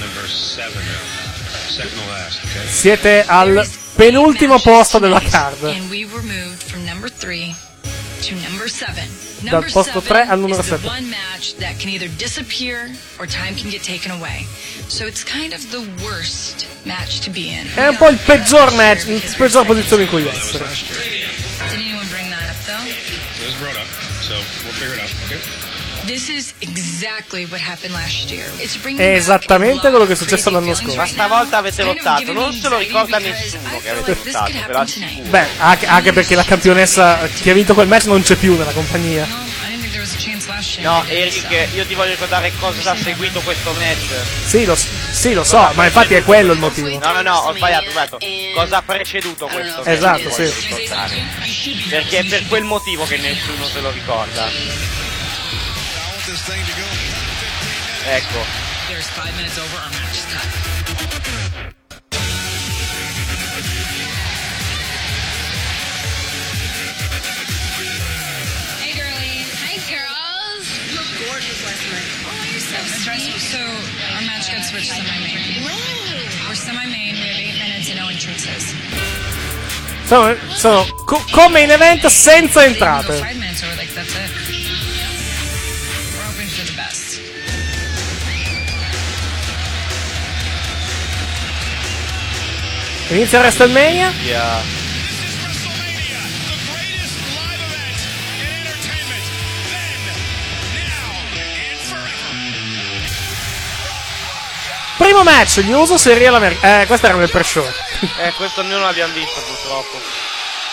Siete al penultimo posto della card. And we were moved from number 3 to number 7. Dal posto 3 al numero 7. One match that can either disappear or time can get taken away. So it's kind of the worst match to be in. È un po' il peggior match, la peggior posizione in cui essere. Did anyone bring that up though? It was brought up, so we'll figure it out, okay? This is exactly what happened last year. It's bringing È esattamente quello che è successo l'anno scorso. Ma stavolta avete lottato, non se lo ricorda nessuno che avete lottato, ve lo assicuro. Beh, anche perché la campionessa che ha vinto quel match non c'è più nella compagnia. No, Eric, io ti voglio ricordare cosa ha seguito questo match. Sì, lo so, ma infatti è quello il motivo. No, ho sbagliato. Cosa ha preceduto questo match? Esatto, sì. Perché è per quel motivo che nessuno se lo ricorda. Ecco. There's 5 minutes over, our match is cut. Hey girlies. Hey girls. You look gorgeous last night. Oh, you're so sweet. So our match got switched to semi-main. We're semi-main, we have 8 minutes and no entrances. Sono come in event senza entrate. 5 minutes over, like that's it. We're hoping for the best. Inizia WrestleMania? Yeah. Primo match, gli Usos e Real America. Questo era nel pre-show. Questo noi non l'abbiamo visto purtroppo.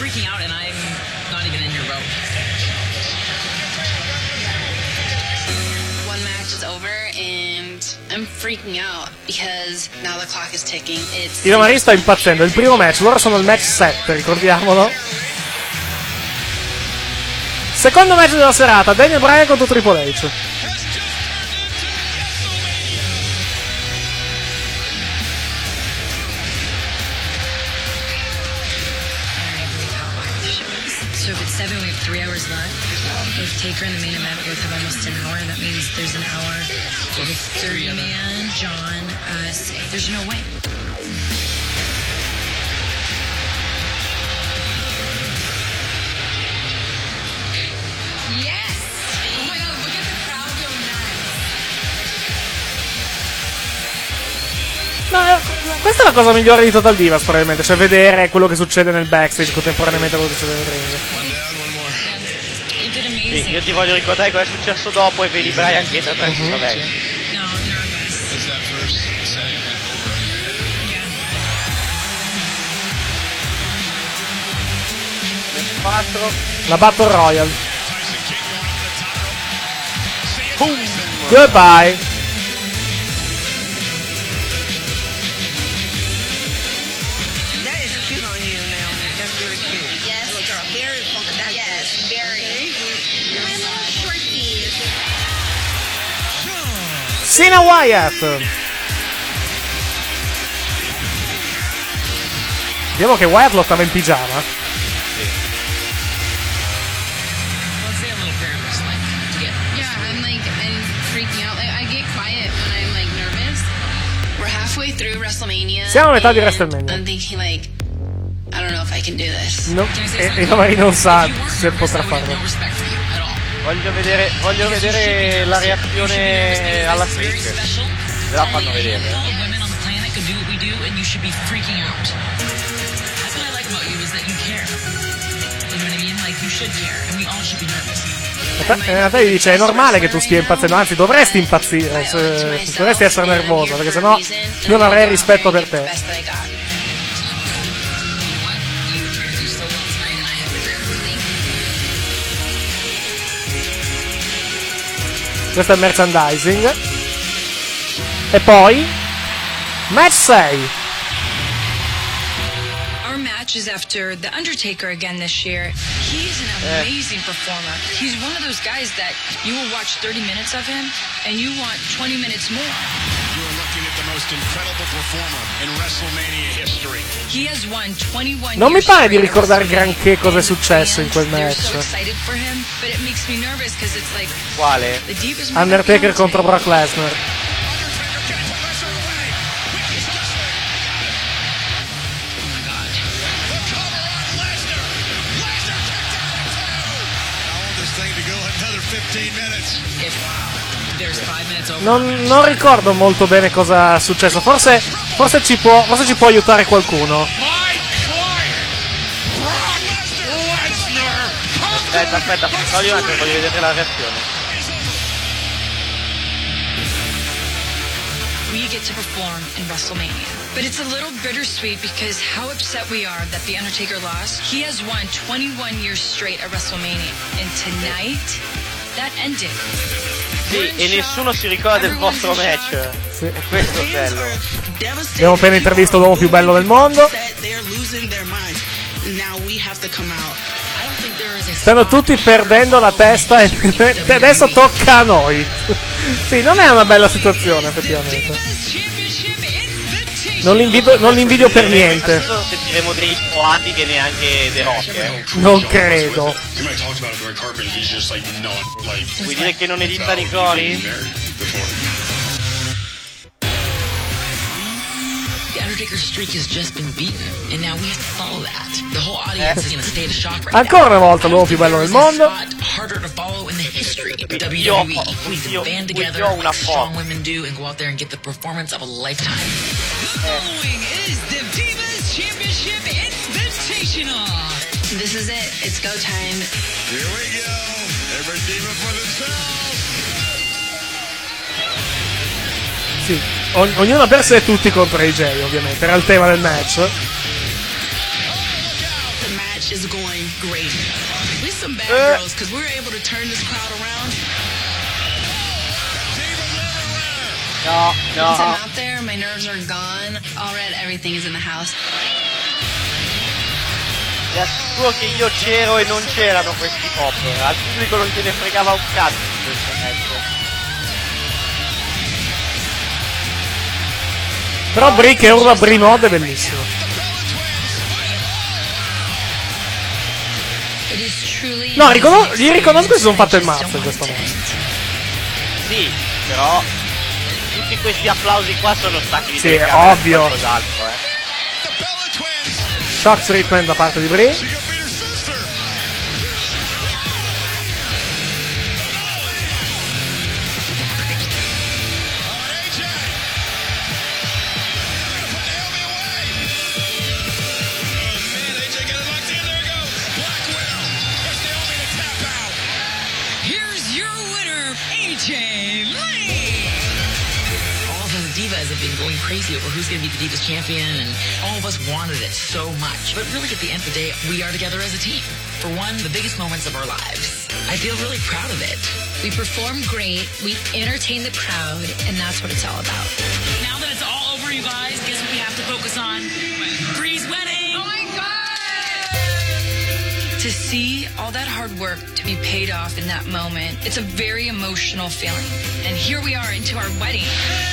freaking out, and I'm not even in your boat. One match is over and I'm freaking out because now the clock is ticking. Il Marie sta impazzendo. Il primo match, loro sono il match 7, ricordiamolo. Secondo match della serata, Daniel Bryan contro Triple H. So if it's 7, we have 3 hours left. If Taker and the main event both have almost an hour, that means there's an hour for the 30-man, John, us. There's no way. Yes! Oh my god, look at the crowd go nuts! No, questa è la cosa migliore di Total Divas, probabilmente, cioè vedere quello che succede nel backstage contemporaneamente a quello che succede nel ring. Sì, io ti voglio ricordare cosa è successo dopo e vedi Brian che entra tranquillo vecchio. La Battle Royale. Goodbye. Cena Wyatt. Vediamo che Wyatt lottava in pigiama. Siamo a metà di WrestleMania. I'm thinking like, I don't know if I can do this. No, e Marie non sa se potrà farlo. Voglio vedere la reazione alla streak. Se la fanno vedere. Natalia dice: è normale che tu stia impazzendo, anzi dovresti impazzire, dovresti essere nervoso, perché sennò non avrei rispetto per te. Questo è il merchandising. E poi match 6. Our match is after The Undertaker again this year. He's an amazing performer. He's one of those guys that you will watch 30 minutes of him and you want 20 minutes more. You're looking at the most incredible performer in WrestleMania history. He has won 21 Non mi pare di ricordare granché cosa è successo in quel match. Quale? Undertaker contro Brock Lesnar. Non ricordo molto bene cosa è successo. Forse ci può aiutare qualcuno. Aspetta, togli un attimo, voglio vedere la reazione. We get to perform in WrestleMania. But it's a little bittersweet because how upset we are that The Undertaker lost. He has won 21 years straight at WrestleMania. And tonight, that ended. Sì, e nessuno si ricorda del vostro match. Sì. Questo è bello. Abbiamo appena intervistato l'uomo più bello del mondo. Stanno tutti perdendo la testa e adesso tocca a noi. Sì, non è una bella situazione effettivamente. Non li invidio per niente. Adesso sentiremo dei poati che neanche The Rock. Non credo. Vuoi dire che non editano i cori? The Undertaker's streak has just been beaten, and now we have to follow that. The whole audience is in a state of shock right Ancora una volta l'uomo più bello del mondo. Harder to follow in the history of WWE. We need to band together like strong women do and go out there and get the performance of a lifetime. Following is the Divas Championship Invitational. This is it. It's go time. Here we go. Every diva for themselves. Sì, ognuno per sé, tutti contro AJ, ovviamente. Era il tema del match. The match is going great. We're some bad girls because we were able to turn this crowd around. No. Since I'm out there, my nerves are gone. All red, everything is in the house. Ti assicuro che io c'ero e non c'erano questi popper. Al pubblico non gliene fregava un cazzo di questo match. Però Brie che urla Brie Mod è bellissimo. No, gli riconosco che si sono fatto il mazzo in questo momento. Sì, però tutti questi applausi qua sono stati sì, ovvio. Shock treatment da parte di Brie. Have been going crazy over who's going to be the Divas champion, and all of us wanted it so much. But really, at the end of the day, we are together as a team. For one, the biggest moments of our lives. I feel really proud of it. We perform great, we entertain the crowd, and that's what it's all about. Now that it's all over, you guys, guess what we have to focus on? Brie's wedding! Oh my God! To see all that hard work to be paid off in that moment, it's a very emotional feeling. And here we are into our wedding.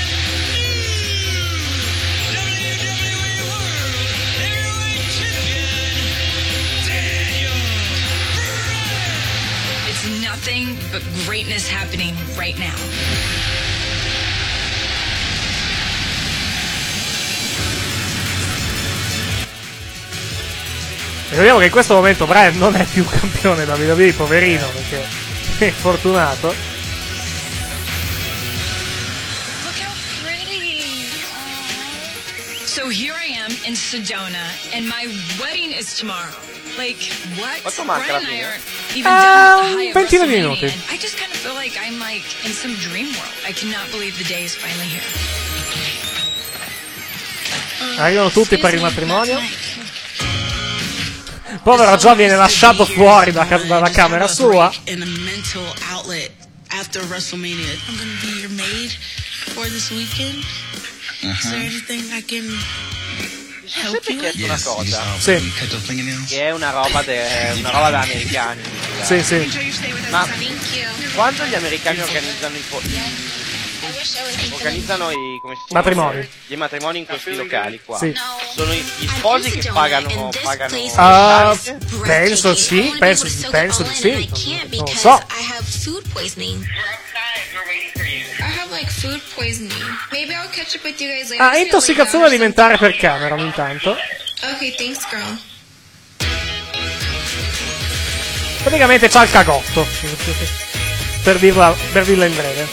Nothing but greatness happening right now. Ricordiamo che in questo momento Bryan non è più campione da WWE, poverino, perché è fortunato. Look how pretty. So here I am in Sedona, and my wedding is tomorrow. Like, what? Quanto manca alla Brian and I fine? are even down at the high of 20 WrestleMania, minuti. and I just kind of feel like I'm like in some dream world. I cannot believe the day is finally here. Arrivano tutti per il matrimonio. Povero Joe viene lasciato fuori dalla camera sua. In a mental outlet after WrestleMania. I'm gonna be your maid for this weekend. Is there anything I can help you with? Una cosa. Sì. Che è una roba da americani. Sì, sì. Ma quando gli americani organizzano come si chiama? Matrimoni. Gli matrimoni in questi locali qua. Sì. Sono gli sposi che pagano penso sì, penso di sì. Non lo so. Intossicazione alimentare per Cameron intanto. Ok, thanks girl. Praticamente c'ha il cagotto. Per dirla in breve.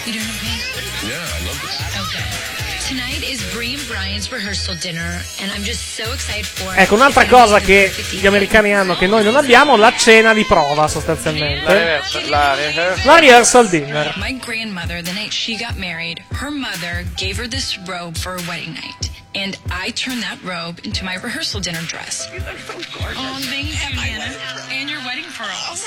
Ecco, un'altra cosa che gli americani hanno che noi non abbiamo, la cena di prova sostanzialmente. La rehearsal dinner. My grandmother, the night she got married, her mother gave her this robe for her wedding night. And I turned that robe into my rehearsal dinner dress. You look so gorgeous. Oh, thank you, Nana. And your wedding pearls.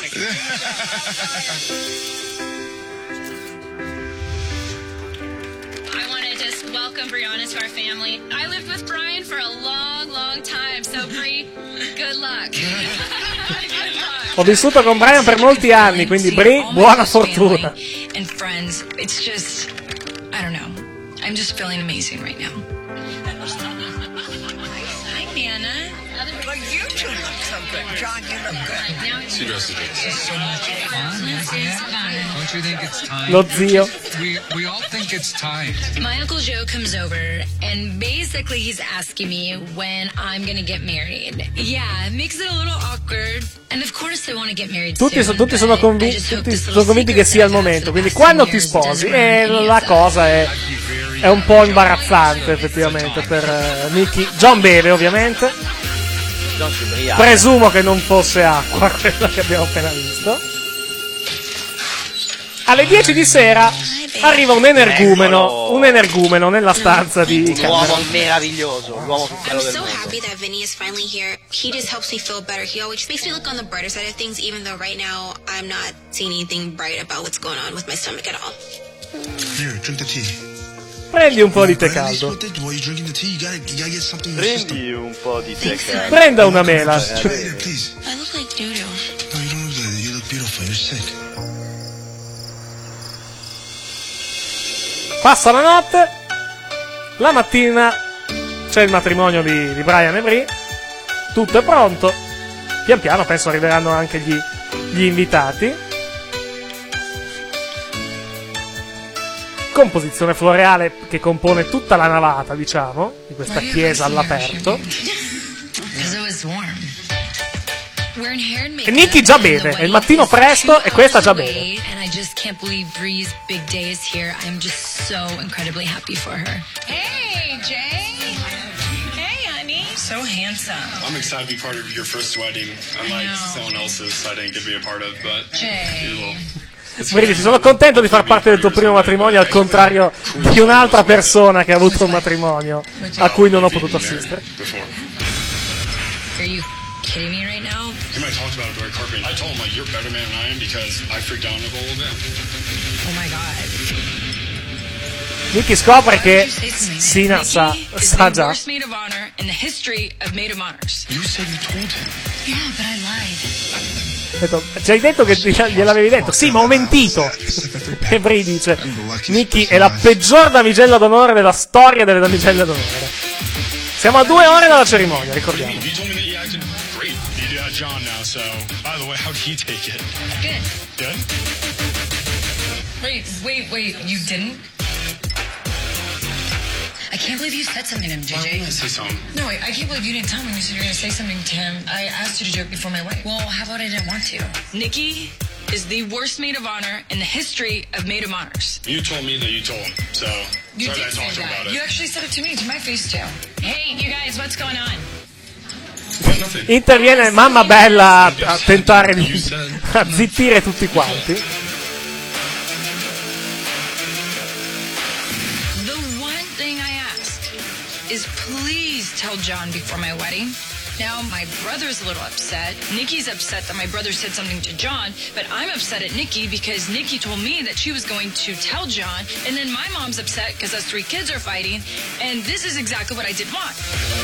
I want to just welcome Brianna to our family. I lived with Brian for a long, long time. So, Brie, good luck. Ho vissuto con Brian per molti anni, quindi Brie, buona fortuna. And friends, it's just, I don't know. I'm just feeling amazing right now. Hi, Nana. Well, you two look so good. John, you look good. She dresses good. So much fun. Don't you think it's time? Lo zio. We all think it's time. My Uncle Joe comes over, and basically he's asking me when I'm gonna get married. Yeah, it makes it a little awkward. And of course I want to get married Tutti soon, sono convinti che sia il momento, quindi quando ti sposi, la cosa è un po' imbarazzante effettivamente per Mickey. John beve ovviamente. Presumo che non fosse acqua quella che abbiamo appena visto. Alle 10 di sera arriva un energumeno nella stanza di L'uomo Cameron. meraviglioso, l'uomo più bello I'm del so mondo. happy that Vinny is finally here. He just helps me feel better. He always makes me look on the brighter side of things, even though right now I'm not seeing anything bright about what's going on with my stomach at all. Here, drink the tea. Prendi un po' di tè caldo. While you're drinking the tea, you gotta get something in the Prendi system. un po' di tè caldo. Prenda una mela. Here, please. I look like doo-doo. No, you don't look good. You look beautiful. You're sick. Passa la notte. La mattina c'è il matrimonio di Brian e Brie. Tutto è pronto. Pian piano penso arriveranno anche gli invitati. Composizione floreale che compone tutta la navata, diciamo, di questa chiesa all'aperto. Because it was warm. Wearing hair and E Nicky già beve, è il mattino presto e questa già beve. And I just can't believe Bree's big day is here. I'm just so incredibly happy for her. Hey, Jay. Hey, honey. So handsome. I'm excited to be part of your first wedding, unlike someone else's I didn't get to be a part of, but Jay. Brady, sono contento di far parte del tuo primo matrimonio, al contrario di un'altra persona che ha avuto un matrimonio a cui non ho potuto assistere. Are you kidding me right now? He might talk about it during carpet. I told him like you're a better man than I am because I freaked out a little bit. Oh my god. Nicky scopre che Sina sa già. Worst maid of honor in the history of maid of honors. You said you told him. Yeah, but I lied. Ci hai detto che gliel'avevi detto? Sì, ma ho mentito. E Brie dice: Nicky è la peggior damigella d'onore della storia delle damigelle d'onore. Siamo a 2 ore dalla cerimonia, ricordiamo. You told me that you acted great. You got John now, so by the way, how'd he take it? Good. Good? Wait, you didn't? I can't believe you said something to him, Why JJ. would I say something? No, I can't believe you didn't tell me when you said you were going to say something to him. I asked you to joke before my wedding. Well, how about I didn't want to? Nikki is the worst maid of honor in the history of maid of honors. You told me that you told him, so You sorry did I say talked about that. it. You actually said it to me, to my face too. Hey, you guys, what's going on? Interviene mamma bella a tentare di zittire tutti quanti. The one thing I asked is please tell John before my wedding. Now, my brother's a little upset. Nikki's upset that my brother said something to John, but I'm upset at Nikki because Nikki told me that she was going to tell John, and then my mom's upset because us 3 kids are fighting, and this is exactly what I did want.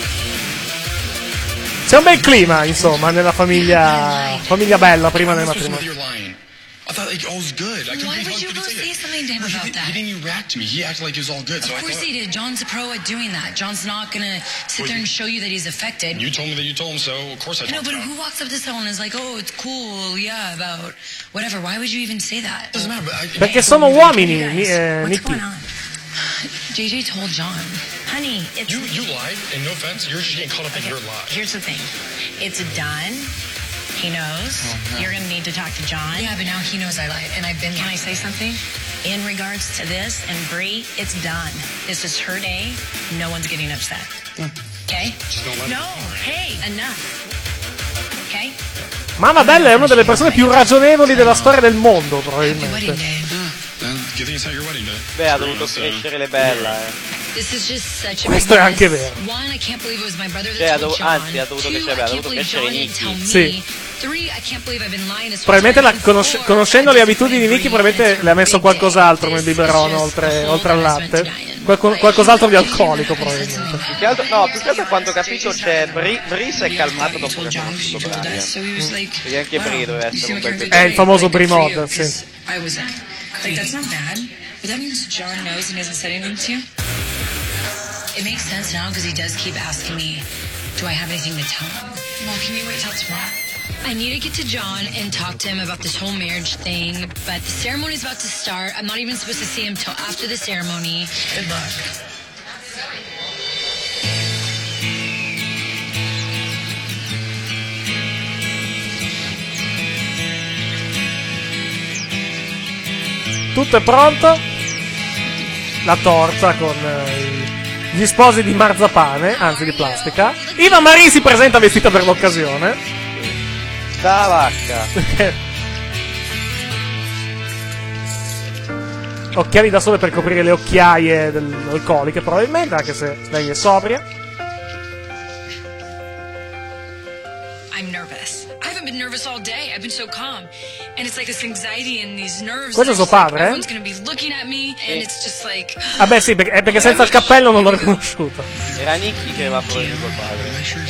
C'è un bel clima, insomma, nella famiglia bella prima del matrimonio. I thought like all was good. I Why would you go say something to him about He that? didn't even react to me. He acted like it was all good. So Of I course thought he did. John's a pro at doing that. John's not gonna sit there and show you that he's affected. you told me that you told him, so of course I No, talked but about it. who walks up to someone and is like, oh, it's cool, yeah, about whatever. Why would you even say that? Doesn't matter, but I, Perché sono uomini, What's Nicky. going on? JJ told John. Honey, it's... you lied, and no offense, you're just getting caught up in your lie. Here's the thing. It's done. He knows. You're going to need to talk to John. Yeah, but now he knows I lied, and I've been Can I lying. say something? In regards to this and Bree, it's done. This is her day. No one's getting upset. Okay? Just don't let No. it. Hey, enough. Okay? Mamma bella è una delle persone più ragionevoli della storia del mondo, probabilmente. Then good thing it's not your wedding day. Beh, ha dovuto crescere le bella, This is just such a Questo è big anche mess. vero. One, I can't believe it was my brother Cioè, that told John. anzi, ha dovuto 2, crescere, I ha can't dovuto believe crescere John didn't tell me. Sì. 3, I can't believe I've been lying as Probabilmente conoscendo le abitudini di Nicky, probabilmente le ha messo qualcos'altro nel biberon oltre al latte. Qualcos'altro di alcolico, probabilmente. Più che altro a quanto ho capito c'è Brie si è calmato dopo che ha conosciuto Brian. Perché anche Brie doveva essere un bel È il famoso Brie mod, sì. I was in. Like, that's not bad. But that means John knows and hasn't said anything to you? It makes sense now because he does keep asking me, do I have anything to tell him? Well, can you wait till tomorrow? I need to get to John and talk to him about this whole marriage thing, but the ceremony's about to start. I'm not even supposed to see him till after the ceremony. Good luck. Tutto è pronto. La torta con gli sposi di marzapane, anzi di plastica. Eva Marie si presenta vestita per l'occasione. Sta vacca. occhiali da sole per coprire le occhiaie alcoliche, probabilmente, anche se lei è sobria. I'm nervous. I haven't been nervous all day. I've been so calm. And it's like this anxiety and these nerves. Questo è suo padre, eh? Everyone's gonna be looking at me and it's just like... Vabbè sì, perché senza il cappello non l'ho riconosciuto. Era Nicky che aveva problemi col padre.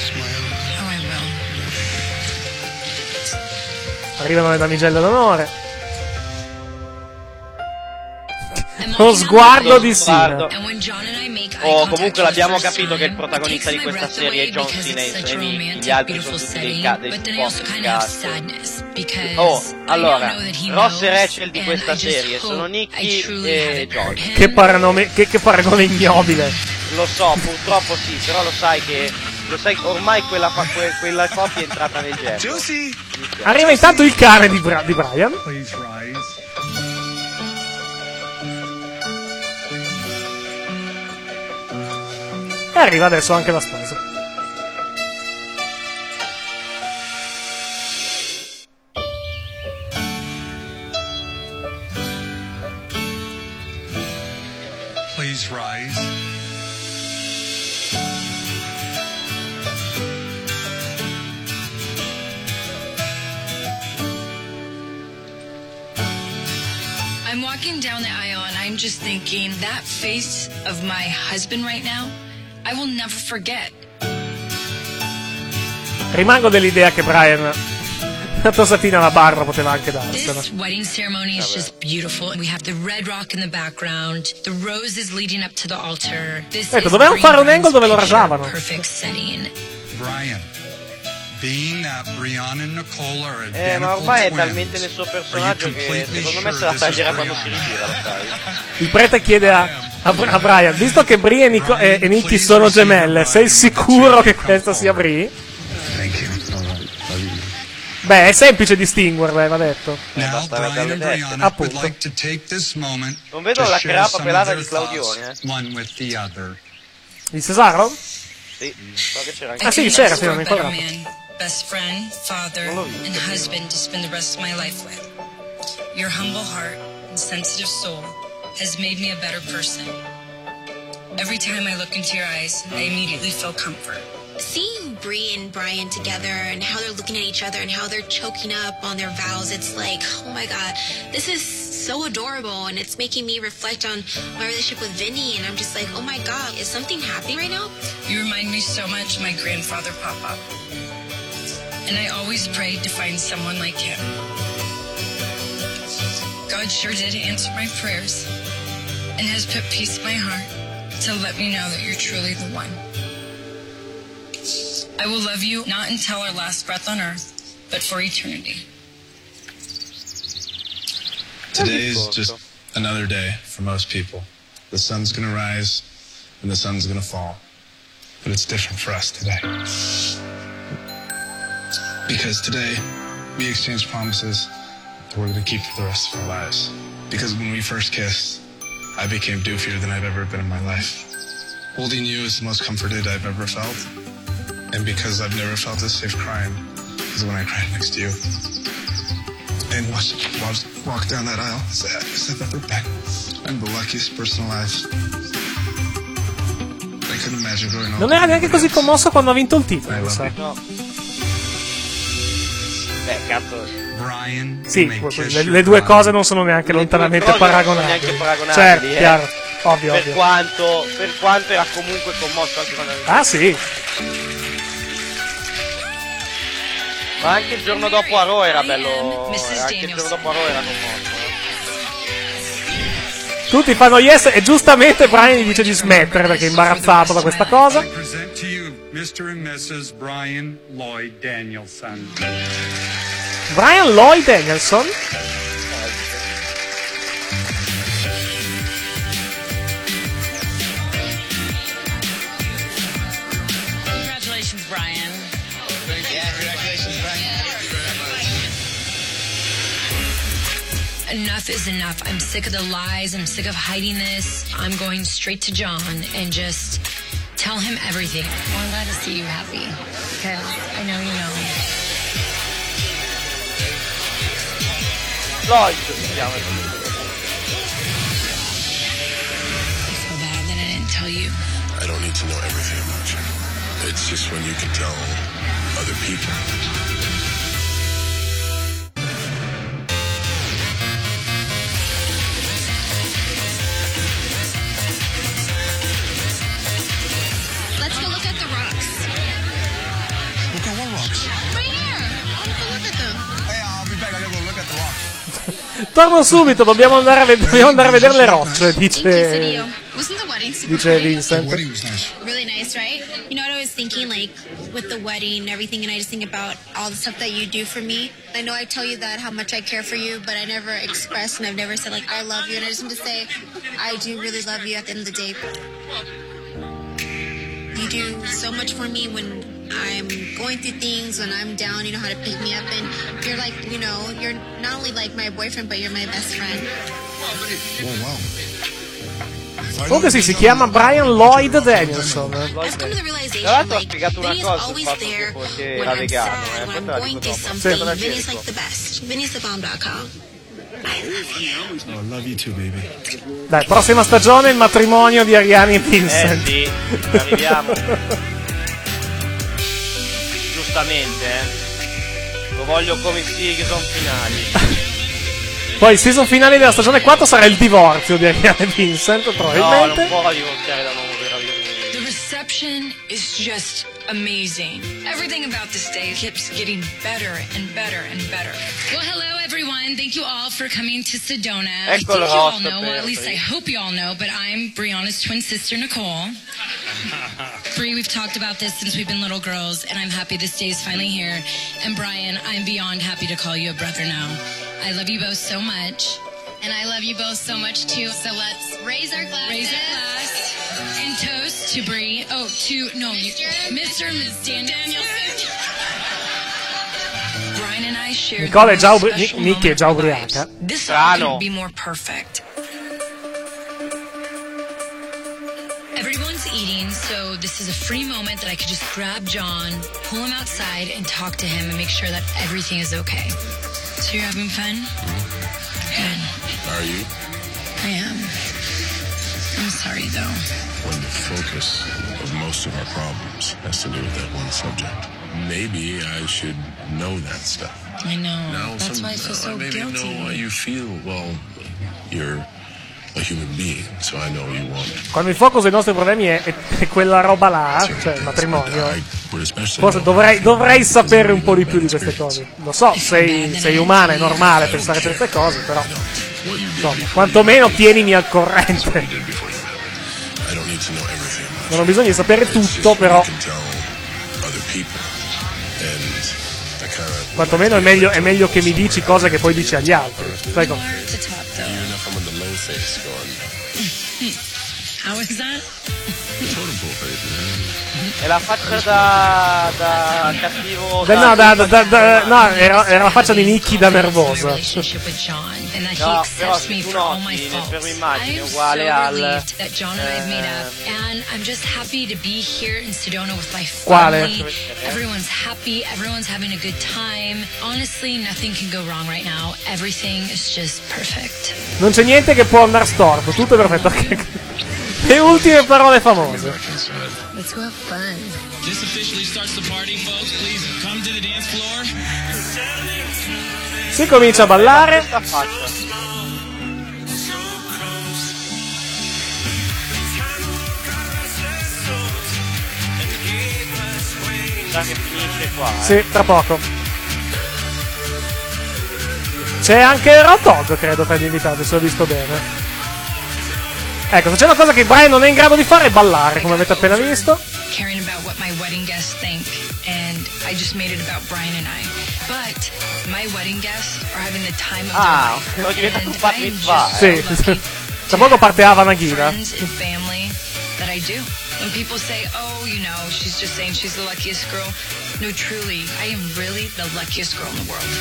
Arrivano le damigelle d'onore. Lo sguardo di Cena. Oh, comunque l'abbiamo capito che il protagonista di questa serie è John Cena e gli altri sono tutti dei cazzo. Oh, allora, Ross e Rachel di questa serie sono Nicky e John. Che paragone ignobile. Lo so, purtroppo sì, però lo sai ormai quella coppia è entrata nel gergo. Arriva intanto il cane di Brian. E arriva adesso anche la sposa. Please rise. I'm walking down the aisle and I'm just thinking, that face of my husband right now, I will never forget. Rimango dell'idea che Brian una tosatina alla barra poteva anche darsela. This wedding ceremony is just beautiful. We have the red rock in the background, the roses leading up to the altar. Dovevano fare un angle dove lo rasavano. Perfect setting. Brian, being that Brianna and Nicole are identical ma ormai è twins, talmente nel suo personaggio che secondo me se la taglierà quando si ritira, lo sai. Il prete chiede a Brian, visto che Brie e Nicky sono gemelle, sei sicuro che questa sia Brie? Beh, è semplice distinguerle, va detto. Basta vedere le teste. Appunto. Non vedo la crapa pelata di Claudione, Di Cesaro? Sì, so che c'era anche. Ah sì, c'era, sì, non mi inquadrato. Best friend, father, and husband to spend the rest of my life with. Your humble heart and sensitive soul has made me a better person. Every time I look into your eyes, I immediately feel comfort. Seeing Brie and Brian together and how they're looking at each other and how they're choking up on their vows, it's like, oh my god, this is so adorable, and it's making me reflect on my relationship with Vinny, and I'm just like, oh my god, is something happening right now? You remind me so much of my grandfather, Papa. And I always prayed to find someone like him. God sure did answer my prayers and has put peace in my heart to let me know that you're truly the one. I will love you not until our last breath on earth, but for eternity. Today is just another day for most people. The sun's gonna rise and the sun's gonna fall. But it's different for us today. Because today, we exchange promises that we're gonna keep for the rest of our lives. Because when we first kissed, I became doofier than I've ever been in my life. Holding you is the most comforted I've ever felt. And because I've never felt as safe crying as when I cried next to you. And walk down that aisle as I've ever been. I'm the luckiest person alive. I couldn't imagine growing up. Non era neanche così commosso quando ha vinto il titolo, sai? No. Beh, cazzo. Brian, sì, le due cose non sono neanche lontanamente paragonabili. Certo, chiaro. Ovvio, per quanto era comunque commosso anche quando... Ah, sì. Ma anche il giorno dopo a Raw era bello. Anche il giorno dopo a Raw era commosso. Tutti fanno yes e giustamente Brian gli dice di smettere perché è imbarazzato da questa cosa. Present to you Mr. and Mrs. Brian Lloyd Danielson. Brian Lloyd Danielson? Congratulations, Brian. Enough is enough. I'm sick of the lies. I'm sick of hiding this. I'm going straight to John and just tell him everything. Well, I'm glad to see you happy because I know you know. Lloyd si chiama. tell you. I don't need to know everything about you. It's just when you can tell other people. Let's go look at the rocks. Look at what rocks? Right here. Let's go look at them. Hey, I'll be back. I gotta go look at the rocks. Torno subito, dobbiamo andare a vedere le rocce, dice Wasn't the wedding super dice pretty? Vincent. Really nice, right? You know what I was thinking, like, with the wedding and everything, and I just think about all the stuff that you do for me. I know I tell you that, how much I care for you, but I never expressed and I've never said, like, I love you. And I just want to say, I do really love you at the end of the day. You do so much for me when I'm going through things, when I'm down, you know how to pick me up, and you're like, you know, you're not only like my boyfriend, but you're my best friend. Oh, wow. Comunque sì, si chiama Brian Lloyd Danielson. Tra l'altro ha spiegato una cosa sul fatto che era vegano, poi te la dico dopo. Vinny's like the best. Vinny's the bomb.com. Oh, I love you too, baby. Dai, prossima stagione il matrimonio di Ariane e Vincent. Sì, arriviamo. Giustamente, lo voglio come season finali. Poi il season finale della stagione 4 sarà il divorzio di Ariane e Vincent, probabilmente. No, non può divorziare da nuovo per avere. The reception is just amazing. Everything about this day keeps getting better and better and better. Well, hello everyone. Thank you all for coming to Sedona. I think you all know, well, at least I hope you all know, but I'm Brianna's twin sister, Nicole. Bri, we've talked about this since we've been little girls, and I'm happy this day is finally here. And Brian, I'm beyond happy to call you a brother now. I love you both so much. And I love you both so much too. So let's raise our glasses. Raise our glass and toast to Bri. Oh, to Mr. and Ms. Danielson. Brian and I shared Nicola è già Nicky è già ubriaca. This all couldn't be more perfect. Everyone's eating, so this is a free moment that I could just grab John, pull him outside, and talk to him and make sure that everything is okay. So you're having fun? Good. Are you? I am. I'm sorry, though. When the focus of most of our problems has to do with that one subject, maybe I should know that stuff. I know. That's why I feel so maybe guilty. know how you feel. Well, you're a human being, so I know you want. Quando il focus dei nostri problemi è quella roba là, cioè il matrimonio, forse dovrei sapere un po' di più di queste cose. Lo so, sei umana, è normale pensare queste cose, però insomma, quantomeno tienimi al corrente. Non ho bisogno di sapere tutto, però quantomeno è meglio che mi dici cose che poi dici agli altri. Sai come? How is that? È la faccia da cattivo. No, era la faccia di Nicky da nervosa. No, però se tu noti nel fermo immagine è uguale al. I'm just happy to be here in Sedona with my Quale? family. Everyone's happy, everyone's having a good time. Honestly, nothing can go wrong right now. Everything is just perfect. Non c'è niente che può andare storto, tutto è perfetto. Le ultime parole famose. Let's go have fun. This officially starts the party, folks. Please come to the dance floor. Si comincia a ballare. Che finisce qua. Sì, tra poco. C'è anche Hot Dog, credo, per gli invitati, se ho visto bene. Ecco, se c'è una cosa che Brian non è in grado di fare è ballare, come avete appena visto. Caring about what my wedding guests think, and I just made it about Brian and I. But my wedding guests are having the time of their life. And I am just Sì, tra poco parte Ava Nagina. friends and family that I do. When people say, oh, you know, she's just saying she's the luckiest girl. No, truly, I am really the luckiest girl in the world.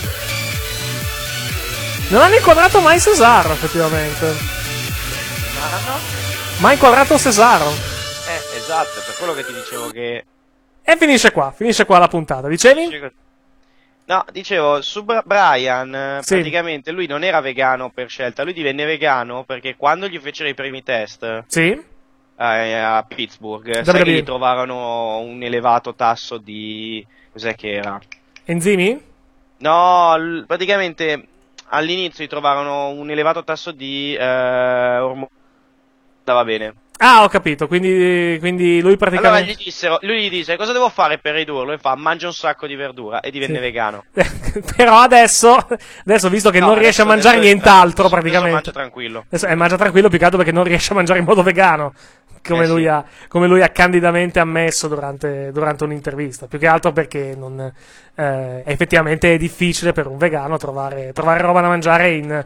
Non hanno inquadrato mai Cesaro, effettivamente. Ma ha inquadrato Cesaro. Esatto, per quello che ti dicevo che. E finisce qua la puntata, dicevi? No, dicevo, su Brian, praticamente lui non era vegano per scelta, lui divenne vegano perché quando gli fecero i primi test, sì, a Pittsburgh. Sai che gli trovarono un elevato tasso di... cos'è che era? Enzimi? No, praticamente all'inizio gli trovarono un elevato tasso di ormoni. Va bene. Ah, ho capito, quindi lui praticamente... Allora lui gli disse, cosa devo fare per ridurlo? E fa, mangia un sacco di verdura, e divenne vegano. Però adesso, visto che non riesce a mangiare nient'altro, praticamente... mangia tranquillo. Mangia tranquillo, più che altro perché non riesce a mangiare in modo vegano, come lui ha candidamente ammesso durante un'intervista. Più che altro perché effettivamente è difficile per un vegano trovare roba da mangiare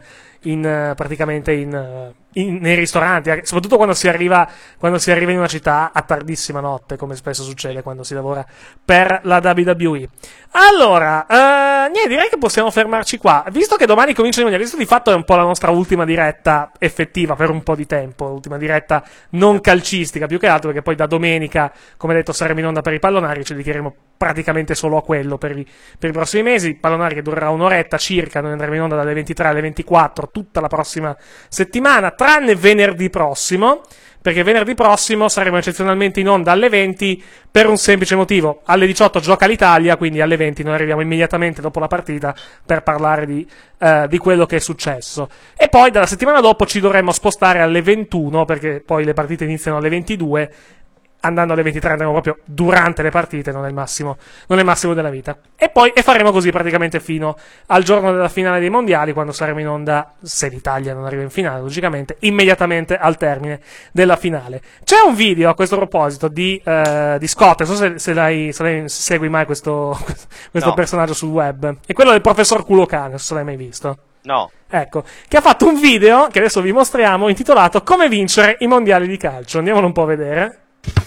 nei ristoranti, soprattutto quando si arriva in una città a tardissima notte, come spesso succede quando si lavora per la WWE. Allora, direi che possiamo fermarci qua, visto che domani cominciano i mondiali. Questo di fatto è un po' la nostra ultima diretta effettiva per un po' di tempo, ultima diretta non calcistica, più che altro perché poi da domenica, come detto, saremo in onda per i pallonari, ci dedicheremo praticamente solo a quello per i prossimi mesi. Il pallonari che durerà un'oretta circa, noi andremo in onda dalle 23 alle 24 tutta la prossima settimana, tranne venerdì prossimo, perché venerdì prossimo saremo eccezionalmente in onda alle 20 per un semplice motivo: alle 18 gioca l'Italia, quindi alle 20 noi arriviamo immediatamente dopo la partita per parlare di quello che è successo, e poi dalla settimana dopo ci dovremmo spostare alle 21, perché poi le partite iniziano alle 22. Andando alle 23 andremo proprio durante le partite, non è il massimo della vita. E faremo così praticamente fino al giorno della finale dei mondiali, quando saremo in onda, se l'Italia non arriva in finale, logicamente, immediatamente al termine della finale. C'è un video a questo proposito di Scott, non so se segui mai questo personaggio sul web. È quello del professor Culocane, non so se l'hai mai visto. No. Ecco, che ha fatto un video, che adesso vi mostriamo, intitolato Come vincere i mondiali di calcio. Andiamolo un po' a vedere.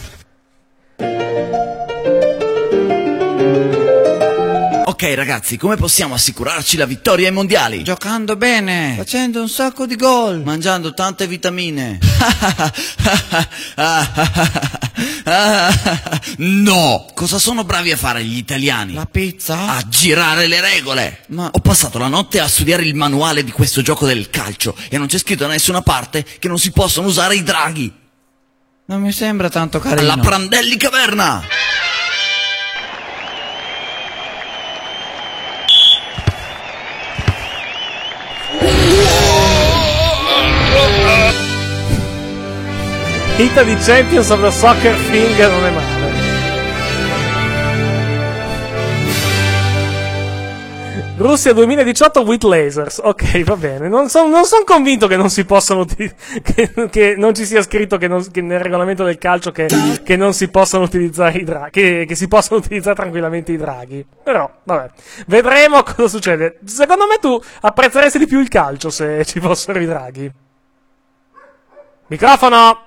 Ok ragazzi, come possiamo assicurarci la vittoria ai mondiali? Giocando bene, facendo un sacco di gol, mangiando tante vitamine. No! Cosa sono bravi a fare gli italiani? La pizza? A girare le regole! Ma ho passato la notte a studiare il manuale di questo gioco del calcio e non c'è scritto da nessuna parte che non si possono usare i draghi. Non mi sembra tanto carino. La Prandelli Caverna! Italy Champions of the Soccer Finger non è male. Russia 2018 with lasers. Ok, va bene. Non son convinto che non si possano che non ci sia scritto che nel regolamento del calcio che non si possano utilizzare i draghi, che si possono utilizzare tranquillamente i draghi. Però, vabbè. Vedremo cosa succede. Secondo me tu apprezzeresti di più il calcio se ci fossero i draghi. Microfono!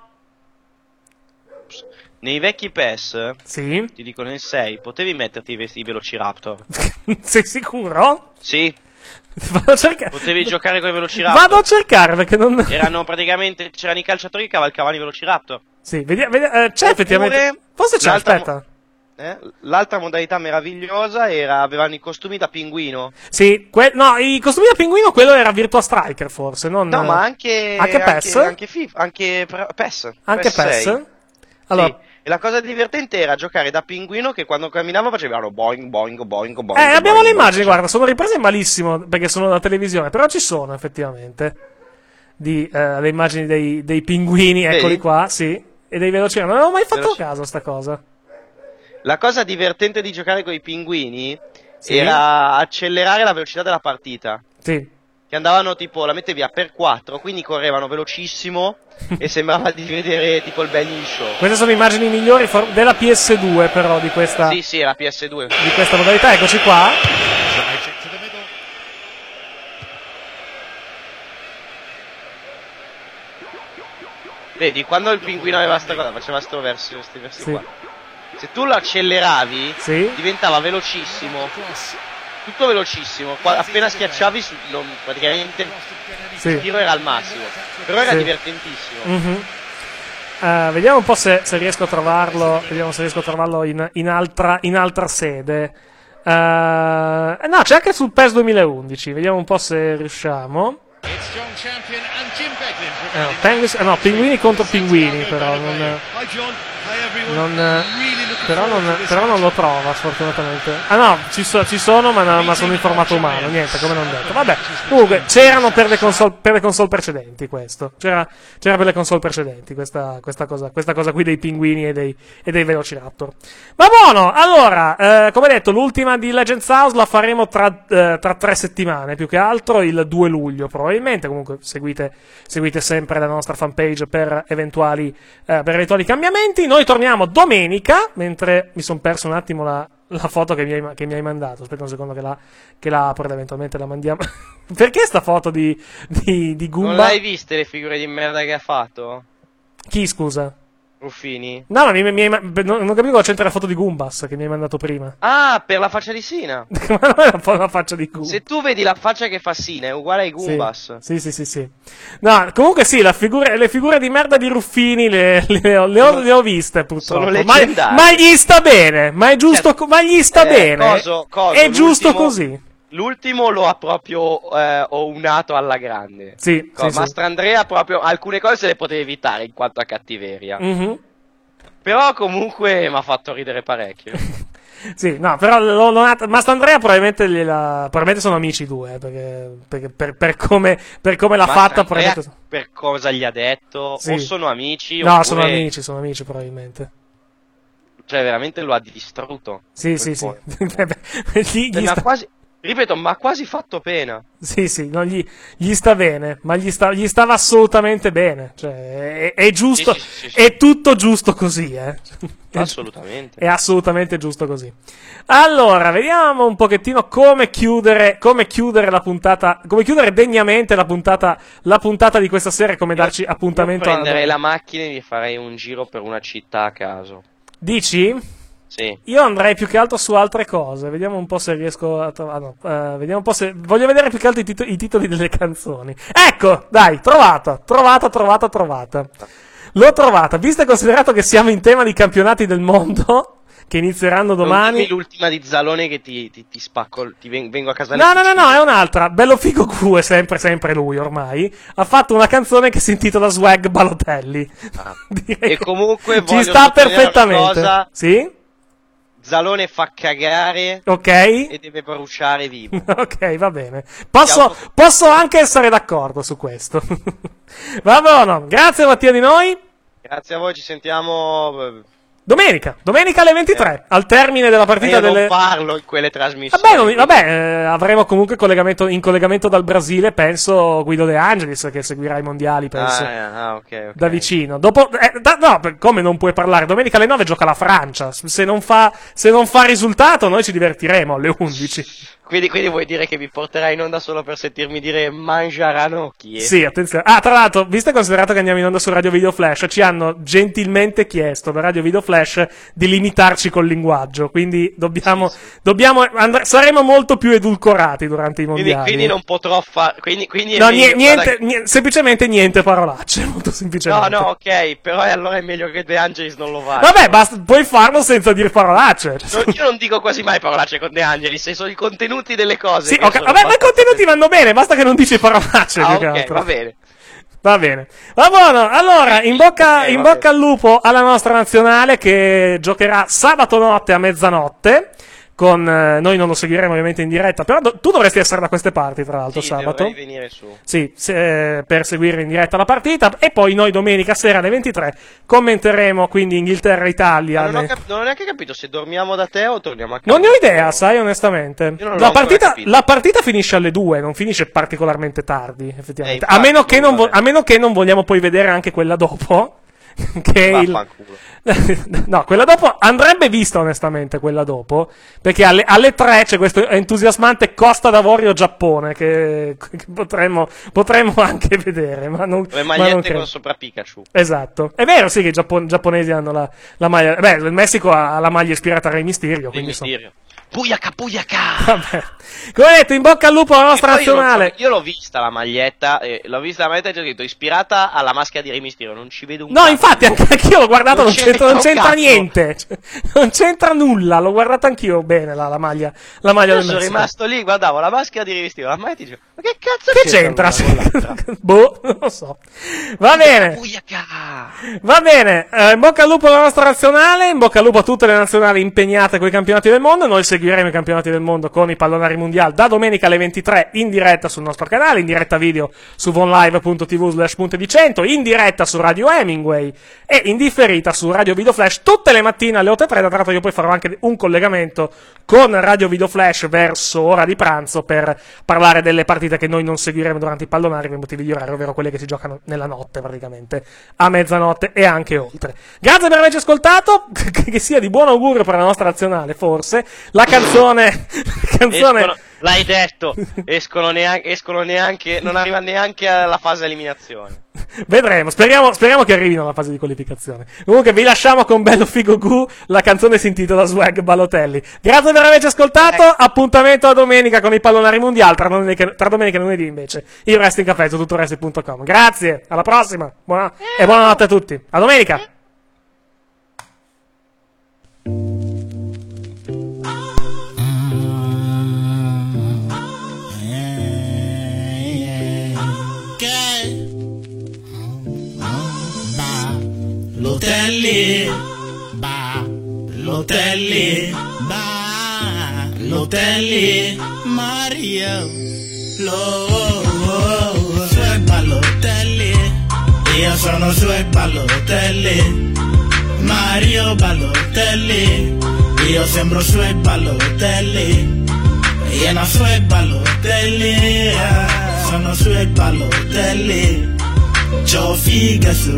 Nei vecchi PES, sì? Ti dico nel 6, potevi metterti i Velociraptor. Sei sicuro? Sì. Vado a cercare. Potevi giocare con i Velociraptor. Vado a cercare perché non... C'erano i calciatori che cavalcavano i Velociraptor. Sì, c'è effettivamente... Forse c'è, aspetta. L'altra modalità meravigliosa avevano i costumi da pinguino. Sì, no, i costumi da pinguino quello era Virtua Striker forse, non... No, ma anche PES? Anche FIFA, anche PES. Anche PES? Allora... Sì. E la cosa divertente era giocare da pinguino che quando camminava facevano boing, boing, boing, boing. Abbiamo le immagini, guarda, sono riprese malissimo perché sono da televisione, però ci sono effettivamente le immagini dei pinguini, eccoli qua, sì, e dei velociraptor. Non avevo mai fatto caso a sta cosa. La cosa divertente di giocare con i pinguini era accelerare la velocità della partita. Sì. Che andavano tipo, la mettevi a per 4, quindi correvano velocissimo e sembrava di vedere tipo il Benny Show. Queste sono immagini migliori della PS2 però di questa... Sì, era PS2. Di questa modalità, eccoci qua. Vedi, quando il pinguino aveva sta cosa, faceva questi versi qua. Se tu lo acceleravi, diventava velocissimo. Tutto velocissimo, appena schiacciavi praticamente il tiro era al massimo, però era divertentissimo. Mm-hmm. Vediamo un po' se riesco a trovarlo, in altra sede. No, c'è anche sul PES 2011, vediamo un po' se riusciamo. Pinguini contro pinguini, però però non lo trova sfortunatamente. Ah no, ci sono, ma sono in formato umano, niente, come non detto. Vabbè, comunque c'erano per le console precedenti questo. C'era per le console precedenti questa cosa qui dei pinguini e dei Velociraptor. Ma buono, allora, come detto, l'ultima di Legends House la faremo tra 3 settimane, più che altro il 2 luglio probabilmente. Comunque seguite sempre la nostra fanpage per eventuali cambiamenti. Noi torniamo domenica, mentre mi sono perso un attimo la foto che mi hai mandato. Aspetta un secondo che la apro ed eventualmente la mandiamo. Perché sta foto di Goomba? Non l'hai viste le figure di merda che ha fatto? Chi, scusa? Ruffini? No, non capivo cosa c'entra la foto di Goombas che mi hai mandato prima. Ah, per la faccia di Sina. Ma non è la faccia di Goomba. Se tu vedi la faccia che fa Sina è uguale ai Goombas. Sì. No, comunque sì, le figure di merda di Ruffini le ho viste purtroppo. Sono leggendarie. Ma gli sta bene, ma è giusto, ma gli sta bene. È giusto così. L'ultimo lo ha proprio unato alla grande. Sì. Mastrandrea proprio alcune cose se le poteva evitare in quanto a cattiveria. Mm-hmm. Però comunque mi ha fatto ridere parecchio. Sì, no, però Mastrandrea probabilmente sono amici due, perché per come l'ha fatta probabilmente... Per cosa gli ha detto? Sì. O sono amici No, oppure... sono amici probabilmente. Cioè veramente lo ha distrutto. Sì. Ripeto, ma ha quasi fatto pena. Sì, no, gli sta bene, ma gli stava assolutamente bene. Cioè, è giusto, sì. è tutto giusto così, Assolutamente. È assolutamente giusto così. Allora, vediamo un pochettino come chiudere la puntata, come chiudere degnamente la puntata di questa sera e come darci appuntamento a... Prenderei la macchina e mi farei un giro per una città a caso. Dici? Sì. Io andrei più che altro su altre cose. Vediamo un po' se riesco a trovare. Vediamo un po' se. Voglio vedere più che altro i titoli delle canzoni. Ecco, dai, trovata. L'ho trovata. Visto e considerato che siamo in tema di campionati del mondo, che inizieranno domani. Non l'ultima di Zalone che ti spacco, vengo a casa. No, è un'altra. Bello figo Q, è sempre lui ormai. Ha fatto una canzone che si intitola Swag Balotelli. E comunque ci sta perfettamente. Sì? Zalone fa cagare, ok, e deve bruciare vivo. Ok, va bene. Posso anche essere d'accordo su questo. Va buono, grazie Mattia di noi. Grazie a voi, ci sentiamo domenica alle 23, al termine della partita non parlo in quelle trasmissioni. Avremo comunque in collegamento dal Brasile, penso, Guido De Angelis, che seguirà i mondiali, penso, okay. da vicino. Dopo, come non puoi parlare? Domenica alle 9 gioca la Francia. Se non fa risultato, noi ci divertiremo alle 11. Quindi vuoi dire che vi porterai in onda solo per sentirmi dire mangiaranocchi? Sì, attenzione. Ah, tra l'altro, visto e considerato che andiamo in onda su Radio Video Flash, ci hanno gentilmente chiesto da Radio Video Flash di limitarci col linguaggio, quindi saremo molto più edulcorati durante i mondiali. Quindi non potrò fare... No, niente, semplicemente niente parolacce, molto semplicemente. No, ok, però allora è meglio che De Angelis non lo faccia. Vabbè, puoi farlo senza dire parolacce. Io non dico quasi mai parolacce con De Angelis, sono i contenuti delle cose. Sì, okay. Vabbè, ma i contenuti vanno bene, basta che non dici parolacce. Ok, va bene. Va buono. Allora, in bocca al lupo alla nostra nazionale che giocherà sabato notte a mezzanotte. Noi non lo seguiremo ovviamente in diretta, però tu dovresti essere da queste parti, tra l'altro, sabato. Dovrei venire su. Sì, per seguire in diretta la partita, e poi noi domenica sera alle 23 commenteremo quindi Inghilterra-Italia. Non ho neanche capito se dormiamo da te o torniamo a casa. Non ne ho idea, sai, onestamente. La partita finisce alle 2, non finisce particolarmente tardi, effettivamente. Infatti, a meno che non vogliamo poi vedere anche quella dopo. No, quella dopo andrebbe vista onestamente, quella dopo, perché alle 3 c'è questo entusiasmante Costa d'Avorio Giappone che potremmo anche vedere, ma non le magliette con sopra Pikachu. Esatto, è vero, sì, che i giapponesi hanno la maglia. Beh, il Messico ha la maglia ispirata a Rey Mysterio, quindi Puyaka. Vabbè. Come detto, in bocca al lupo alla nostra nazionale. Io l'ho vista la maglietta, e c'è scritto ispirata alla maschera di Rey Mysterio, non ci vedo un No, infatti anch'io l'ho guardato, non c'entra niente. Non c'entra nulla, l'ho guardata anch'io bene la maglia del Messico. Sono rimasto lì, guardavo la maschera di Rey Mysterio, la maglia e dicevo, ma che cazzo c'entra? Boh, non lo so. Va bene. Va bene, in bocca al lupo alla nostra nazionale, in bocca al lupo a tutte le nazionali impegnate con i campionati del mondo. Noi seguiremo i campionati del mondo con i pallonari mondiali da domenica alle 23 in diretta sul nostro canale, in diretta video su vonlive.tv/punte di 100, in diretta su Radio Hemingway e in differita su Radio Video Flash tutte le mattine alle 8:30. Tra l'altro io poi farò anche un collegamento con Radio Video Flash verso ora di pranzo per parlare delle partite che noi non seguiremo durante i pallonari per motivi di orario, ovvero quelle che si giocano nella notte praticamente, a mezzanotte e anche oltre. Grazie per averci ascoltato, che sia di buon augurio per la nostra nazionale, forse. La canzone l'hai detto, escono neanche, non arriva neanche alla fase eliminazione. Vedremo, speriamo che arrivino alla fase di qualificazione. Comunque vi lasciamo con bello figo gu, la canzone si intitola Swag Balotelli. Grazie per averci ascoltato, appuntamento a domenica con i pallonari mondiali, tra domenica e lunedì invece il Wrestling Café su tuttoWrestling.com. Grazie, alla prossima, e buonanotte a tutti, a domenica. Balotelli, Mario, Swag Balotelli, io sono Swag Balotelli, Mario Balotelli, io sembro Swag Balotelli, io no Swag Balotelli, sono Swag Balotelli, c'ho figa su,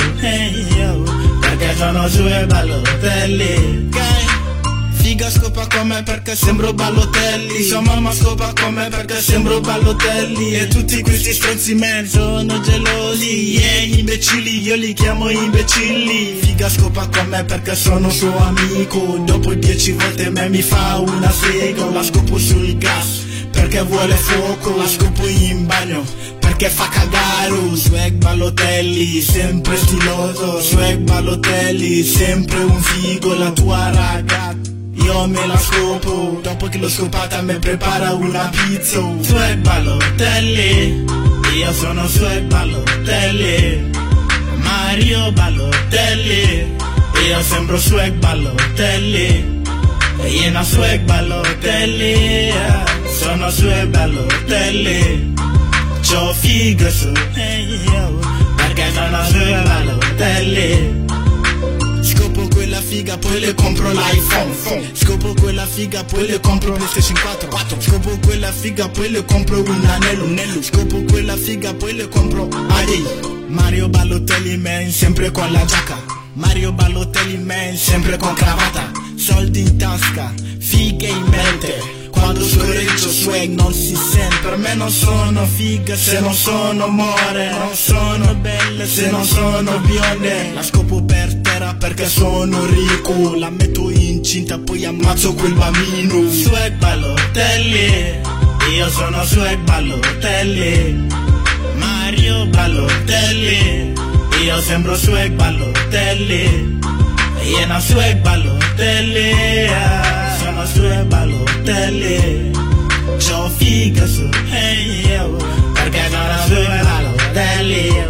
perché sono Swag Balotelli. Figa scopa con me perché sembro Balotelli, sua mamma scopa con me perché sembro Balotelli, e tutti questi stronzi men sono gelosi, imbecilli, io li chiamo imbecilli. Figa scopa con me perché sono suo amico, dopo 10 volte me mi fa una sega, la scopo sul gas perché vuole fuoco, la scopo in bagno perché fa cagare. Swag Balotelli, sempre stiloso, Swag Balotelli, sempre un figo, la tua ragazza io me la scopo, dopo che l'ho scopata me prepara una pizza. Swag Balotelli, io sono Swag Balotelli, Mario Balotelli, io sembro Swag Balotelli, io no Swag Balotelli, sono Swag Balotelli, c'ho figa su, perché sono Swag Balotelli. Scopo quella figa poi le compro l'iPhone, scopo quella figa poi le compro PlayStation 4, scopo quella figa poi le compro un anello, scopo quella figa poi le compro Mario Balotelli man, sempre con la giacca, Mario Balotelli man, sempre con cravatta, soldi in tasca, figa in mente. Quando scorreggio swag non si sente, per me non sono figa se non sono more, non sono belle se non sono bionde, la scopo per terra perché sono ricco, la metto incinta poi ammazzo quel bambino. Swag Balotelli, io sono Swag Balotelli, Mario Balotelli, io sembro Swag Balotelli, io no Swag Balotelli, sono Swag Balotelli, c'ho figa su, perché sono Swag Balotelli.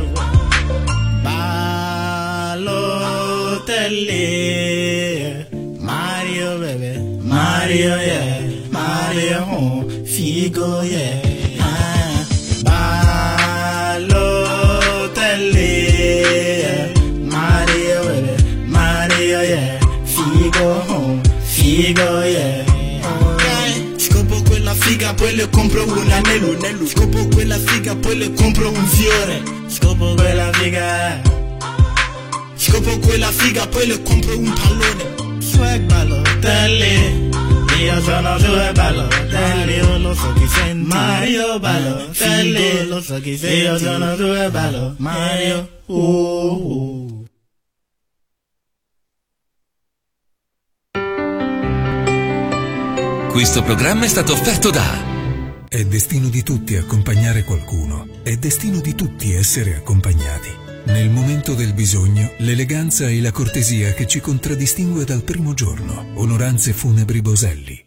Balotelli, Mario baby, Mario yeah, Mario figo yeah, Balotelli, Mario baby, Mario yeah, figo yeah. Scopo quella figa poi le compro un anello, scopo quella figa poi le compro un fiore, scopo quella figa, scopo quella figa poi le compro un pallone. Swag Balotelli, io sono Swag Balotelli, io lo so chi sei, Mario Balotelli, lo so chi sei, io sono Swag Balotelli, Mario Questo programma è stato offerto da... È destino di tutti accompagnare qualcuno. È destino di tutti essere accompagnati. Nel momento del bisogno, l'eleganza e la cortesia che ci contraddistingue dal primo giorno. Onoranze Funebri Boselli.